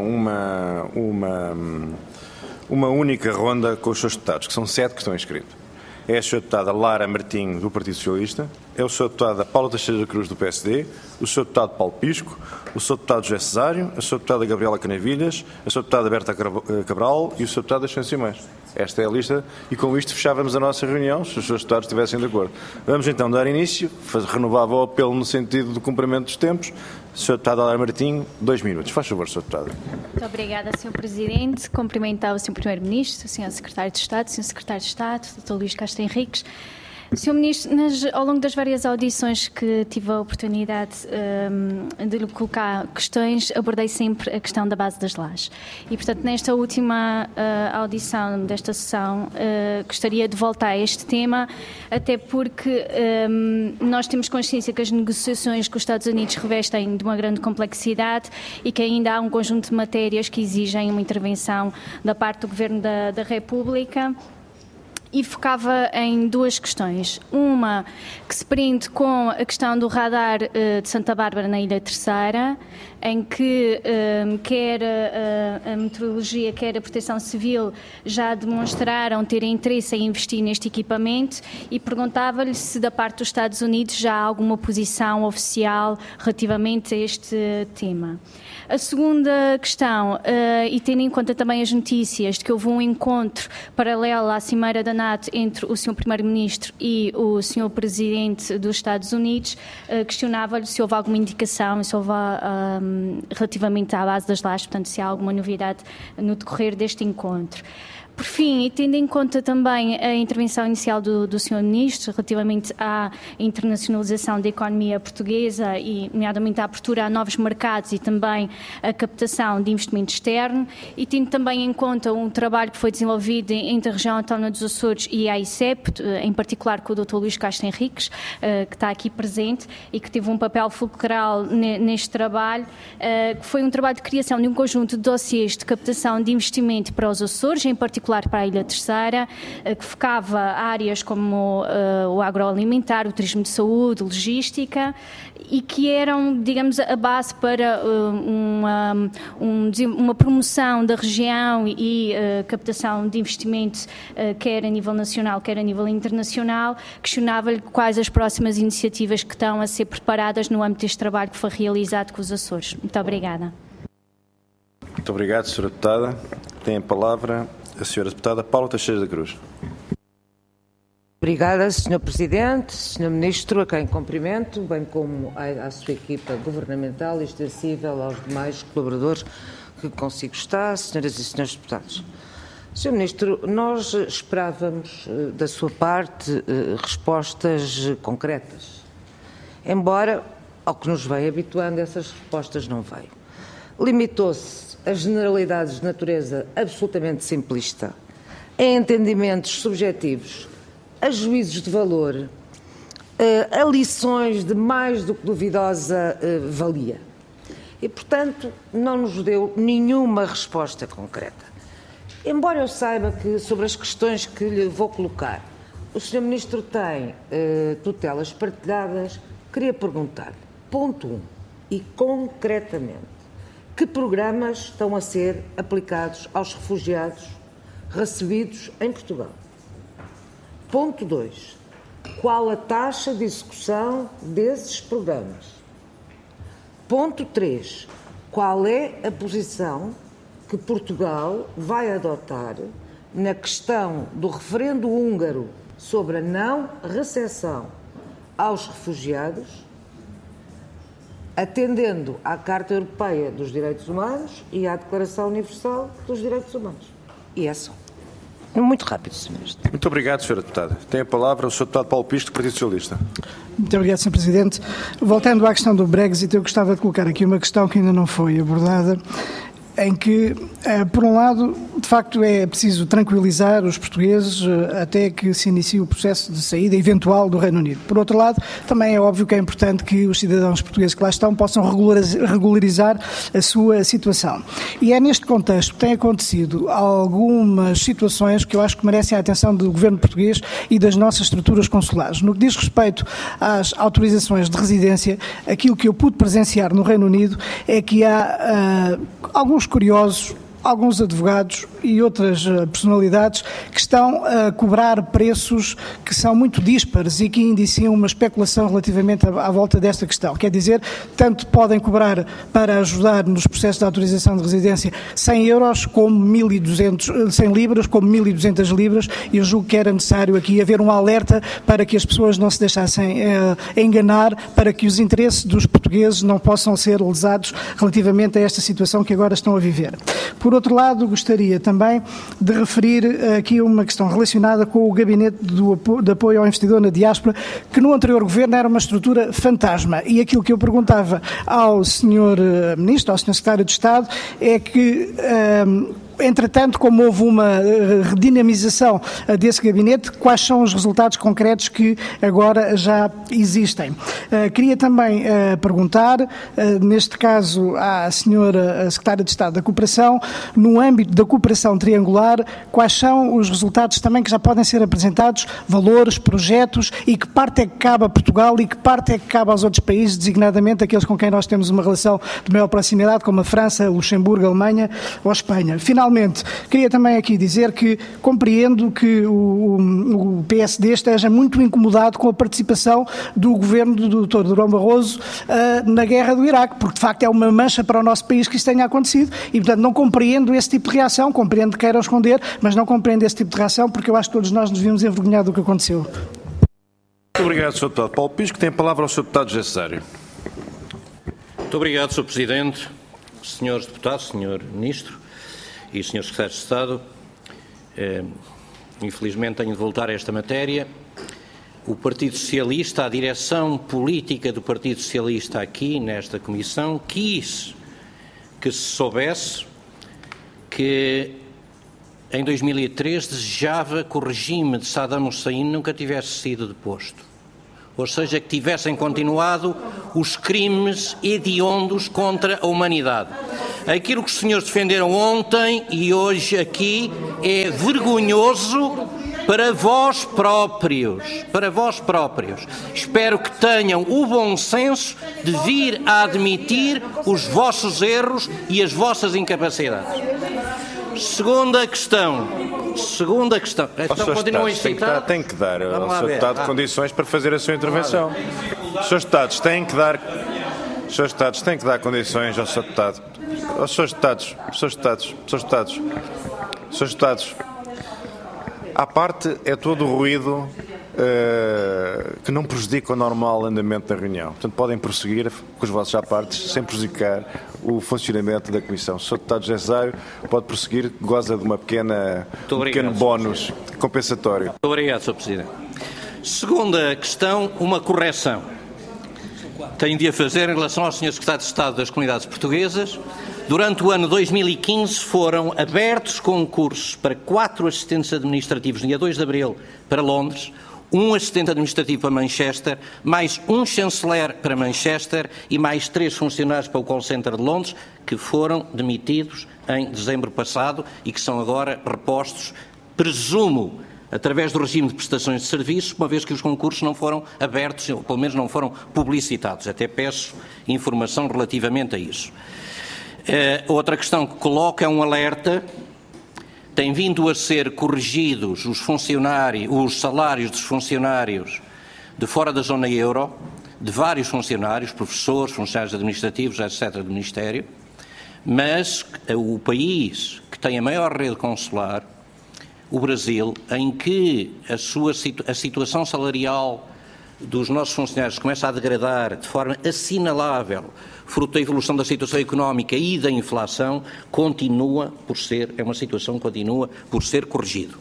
única ronda com os Srs. Deputados, que são 7 que estão inscritos. É a Sra. Deputada Lara Martinho, do Partido Socialista, é o Sr. Deputada Paula Teixeira da Cruz, do PSD, o Sr. Deputado Paulo Pisco, o Sr. Deputado José Cesário, a Sra. Deputada Gabriela Canavilhas, a Sra. Deputada Berta Cabral e o Sr. Deputado Ascencio Simões. Esta é a lista e com isto fechávamos a nossa reunião, se os Srs. Deputados estivessem de acordo. Vamos então dar início, renovava o apelo no sentido do cumprimento dos tempos. Sr. Deputado Lara Martinho, 2 minutos. Faz favor, Sr. Deputado. Muito obrigada, Sr. Presidente. Cumprimentar o Sr. Primeiro-Ministro, o Sr. Secretário de Estado, o Sr. Secretário de Estado, o Dr. Luís Castro Henriques. Sr. Ministro, ao longo das várias audições que tive a oportunidade de lhe colocar questões, abordei sempre a questão da base das lajes. E, portanto, nesta última audição desta sessão, gostaria de voltar a este tema, até porque nós temos consciência que as negociações com os Estados Unidos revestem de uma grande complexidade e que ainda há um conjunto de matérias que exigem uma intervenção da parte do Governo da República. e focava em duas questões. Uma que se prende com a questão do radar de Santa Bárbara na Ilha Terceira, em que quer a meteorologia, quer a Proteção Civil já demonstraram ter interesse em investir neste equipamento, e perguntava-lhe se da parte dos Estados Unidos já há alguma posição oficial relativamente a este tema. A segunda questão, e tendo em conta também as notícias de que houve um encontro paralelo à Cimeira da NATO entre o Sr. Primeiro-Ministro e o Sr. Presidente dos Estados Unidos, questionava-lhe se houve alguma indicação, se houve relativamente à base das lajes, portanto, se há alguma novidade no decorrer deste encontro. Por fim, e tendo em conta também a intervenção inicial do Sr. Ministro relativamente à internacionalização da economia portuguesa e, nomeadamente, à abertura a novos mercados e também a captação de investimento externo, e tendo também em conta um trabalho que foi desenvolvido entre a região autónoma dos Açores e a ICEP, em particular com o Dr. Luís Castro Henriques, que está aqui presente e que teve um papel fulcral neste trabalho, que foi um trabalho de criação de um conjunto de dossiês de captação de investimento para os Açores, em particular para a Ilha Terceira, que focava áreas como o agroalimentar, o turismo de saúde, logística, e que eram, digamos, a base para uma promoção da região e captação de investimento, quer a nível nacional, quer a nível internacional. Questionava-lhe quais as próximas iniciativas que estão a ser preparadas no âmbito deste trabalho que foi realizado com os Açores. Muito obrigada. Muito obrigado, Sra. Deputada. Tem a palavra a Sra. Deputada Paula Teixeira da Cruz. Obrigada, Sr. Presidente, Sr. Ministro, a quem cumprimento, bem como à sua equipa governamental e extensível aos demais colaboradores que consigo está, Senhoras e Senhores Deputados. Sr. Ministro, nós esperávamos da sua parte respostas concretas, embora, ao que nos veio habituando, essas respostas não veio. Limitou-se a generalidades de natureza absolutamente simplista, a entendimentos subjetivos, a juízos de valor, a lições de mais do que duvidosa valia. E, portanto, não nos deu nenhuma resposta concreta. Embora eu saiba que, sobre as questões que lhe vou colocar, o Sr. Ministro tem tutelas partilhadas, queria perguntar-lhe, ponto 1, e concretamente, que programas estão a ser aplicados aos refugiados recebidos em Portugal? Ponto 2. Qual a taxa de execução desses programas? Ponto 3. Qual é a posição que Portugal vai adotar na questão do referendo húngaro sobre a não recepção aos refugiados, atendendo à Carta Europeia dos Direitos Humanos e à Declaração Universal dos Direitos Humanos? E é só. Muito rápido, Sr. Ministro. Muito obrigado, Sra. Deputada. Tem a palavra o Sr. Deputado Paulo Pisco, do Partido Socialista. Muito obrigado, Sr. Presidente. Voltando à questão do Brexit, eu gostava de colocar aqui uma questão que ainda não foi abordada, em que, por um lado, de facto é preciso tranquilizar os portugueses até que se inicie o processo de saída eventual do Reino Unido. Por outro lado, também é óbvio que é importante que os cidadãos portugueses que lá estão possam regularizar a sua situação. E é neste contexto que têm acontecido algumas situações que eu acho que merecem a atenção do governo português e das nossas estruturas consulares. No que diz respeito às autorizações de residência, aquilo que eu pude presenciar no Reino Unido é que há alguns curiosos, alguns advogados e outras personalidades que estão a cobrar preços que são muito díspares e que indiciam uma especulação relativamente à volta desta questão. Quer dizer, tanto podem cobrar para ajudar nos processos de autorização de residência 100 euros como 1.200 libras, como 1.200 libras, e eu julgo que era necessário aqui haver um alerta para que as pessoas não se deixassem enganar, para que os interesses dos portugueses não possam ser lesados relativamente a esta situação que agora estão a viver. Por outro lado, gostaria também de referir aqui uma questão relacionada com o Gabinete de Apoio ao Investidor na Diáspora, que no anterior governo era uma estrutura fantasma. E aquilo que eu perguntava ao Sr. Ministro, ao Sr. Secretário de Estado, é que entretanto, como houve uma redinamização desse gabinete, quais são os resultados concretos que agora já existem? Queria também perguntar, neste caso à senhora Secretária de Estado da Cooperação, no âmbito da cooperação triangular, quais são os resultados também que já podem ser apresentados, valores, projetos, e que parte é que cabe a Portugal e que parte é que cabe aos outros países, designadamente aqueles com quem nós temos uma relação de maior proximidade, como a França, Luxemburgo, a Alemanha ou a Espanha. Finalmente, queria também aqui dizer que compreendo que o PSD esteja muito incomodado com a participação do governo do Dr. Durão Barroso na guerra do Iraque, porque de facto é uma mancha para o nosso país que isso tenha acontecido e, portanto, não compreendo esse tipo de reação, compreendo que queiram esconder, mas não compreendo esse tipo de reação porque eu acho que todos nós nos devíamos envergonhar do que aconteceu. Muito obrigado, Sr. Deputado Paulo Pisco. Tem a palavra ao Sr. Deputado José Cesário. Muito obrigado, Sr. Presidente, Srs. Deputados, Sr. Ministro e Srs. Secretários de Estado. Infelizmente tenho de voltar a esta matéria. O Partido Socialista, a direção política do Partido Socialista aqui nesta Comissão, quis que se soubesse que em 2003 desejava que o regime de Saddam Hussein nunca tivesse sido deposto. Ou seja, que tivessem continuado os crimes hediondos contra a humanidade. Aquilo que os senhores defenderam ontem e hoje aqui é vergonhoso para vós próprios. Para vós próprios. Espero que tenham o bom senso de vir a admitir os vossos erros e as vossas incapacidades. Segunda questão. Então continuam a incitar. Tem que dar ao Sr. Deputado condições para fazer a sua intervenção. Os Srs. Deputados têm que dar condições ao Sr. Deputado. Aos Srs. Deputados. À parte é todo o ruído que não prejudica o normal andamento da reunião. Portanto, podem prosseguir com os vossos à partes sem prejudicar o funcionamento da Comissão. O Sr. Deputado José Cesário pode prosseguir, goza de um pequeno bónus compensatório. Muito obrigado, Sr. Presidente. Segunda questão, uma correção. Tenho de a fazer em relação ao Sr. Secretário de Estado das Comunidades Portuguesas. Durante o ano 2015 foram abertos concursos para 4 assistentes administrativos no dia 2 de abril para Londres, 1 assistente administrativo para Manchester, mais 1 chanceler para Manchester e mais 3 funcionários para o call center de Londres, que foram demitidos em dezembro passado e que são agora repostos, presumo, através do regime de prestações de serviços, uma vez que os concursos não foram abertos, ou pelo menos não foram publicitados. Até peço informação relativamente a isso. Outra questão que coloco é um alerta. Tem vindo a ser corrigidos os salários dos funcionários de fora da zona euro, de vários funcionários, professores, funcionários administrativos, etc., do Ministério, mas o país que tem a maior rede consular, o Brasil, em que a situação salarial dos nossos funcionários começa a degradar de forma assinalável, fruto da evolução da situação económica e da inflação, é uma situação que continua por ser corrigido.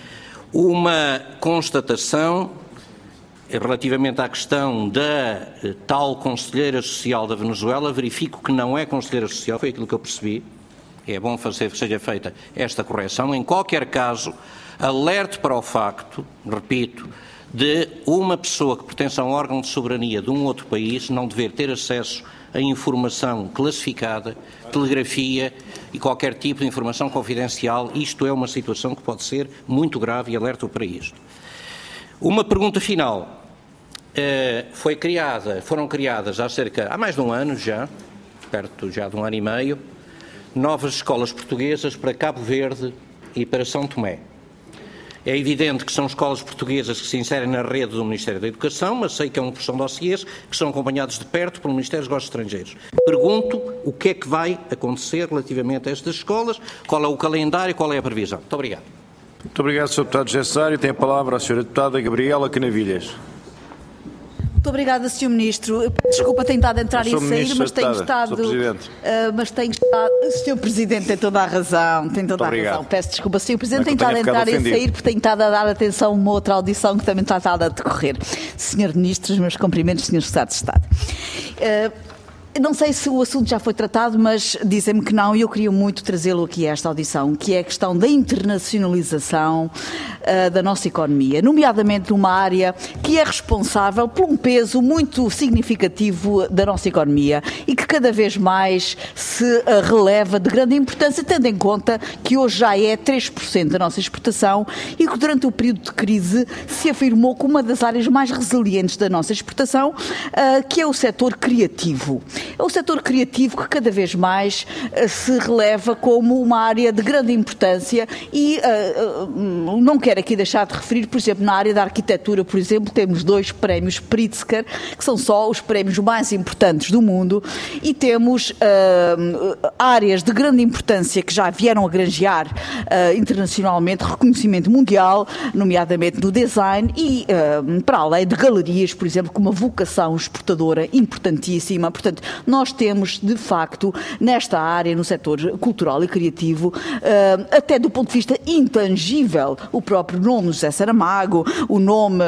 Uma constatação relativamente à questão da tal conselheira social da Venezuela, verifico que não é conselheira social, foi aquilo que eu percebi. É bom que seja feita esta correção. Em qualquer caso, alerte para o facto, repito, de uma pessoa que pertence a um órgão de soberania de um outro país não dever ter acesso a informação classificada, telegrafia e qualquer tipo de informação confidencial. Isto é uma situação que pode ser muito grave e alerto para isto. Uma pergunta final. Foram criadas há mais de um ano já, perto já de um ano e meio, novas escolas portuguesas para Cabo Verde e para São Tomé. É evidente que são escolas portuguesas que se inserem na rede do Ministério da Educação, mas sei que é uma porção de dossiês que são acompanhados de perto pelo Ministério dos Negócios Estrangeiros. Pergunto o que é que vai acontecer relativamente a estas escolas, qual é o calendário, qual é a previsão. Muito obrigado. Muito obrigado, Sr. Deputado José Cesário. Tem a palavra a Sra. Deputada Gabriela Canavilhas. Muito obrigada, Sr. Ministro. Desculpa, tenho estado a entrar e sair, mas tenho estado... Sr. Presidente tem toda a razão, Peço desculpa, Sr. Presidente, tenho estado a entrar e sair porque tenho estado a dar atenção a uma outra audição que também está a decorrer. Sr. Ministro, os meus cumprimentos, Sr. Secretário de Estado. Não sei se o assunto já foi tratado, mas dizem-me que não, e eu queria muito trazê-lo aqui a esta audição, que é a questão da internacionalização da nossa economia, nomeadamente numa área que é responsável por um peso muito significativo da nossa economia e que cada vez mais se releva de grande importância, tendo em conta que hoje já é 3% da nossa exportação e que durante o período de crise se afirmou como uma das áreas mais resilientes da nossa exportação, que é o setor criativo. É o setor criativo que cada vez mais se releva como uma área de grande importância e não quero aqui deixar de referir, por exemplo, na área da arquitetura, por exemplo, temos 2 prémios Pritzker, que são só os prémios mais importantes do mundo, e temos áreas de grande importância que já vieram a granjear internacionalmente reconhecimento mundial, nomeadamente no design e para além de galerias, por exemplo, com uma vocação exportadora importantíssima. Portanto, nós temos, de facto, nesta área, no setor cultural e criativo, até do ponto de vista intangível, o próprio nome José Saramago, o nome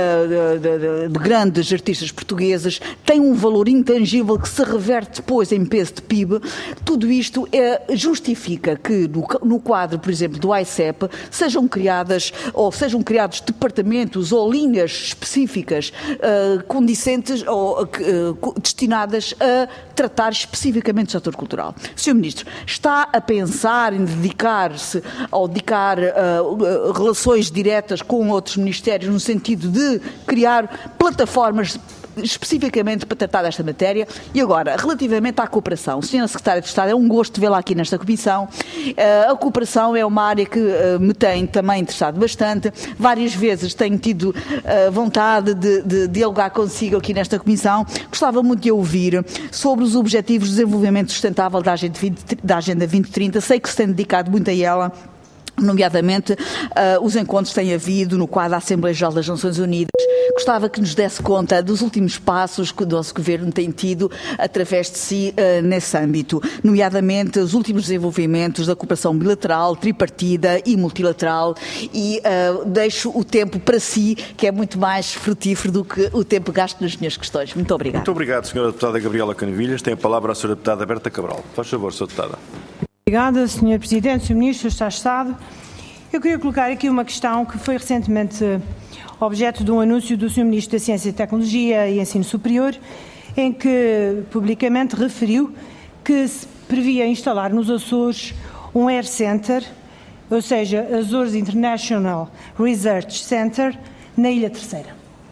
de grandes artistas portugueses, tem um valor intangível que se reverte depois em peso de PIB. Tudo isto justifica que, no quadro, por exemplo, do ICEP, sejam criados departamentos ou linhas específicas condicentes ou destinadas a tratar especificamente do setor cultural. Sr. Ministro, está a pensar em dedicar-se ou dedicar relações diretas com outros ministérios no sentido de criar plataformas especificamente para tratar desta matéria? E agora, relativamente à cooperação, Sra. Secretária de Estado, é um gosto vê-la aqui nesta comissão. A cooperação é uma área que me tem também interessado bastante. Várias vezes tenho tido vontade de dialogar consigo aqui nesta comissão. Gostava muito de ouvir sobre os Objetivos de Desenvolvimento Sustentável da Agenda 2030. Sei que se tem dedicado muito a ela. Nomeadamente, os encontros que têm havido no quadro da Assembleia Geral das Nações Unidas. Gostava que nos desse conta dos últimos passos que o nosso Governo tem tido através de si nesse âmbito, nomeadamente os últimos desenvolvimentos da cooperação bilateral, tripartida e multilateral, e deixo o tempo para si, que é muito mais frutífero do que o tempo gasto nas minhas questões. Muito obrigada. Muito obrigado, Sra. Deputada Gabriela Canavilhas. Tem a palavra a Sra. Deputada Berta Cabral. Faz favor, Sra. Deputada. Obrigada, Sr. Presidente, Sr. Ministro, Sr. Estado. Eu queria colocar aqui uma questão que foi recentemente objeto de um anúncio do Sr. Ministro da Ciência e Tecnologia e Ensino Superior, em que publicamente referiu que se previa instalar nos Açores um Air Center, ou seja, Azores International Research Center, na Ilha Terceira.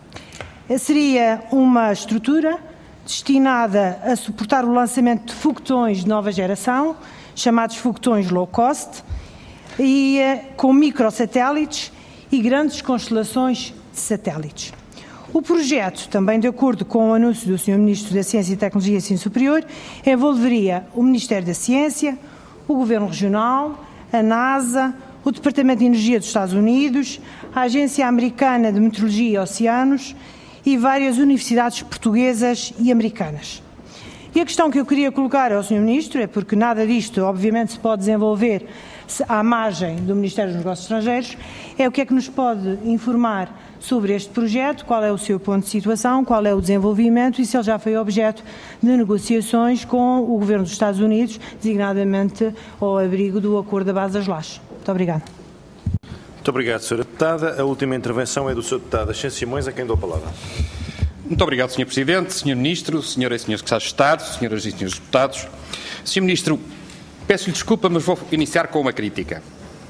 Seria uma estrutura destinada a suportar o lançamento de foguetões de nova geração, chamados foguetões low cost, e com microsatélites e grandes constelações de satélites. O projeto, também de acordo com o anúncio do Sr. Ministro da Ciência e Tecnologia e Ensino Superior, envolveria o Ministério da Ciência, o Governo Regional, a NASA, o Departamento de Energia dos Estados Unidos, a Agência Americana de Meteorologia e Oceanos e várias universidades portuguesas e americanas. E a questão que eu queria colocar ao Sr. Ministro é porque nada disto, obviamente, se pode desenvolver à margem do Ministério dos Negócios Estrangeiros, é o que é que nos pode informar sobre este projeto, qual é o seu ponto de situação, qual é o desenvolvimento e se ele já foi objeto de negociações com o Governo dos Estados Unidos, designadamente ao abrigo do Acordo da Base das Lajes. Muito obrigada. Muito obrigado, Sra. Deputada. A última intervenção é do Sr. Deputado Ascenso Simões, a quem dou a palavra. Muito obrigado, Sr. Presidente, Sr. Ministro, Sras. e Srs. Secretários de Estado, Sras. e Srs. Deputados. Sr. Ministro, peço-lhe desculpa, mas vou iniciar com uma crítica.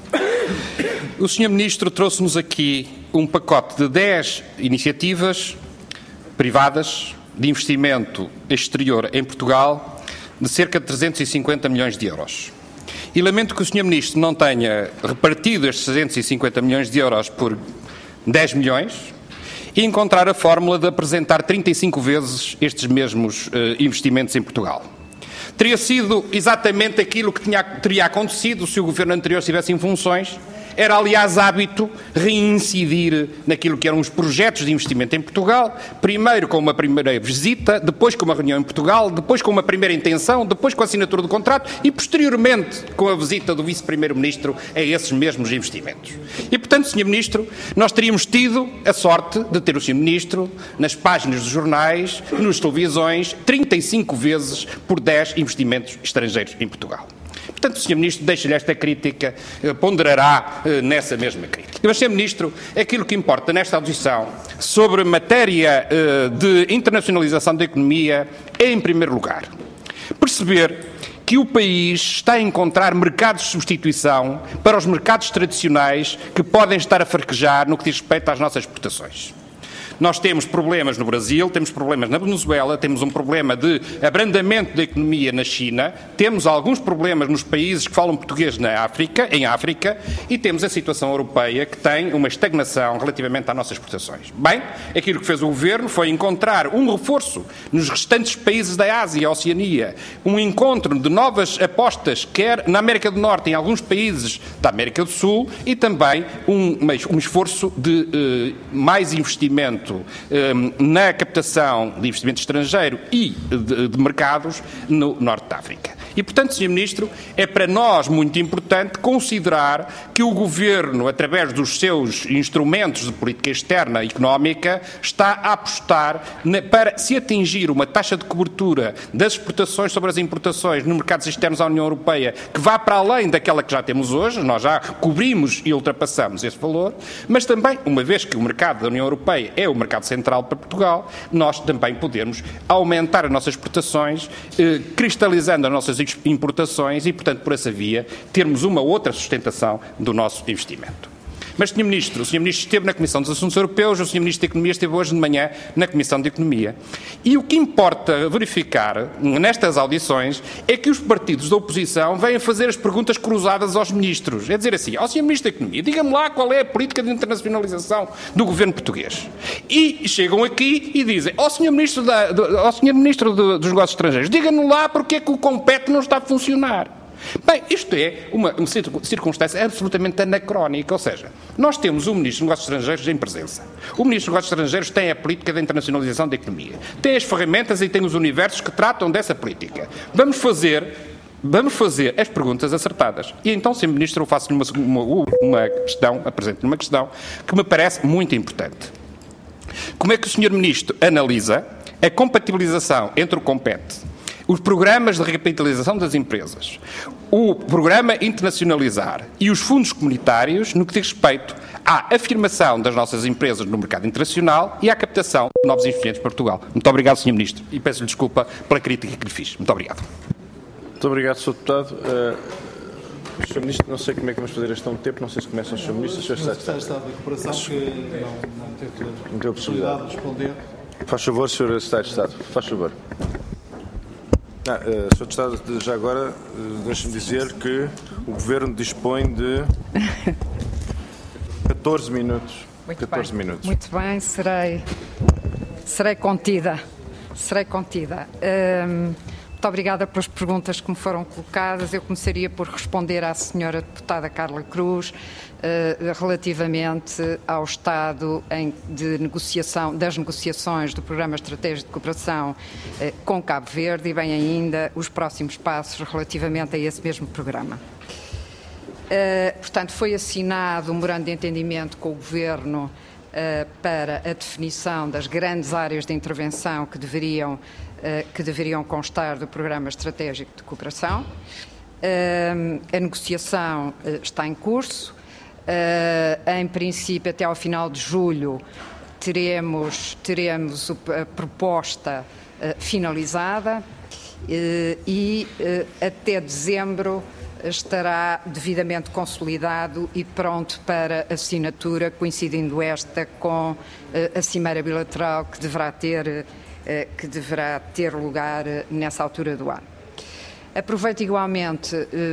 O Sr. Ministro trouxe-nos aqui um pacote de 10 iniciativas privadas de investimento exterior em Portugal de cerca de 350 milhões de euros. E lamento que o Sr. Ministro não tenha repartido estes 350 milhões de euros por 10 milhões e encontrar a fórmula de apresentar 35 vezes estes mesmos investimentos em Portugal. Teria sido exatamente aquilo que teria acontecido se o Governo anterior estivesse em funções, era, aliás, hábito reincidir naquilo que eram os projetos de investimento em Portugal, primeiro com uma primeira visita, depois com uma reunião em Portugal, depois com uma primeira intenção, depois com a assinatura do contrato e, posteriormente, com a visita do Vice-Primeiro-Ministro a esses mesmos investimentos. E, portanto, Sr. Ministro, nós teríamos tido a sorte de ter o Sr. Ministro nas páginas dos jornais, nas televisões, 35 vezes por 10 investimentos estrangeiros em Portugal. Portanto, o Sr. Ministro deixa-lhe esta crítica, ponderará nessa mesma crítica. Mas, Sr. Ministro, aquilo que importa nesta audição sobre matéria de internacionalização da economia é, em primeiro lugar, perceber que o país está a encontrar mercados de substituição para os mercados tradicionais que podem estar a fraquejar no que diz respeito às nossas exportações. Nós temos problemas no Brasil, temos problemas na Venezuela, temos um problema de abrandamento da economia na China, temos alguns problemas nos países que falam português em África, e temos a situação europeia que tem uma estagnação relativamente às nossas exportações. Bem, aquilo que fez o Governo foi encontrar um reforço nos restantes países da Ásia e Oceania, um encontro de novas apostas, quer na América do Norte, em alguns países da América do Sul, e também um esforço de mais investimento na captação de investimento estrangeiro e de mercados no Norte da África. E, portanto, Sr. Ministro, é para nós muito importante considerar que o Governo, através dos seus instrumentos de política externa e económica, está a apostar para se atingir uma taxa de cobertura das exportações sobre as importações nos mercados externos à União Europeia que vá para além daquela que já temos hoje. Nós já cobrimos e ultrapassamos esse valor, mas também, uma vez que o mercado da União Europeia é o mercado central para Portugal, nós também podemos aumentar as nossas exportações, cristalizando as nossas importações e, portanto, por essa via, termos uma outra sustentação do nosso investimento. Mas, Sr. Ministro, o Sr. Ministro esteve na Comissão dos Assuntos Europeus, o Sr. Ministro da Economia esteve hoje de manhã na Comissão de Economia. E o que importa verificar nestas audições é que os partidos da oposição vêm fazer as perguntas cruzadas aos ministros. É dizer assim, ao Sr. Ministro da Economia, diga-me lá qual é a política de internacionalização do governo português. E chegam aqui e dizem, ao Sr. Ministro, dos Negócios Estrangeiros, diga-me lá porque é que o COMPET não está a funcionar. Bem, isto é uma circunstância absolutamente anacrónica, ou seja, nós temos o Ministro dos Negócios Estrangeiros em presença. O Ministro dos Negócios Estrangeiros tem a política de internacionalização da economia, tem as ferramentas e tem os universos que tratam dessa política. Vamos fazer as perguntas acertadas. E então, Sr. Ministro, eu faço-lhe uma questão, apresento-lhe uma questão que me parece muito importante. Como é que o Sr. Ministro analisa a compatibilização entre o COMPET, os programas de recapitalização das empresas, o programa Internacionalizar e os fundos comunitários no que diz respeito à afirmação das nossas empresas no mercado internacional e à captação de novos investimentos para Portugal? Muito obrigado, Sr. Ministro, e peço-lhe desculpa pela crítica que lhe fiz. Muito obrigado. Muito obrigado, Sr. Deputado. Sr. Ministro, não sei como é que vamos fazer este tempo, não sei se começa o Sr. Ministro, o Sr. Secretário de Estado da Cooperação, que não teve a possibilidade de responder. Faz favor, Sr. Secretário de Estado, faz favor. Sr. Deputado, já agora, deixe-me dizer que o Governo dispõe de 14 minutos. Muito bem, serei contida. Muito obrigada pelas perguntas que me foram colocadas. Eu começaria por responder à senhora deputada Carla Cruz relativamente ao estado das negociações do Programa Estratégico de Cooperação com Cabo Verde e bem ainda os próximos passos relativamente a esse mesmo programa. Portanto, foi assinado um memorando de entendimento com o Governo para a definição das grandes áreas de intervenção que deveriam constar do Programa Estratégico de Cooperação. A negociação está em curso. Em princípio, até ao final de julho, teremos a proposta finalizada e até dezembro estará devidamente consolidado e pronto para assinatura, coincidindo esta com a cimeira bilateral que deverá ter lugar nessa altura do ano. Aproveito igualmente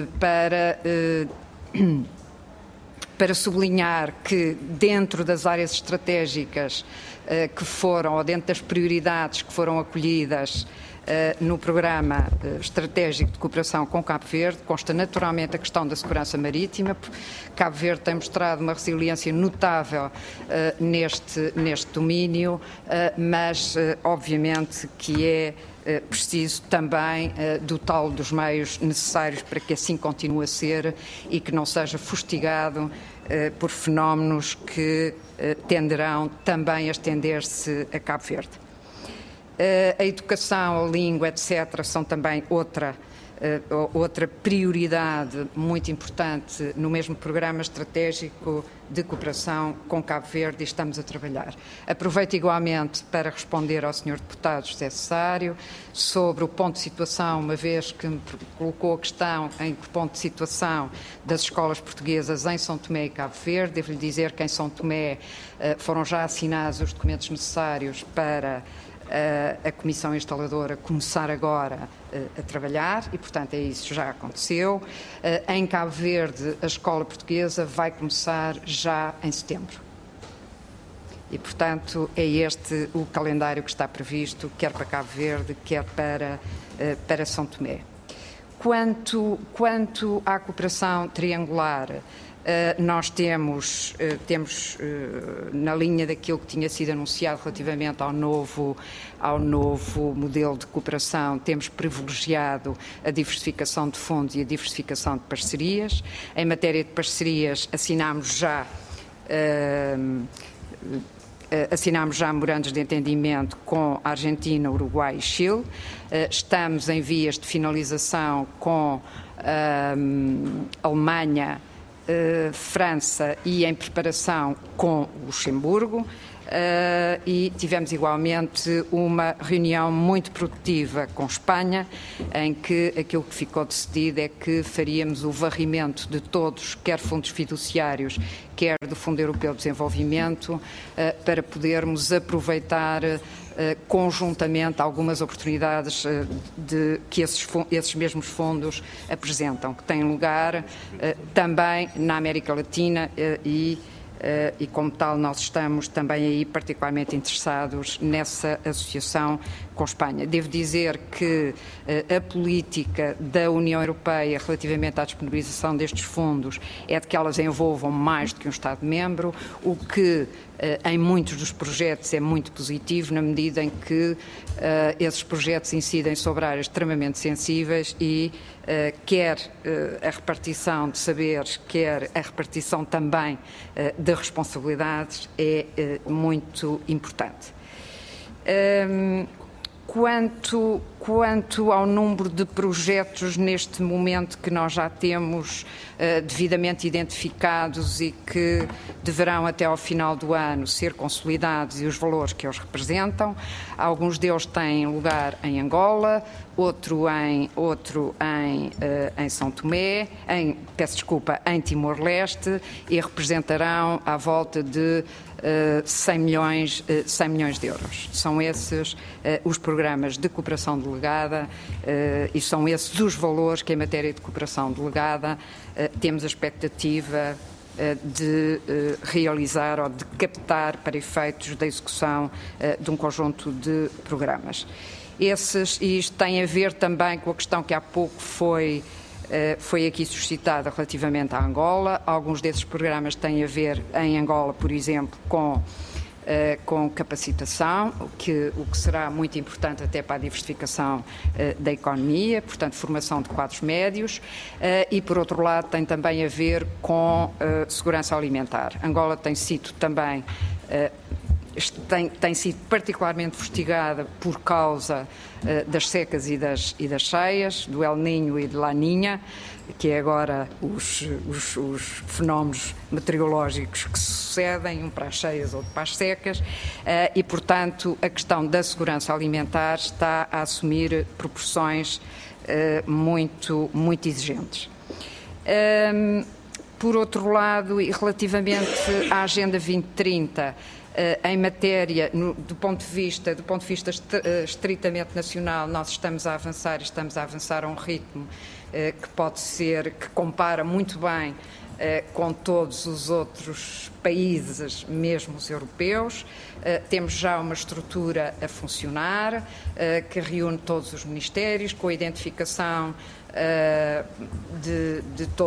para sublinhar que dentro das áreas estratégicas que foram, ou dentro das prioridades que foram acolhidas no Programa Estratégico de Cooperação com Cabo Verde consta naturalmente a questão da segurança marítima. Cabo Verde tem mostrado uma resiliência notável neste domínio, mas obviamente que é preciso também dotá-lo dos meios necessários para que assim continue a ser e que não seja fustigado por fenómenos que tenderão também a estender-se a Cabo Verde. A educação, a língua, etc., são também outra prioridade muito importante no mesmo Programa Estratégico de Cooperação com Cabo Verde e estamos a trabalhar. Aproveito igualmente para responder ao Sr. Deputado José Cesário sobre o ponto de situação, uma vez que me colocou a questão em que ponto de situação das escolas portuguesas em São Tomé e Cabo Verde. Devo-lhe dizer que em São Tomé foram já assinados os documentos necessários para a Comissão Instaladora começar agora a trabalhar e, portanto, isso já aconteceu. Em Cabo Verde, a escola portuguesa vai começar já em setembro. E, portanto, é este o calendário que está previsto, quer para Cabo Verde, quer para São Tomé. Quanto à cooperação triangular, nós temos na linha daquilo que tinha sido anunciado relativamente ao novo modelo de cooperação, temos privilegiado a diversificação de fundos e a diversificação de parcerias. Em matéria de parcerias, assinámos já memorandos de entendimento com a Argentina, Uruguai e Chile. Estamos em vias de finalização com a Alemanha, França e em preparação com Luxemburgo. E tivemos igualmente uma reunião muito produtiva com Espanha, em que aquilo que ficou decidido é que faríamos o varrimento de todos, quer fundos fiduciários, quer do Fundo Europeu de Desenvolvimento, para podermos aproveitar conjuntamente algumas oportunidades que esses mesmos fundos apresentam, que têm lugar também na América Latina e como tal nós estamos também aí particularmente interessados nessa associação com Espanha. Devo dizer que a política da União Europeia relativamente à disponibilização destes fundos é de que elas envolvam mais do que um Estado-membro, o que em muitos dos projetos é muito positivo, na medida em que esses projetos incidem sobre áreas extremamente sensíveis e quer a repartição de saberes, quer a repartição também de responsabilidades é muito importante. Quanto ao número de projetos neste momento que nós já temos devidamente identificados e que deverão até ao final do ano ser consolidados e os valores que eles representam, alguns deles têm lugar em Angola, outro em São Tomé, em Timor-Leste e representarão à volta de 100 milhões de euros. São esses os programas de cooperação delegada e são esses os valores que, em matéria de cooperação delegada, temos a expectativa de realizar ou de captar para efeitos da execução de um conjunto de programas. E isto tem a ver também com a questão que há pouco foi aqui suscitada relativamente à Angola. Alguns desses programas têm a ver, em Angola, por exemplo, com capacitação, o que será muito importante até para a diversificação da economia, portanto, formação de quadros médios, e, por outro lado, tem também a ver com segurança alimentar. Angola tem sido também tem sido particularmente fustigada por causa das secas e das cheias, do El Niño e de La Niña, que é agora os fenómenos meteorológicos que se sucedem, um para as cheias, outro para as secas, e, portanto, a questão da segurança alimentar está a assumir proporções muito exigentes. Por outro lado, e relativamente à Agenda 2030, em matéria, do ponto de vista estritamente nacional, nós estamos a avançar a um ritmo que pode ser, que compara muito bem com todos os outros países, mesmo os europeus. Temos já uma estrutura a funcionar, que reúne todos os ministérios, com a identificação de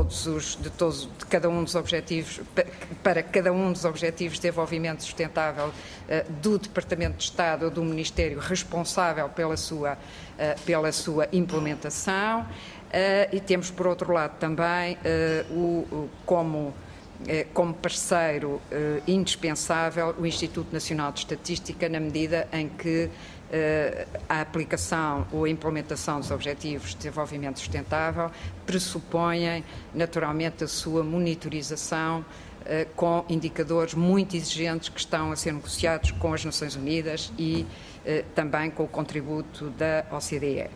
cada um dos objetivos, para cada um dos objetivos de desenvolvimento sustentável do Departamento de Estado ou do Ministério responsável pela sua implementação. E temos, por outro lado, também como parceiro indispensável o Instituto Nacional de Estatística, na medida em que a aplicação ou a implementação dos Objetivos de Desenvolvimento Sustentável pressupõem naturalmente a sua monitorização com indicadores muito exigentes que estão a ser negociados com as Nações Unidas e também com o contributo da OCDE.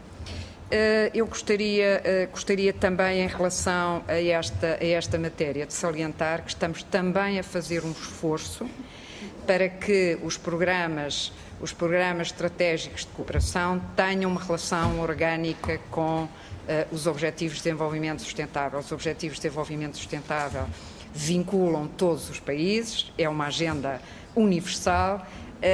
Eu gostaria também, em relação a esta matéria, de salientar que estamos também a fazer um esforço para que os programas estratégicos de cooperação tenham uma relação orgânica com os Objetivos de Desenvolvimento Sustentável. Os Objetivos de Desenvolvimento Sustentável vinculam todos os países, é uma agenda universal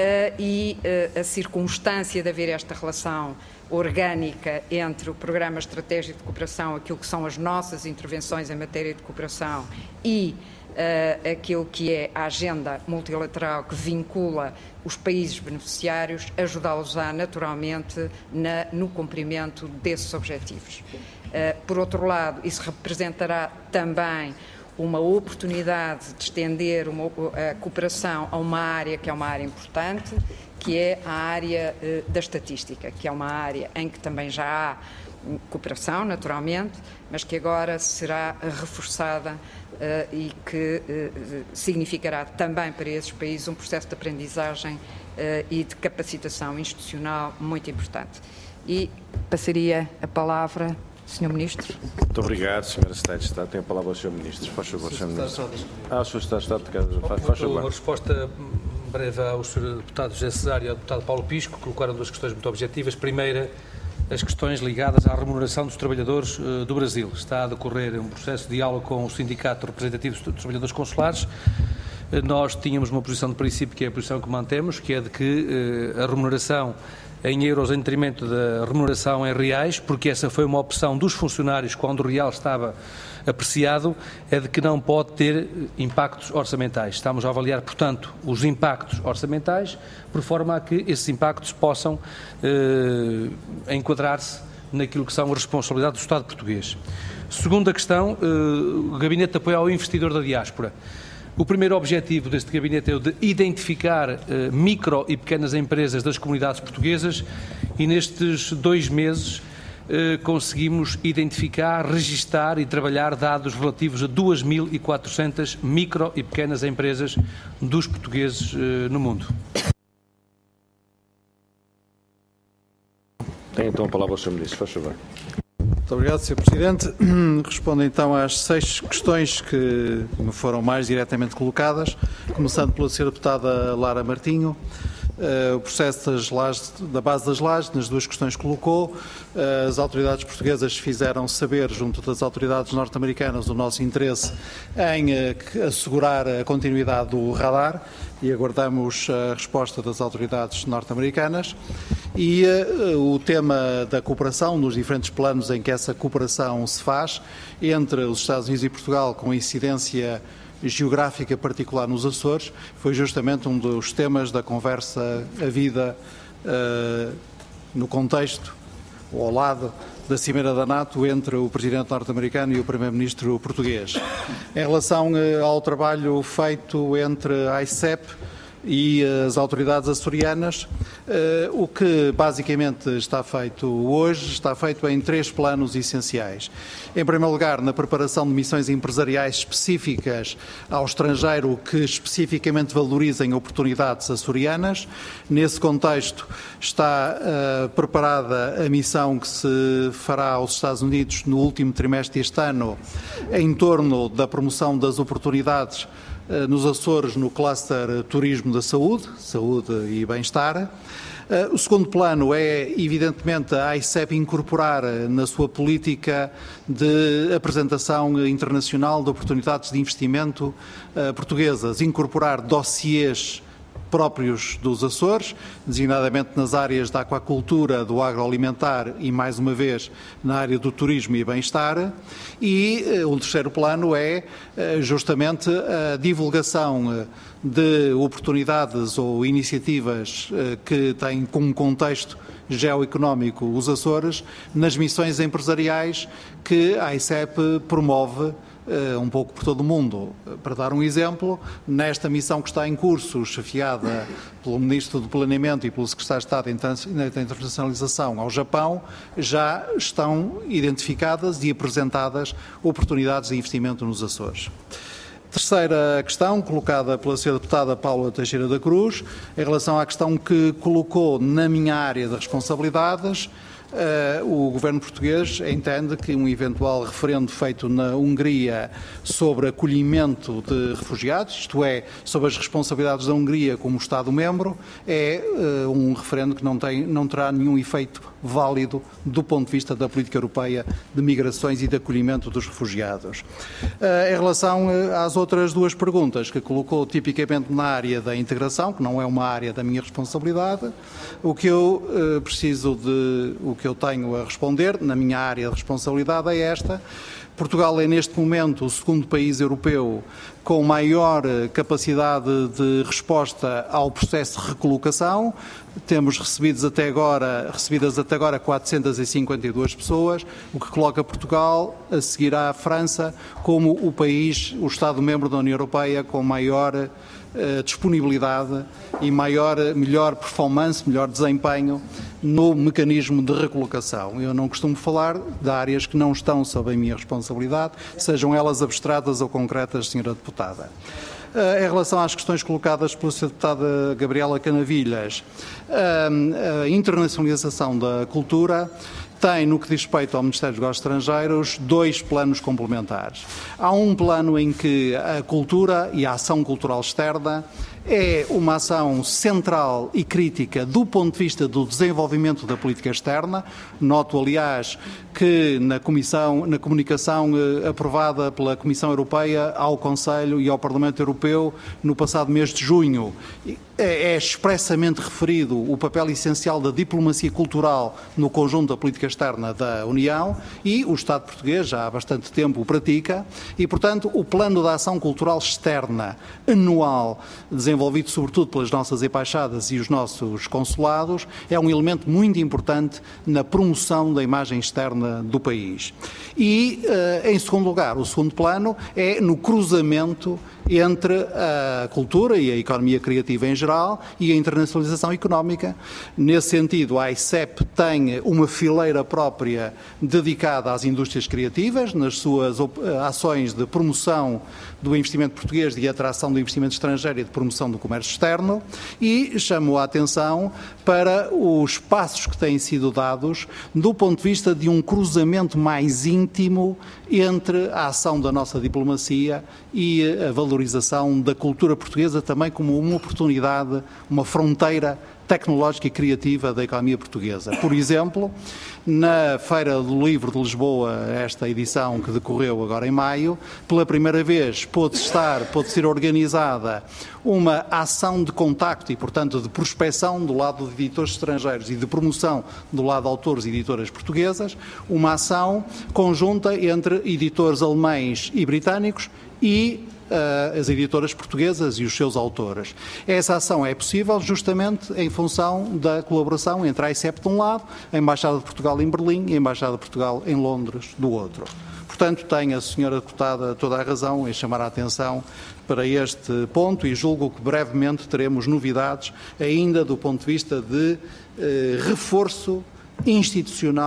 e a circunstância de haver esta relação orgânica entre o Programa Estratégico de Cooperação, aquilo que são as nossas intervenções em matéria de cooperação e aquilo que é a agenda multilateral que vincula os países beneficiários, ajudá-los-á naturalmente no cumprimento desses objetivos. Por outro lado, isso representará também uma oportunidade de estender a cooperação a uma área que é uma área importante, que é a área da estatística, que é uma área em que também já há cooperação, naturalmente, mas que agora será reforçada e que significará também para esses países um processo de aprendizagem e de capacitação institucional muito importante. E passaria a palavra, Sr. Ministro. Muito obrigado, Sra. Secretária de Estado. Tem a palavra o Sr. Ministro. Faz favor, Sr. Ministro. O Sr. Secretário de Estado, faz favor. Uma resposta breve ao Sr. Deputado José Cesário e ao Deputado Paulo Pisco, que colocaram duas questões muito objetivas. Primeira, as questões ligadas à remuneração dos trabalhadores do Brasil. Está a decorrer um processo de diálogo com o Sindicato Representativo dos Trabalhadores Consulares. Nós tínhamos uma posição de princípio, que é a posição que mantemos, que é de que a remuneração em euros em detrimento da remuneração em reais, porque essa foi uma opção dos funcionários quando o real estava apreciado, é de que não pode ter impactos orçamentais. Estamos a avaliar, portanto, os impactos orçamentais, por forma a que esses impactos possam enquadrar-se naquilo que são as responsabilidades do Estado português. Segunda questão, o Gabinete de Apoio ao Investidor da Diáspora. O primeiro objetivo deste gabinete é o de identificar micro e pequenas empresas das comunidades portuguesas e nestes 2 meses conseguimos identificar, registar e trabalhar dados relativos a 2.400 micro e pequenas empresas dos portugueses no mundo. Tem então a palavra o Sr. Ministro, faz favor. Muito obrigado, Sr. Presidente. Respondo então às 6 questões que me foram mais diretamente colocadas, começando pela Sra. Deputada Lara Martinho. O processo da base das lajes, nas 2 questões que colocou, as autoridades portuguesas fizeram saber, junto das autoridades norte-americanas, o nosso interesse em assegurar a continuidade do radar e aguardamos a resposta das autoridades norte-americanas. E o tema da cooperação, nos diferentes planos em que essa cooperação se faz, entre os Estados Unidos e Portugal, com incidência geográfica particular nos Açores, foi justamente um dos temas da conversa havida no contexto, ou ao lado, da Cimeira da NATO entre o Presidente norte-americano e o Primeiro-Ministro português. Em relação ao trabalho feito entre a ICEP e as autoridades açorianas, o que basicamente está feito hoje, está feito em 3 planos essenciais. Em primeiro lugar, na preparação de missões empresariais específicas ao estrangeiro que especificamente valorizem oportunidades açorianas. Nesse contexto está preparada a missão que se fará aos Estados Unidos no último trimestre deste ano, em torno da promoção das oportunidades nos Açores no cluster turismo da saúde e bem-estar. O segundo plano é, evidentemente, a AICEP incorporar na sua política de apresentação internacional de oportunidades de investimento portuguesas, incorporar dossiês próprios dos Açores, designadamente nas áreas da aquacultura, do agroalimentar e, mais uma vez, na área do turismo e bem-estar. E um terceiro plano é justamente a divulgação de oportunidades ou iniciativas que têm como contexto geoeconómico os Açores nas missões empresariais que a AICEP promove um pouco por todo o mundo. Para dar um exemplo, nesta missão que está em curso, chefiada pelo Ministro do Planeamento e pelo Secretário de Estado da Internacionalização ao Japão, já estão identificadas e apresentadas oportunidades de investimento nos Açores. Terceira questão, colocada pela Sra. Deputada Paula Teixeira da Cruz, em relação à questão que colocou na minha área de responsabilidades. O Governo português entende que um eventual referendo feito na Hungria sobre acolhimento de refugiados, isto é, sobre as responsabilidades da Hungria como Estado-membro, é um referendo que não terá nenhum efeito válido do ponto de vista da política europeia de migrações e de acolhimento dos refugiados. Em relação às outras duas perguntas que colocou tipicamente na área da integração, que não é uma área da minha responsabilidade, o que eu tenho a responder na minha área de responsabilidade é esta. Portugal é neste momento o segundo país europeu com maior capacidade de resposta ao processo de recolocação. Temos recebidas até agora 452 pessoas, o que coloca Portugal a seguir à França como o Estado-membro da União Europeia com maior disponibilidade e melhor performance, melhor desempenho no mecanismo de recolocação. Eu não costumo falar de áreas que não estão sob a minha responsabilidade, sejam elas abstratas ou concretas, Sra. Deputada. Em relação às questões colocadas pela Sra. Deputada Gabriela Canavilhas, a internacionalização da cultura tem, no que diz respeito ao Ministério dos Negócios Estrangeiros, dois planos complementares. Há um plano em que a cultura e a ação cultural externa é uma ação central e crítica do ponto de vista do desenvolvimento da política externa. Noto, aliás, que na comunicação aprovada pela Comissão Europeia ao Conselho e ao Parlamento Europeu no passado mês de junho, é expressamente referido o papel essencial da diplomacia cultural no conjunto da política externa da União e o Estado português já há bastante tempo o pratica e, portanto, o plano da ação cultural externa anual, desenvolvido sobretudo pelas nossas embaixadas e os nossos consulados, é um elemento muito importante na promoção da imagem externa do país. E, em segundo lugar, o segundo plano é no cruzamento entre a cultura e a economia criativa em geral e a internacionalização económica. Nesse sentido, a AICEP tem uma fileira própria dedicada às indústrias criativas, nas suas ações de promoção do investimento português, de atração do investimento estrangeiro e de promoção do comércio externo, e chamou a atenção para os passos que têm sido dados do ponto de vista de um cruzamento mais íntimo entre a ação da nossa diplomacia e a valorização da cultura portuguesa também como uma oportunidade, uma fronteira tecnológica e criativa da economia portuguesa. Por exemplo, na Feira do Livro de Lisboa, esta edição que decorreu agora em maio, pela primeira vez pôde ser organizada uma ação de contacto e, portanto, de prospecção do lado de editores estrangeiros e de promoção do lado de autores e editoras portuguesas, uma ação conjunta entre editores alemães e britânicos e as editoras portuguesas e os seus autores. Essa ação é possível justamente em função da colaboração entre a AICEP de um lado, a Embaixada de Portugal em Berlim e a Embaixada de Portugal em Londres do outro. Portanto, tem a Sra. Deputada toda a razão em chamar a atenção para este ponto e julgo que brevemente teremos novidades ainda do ponto de vista de reforço institucional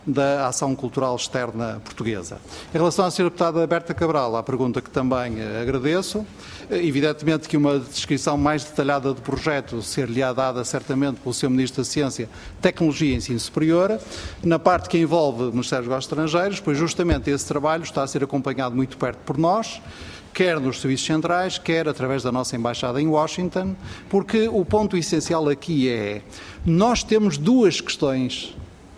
da ação cultural externa portuguesa. Em relação à Sra. Deputada Berta Cabral, à pergunta que também agradeço, evidentemente que uma descrição mais detalhada do projeto ser-lhe-á dada certamente pelo Sr. Ministro da Ciência, Tecnologia e Ensino Superior, na parte que envolve o Ministério dos Negócios Estrangeiros, pois justamente esse trabalho está a ser acompanhado muito perto por nós, quer nos serviços centrais, quer através da nossa Embaixada em Washington, porque o ponto essencial aqui é, nós temos duas questões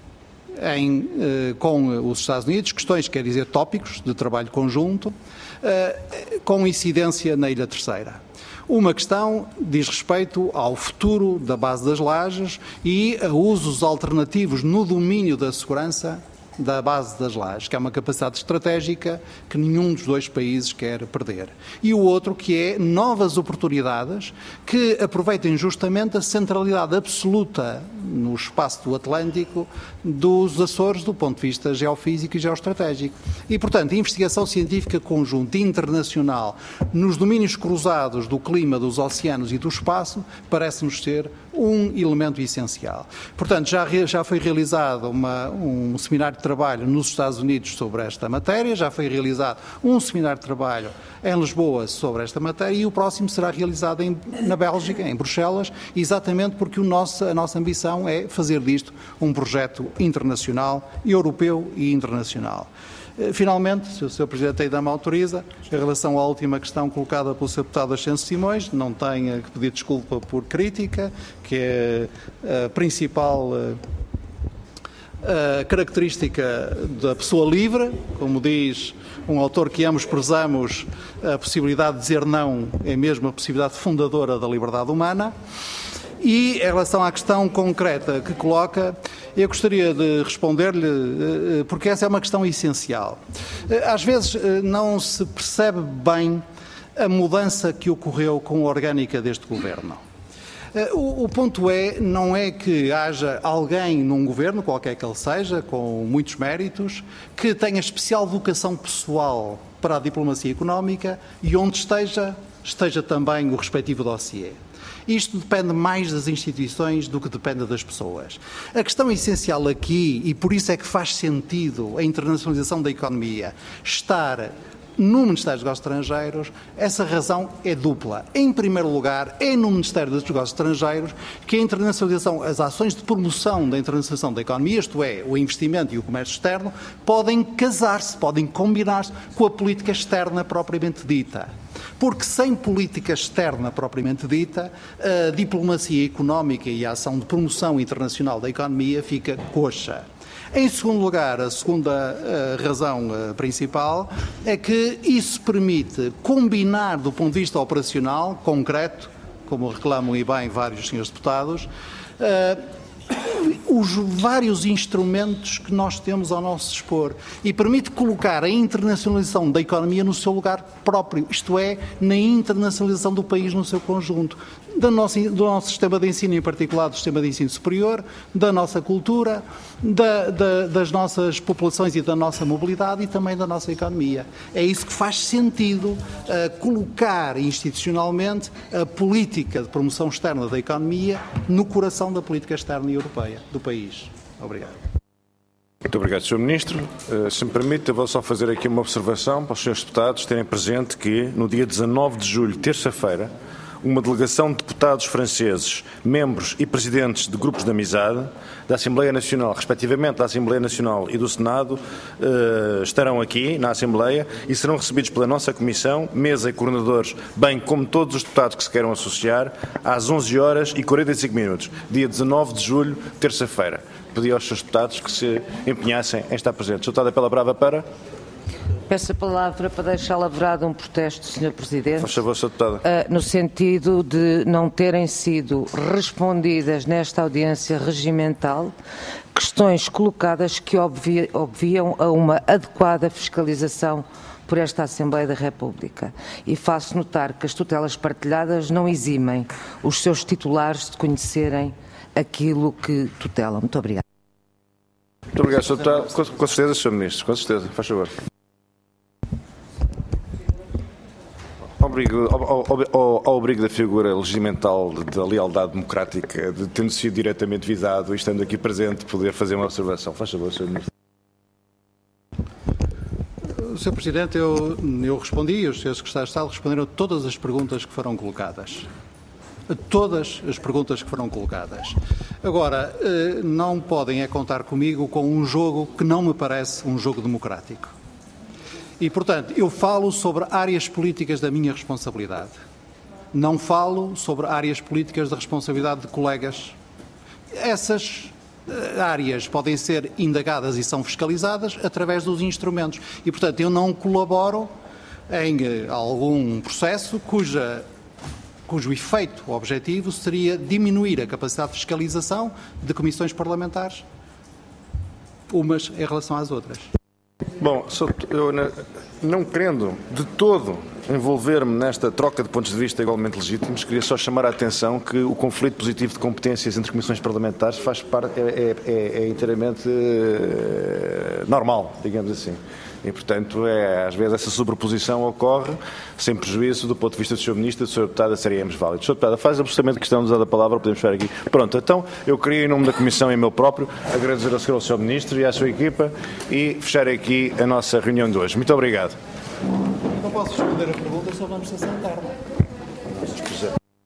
com os Estados Unidos, questões, quer dizer, tópicos de trabalho conjunto, com incidência na Ilha Terceira. Uma questão diz respeito ao futuro da base das Lajes e a usos alternativos no domínio da segurança da base das Lajes, que é uma capacidade estratégica que nenhum dos dois países quer perder. E o outro que é novas oportunidades que aproveitem justamente a centralidade absoluta no espaço do Atlântico dos Açores do ponto de vista geofísico e geoestratégico. E, portanto, a investigação científica conjunta internacional nos domínios cruzados do clima, dos oceanos e do espaço parece-nos ser um elemento essencial. Portanto, já foi realizado um seminário de trabalho nos Estados Unidos sobre esta matéria, já foi realizado um seminário de trabalho em Lisboa sobre esta matéria e o próximo será realizado na Bélgica, em Bruxelas, exatamente porque a nossa ambição é fazer disto um projeto internacional, europeu e internacional. Finalmente, se o Sr. Presidente ainda me autoriza, em relação à última questão colocada pelo Sr. Deputado Ascenso Simões, não tenho que pedir desculpa por crítica, que é a principal característica da pessoa livre, como diz um autor que ambos prezamos, a possibilidade de dizer não é mesmo a possibilidade fundadora da liberdade humana. E em relação à questão concreta que coloca, eu gostaria de responder-lhe, porque essa é uma questão essencial. Às vezes não se percebe bem a mudança que ocorreu com a orgânica deste governo. O ponto não é que haja alguém num governo, qualquer que ele seja, com muitos méritos, que tenha especial vocação pessoal para a diplomacia económica e onde esteja também o respectivo dossiê. Isto depende mais das instituições do que depende das pessoas. A questão essencial aqui, e por isso é que faz sentido a internacionalização da economia, estar no Ministério dos Negócios Estrangeiros, essa razão é dupla. Em primeiro lugar, é no Ministério dos Negócios Estrangeiros que a internacionalização, as ações de promoção da internacionalização da economia, isto é, o investimento e o comércio externo, podem casar-se, podem combinar-se com a política externa propriamente dita. Porque sem política externa propriamente dita, a diplomacia económica e a ação de promoção internacional da economia fica coxa. Em segundo lugar, a segunda razão principal é que isso permite combinar do ponto de vista operacional, concreto, como reclamam e bem vários senhores deputados, os vários instrumentos que nós temos ao nosso dispor e permite colocar a internacionalização da economia no seu lugar próprio, isto é, na internacionalização do país no seu conjunto, do nosso sistema de ensino, em particular do sistema de ensino superior, da nossa cultura, das nossas populações e da nossa mobilidade e também da nossa economia. É isso que faz sentido colocar institucionalmente a política de promoção externa da economia no coração da política externa e europeia do país. Obrigado. Muito obrigado, Sr. Ministro. Se me permite, eu vou só fazer aqui uma observação para os senhores deputados terem presente que no dia 19 de julho, terça-feira, uma delegação de deputados franceses, membros e presidentes de grupos de amizade da Assembleia Nacional, respectivamente da Assembleia Nacional e do Senado, estarão aqui na Assembleia e serão recebidos pela nossa Comissão, mesa e coordenadores, bem como todos os deputados que se queiram associar, às 11h45, dia 19 de julho, terça-feira. Pedi aos seus deputados que se empenhassem em estar presentes. Sr. Deputado, apela brava para... Peço a palavra para deixar lavrado um protesto, Sr. Presidente. Faz favor, Sr. Deputado. No sentido de não terem sido respondidas nesta audiência regimental questões colocadas que obviam a uma adequada fiscalização por esta Assembleia da República. E faço notar que as tutelas partilhadas não eximem os seus titulares de conhecerem aquilo que tutelam. Muito obrigada. Muito obrigado, Sr. Deputado. Com certeza, Sr. Ministro. Com certeza. Faz favor. Ao abrigo da figura regimental da lealdade democrática, de tendo sido diretamente visado e estando aqui presente, poder fazer uma observação. Faz favor, Sr. Ministro. Sr. Presidente, eu respondi e os senhores secretários de Estado responderam a todas as perguntas que foram colocadas. A todas as perguntas que foram colocadas. Agora, não podem contar comigo com um jogo que não me parece um jogo democrático. E, portanto, eu falo sobre áreas políticas da minha responsabilidade. Não falo sobre áreas políticas da responsabilidade de colegas. Essas áreas podem ser indagadas e são fiscalizadas através dos instrumentos. E, portanto, eu não colaboro em algum processo cujo efeito, o objetivo, seria diminuir a capacidade de fiscalização de comissões parlamentares, umas em relação às outras. Bom, eu não querendo de todo envolver-me nesta troca de pontos de vista igualmente legítimos, queria só chamar a atenção que o conflito positivo de competências entre comissões parlamentares faz parte, é inteiramente normal, digamos assim. E, portanto, às vezes essa sobreposição ocorre sem prejuízo do ponto de vista do Sr. Ministro e do Sr. Deputado, seríamos válidos. Sr. Deputado, faz absolutamente questão de usar a palavra, podemos ficar aqui. Pronto, então eu queria, em nome da Comissão e meu próprio, agradecer ao Sr. Ministro e à sua equipa e fechar aqui a nossa reunião de hoje. Muito obrigado. Não posso responder a pergunta, só vamos sentar.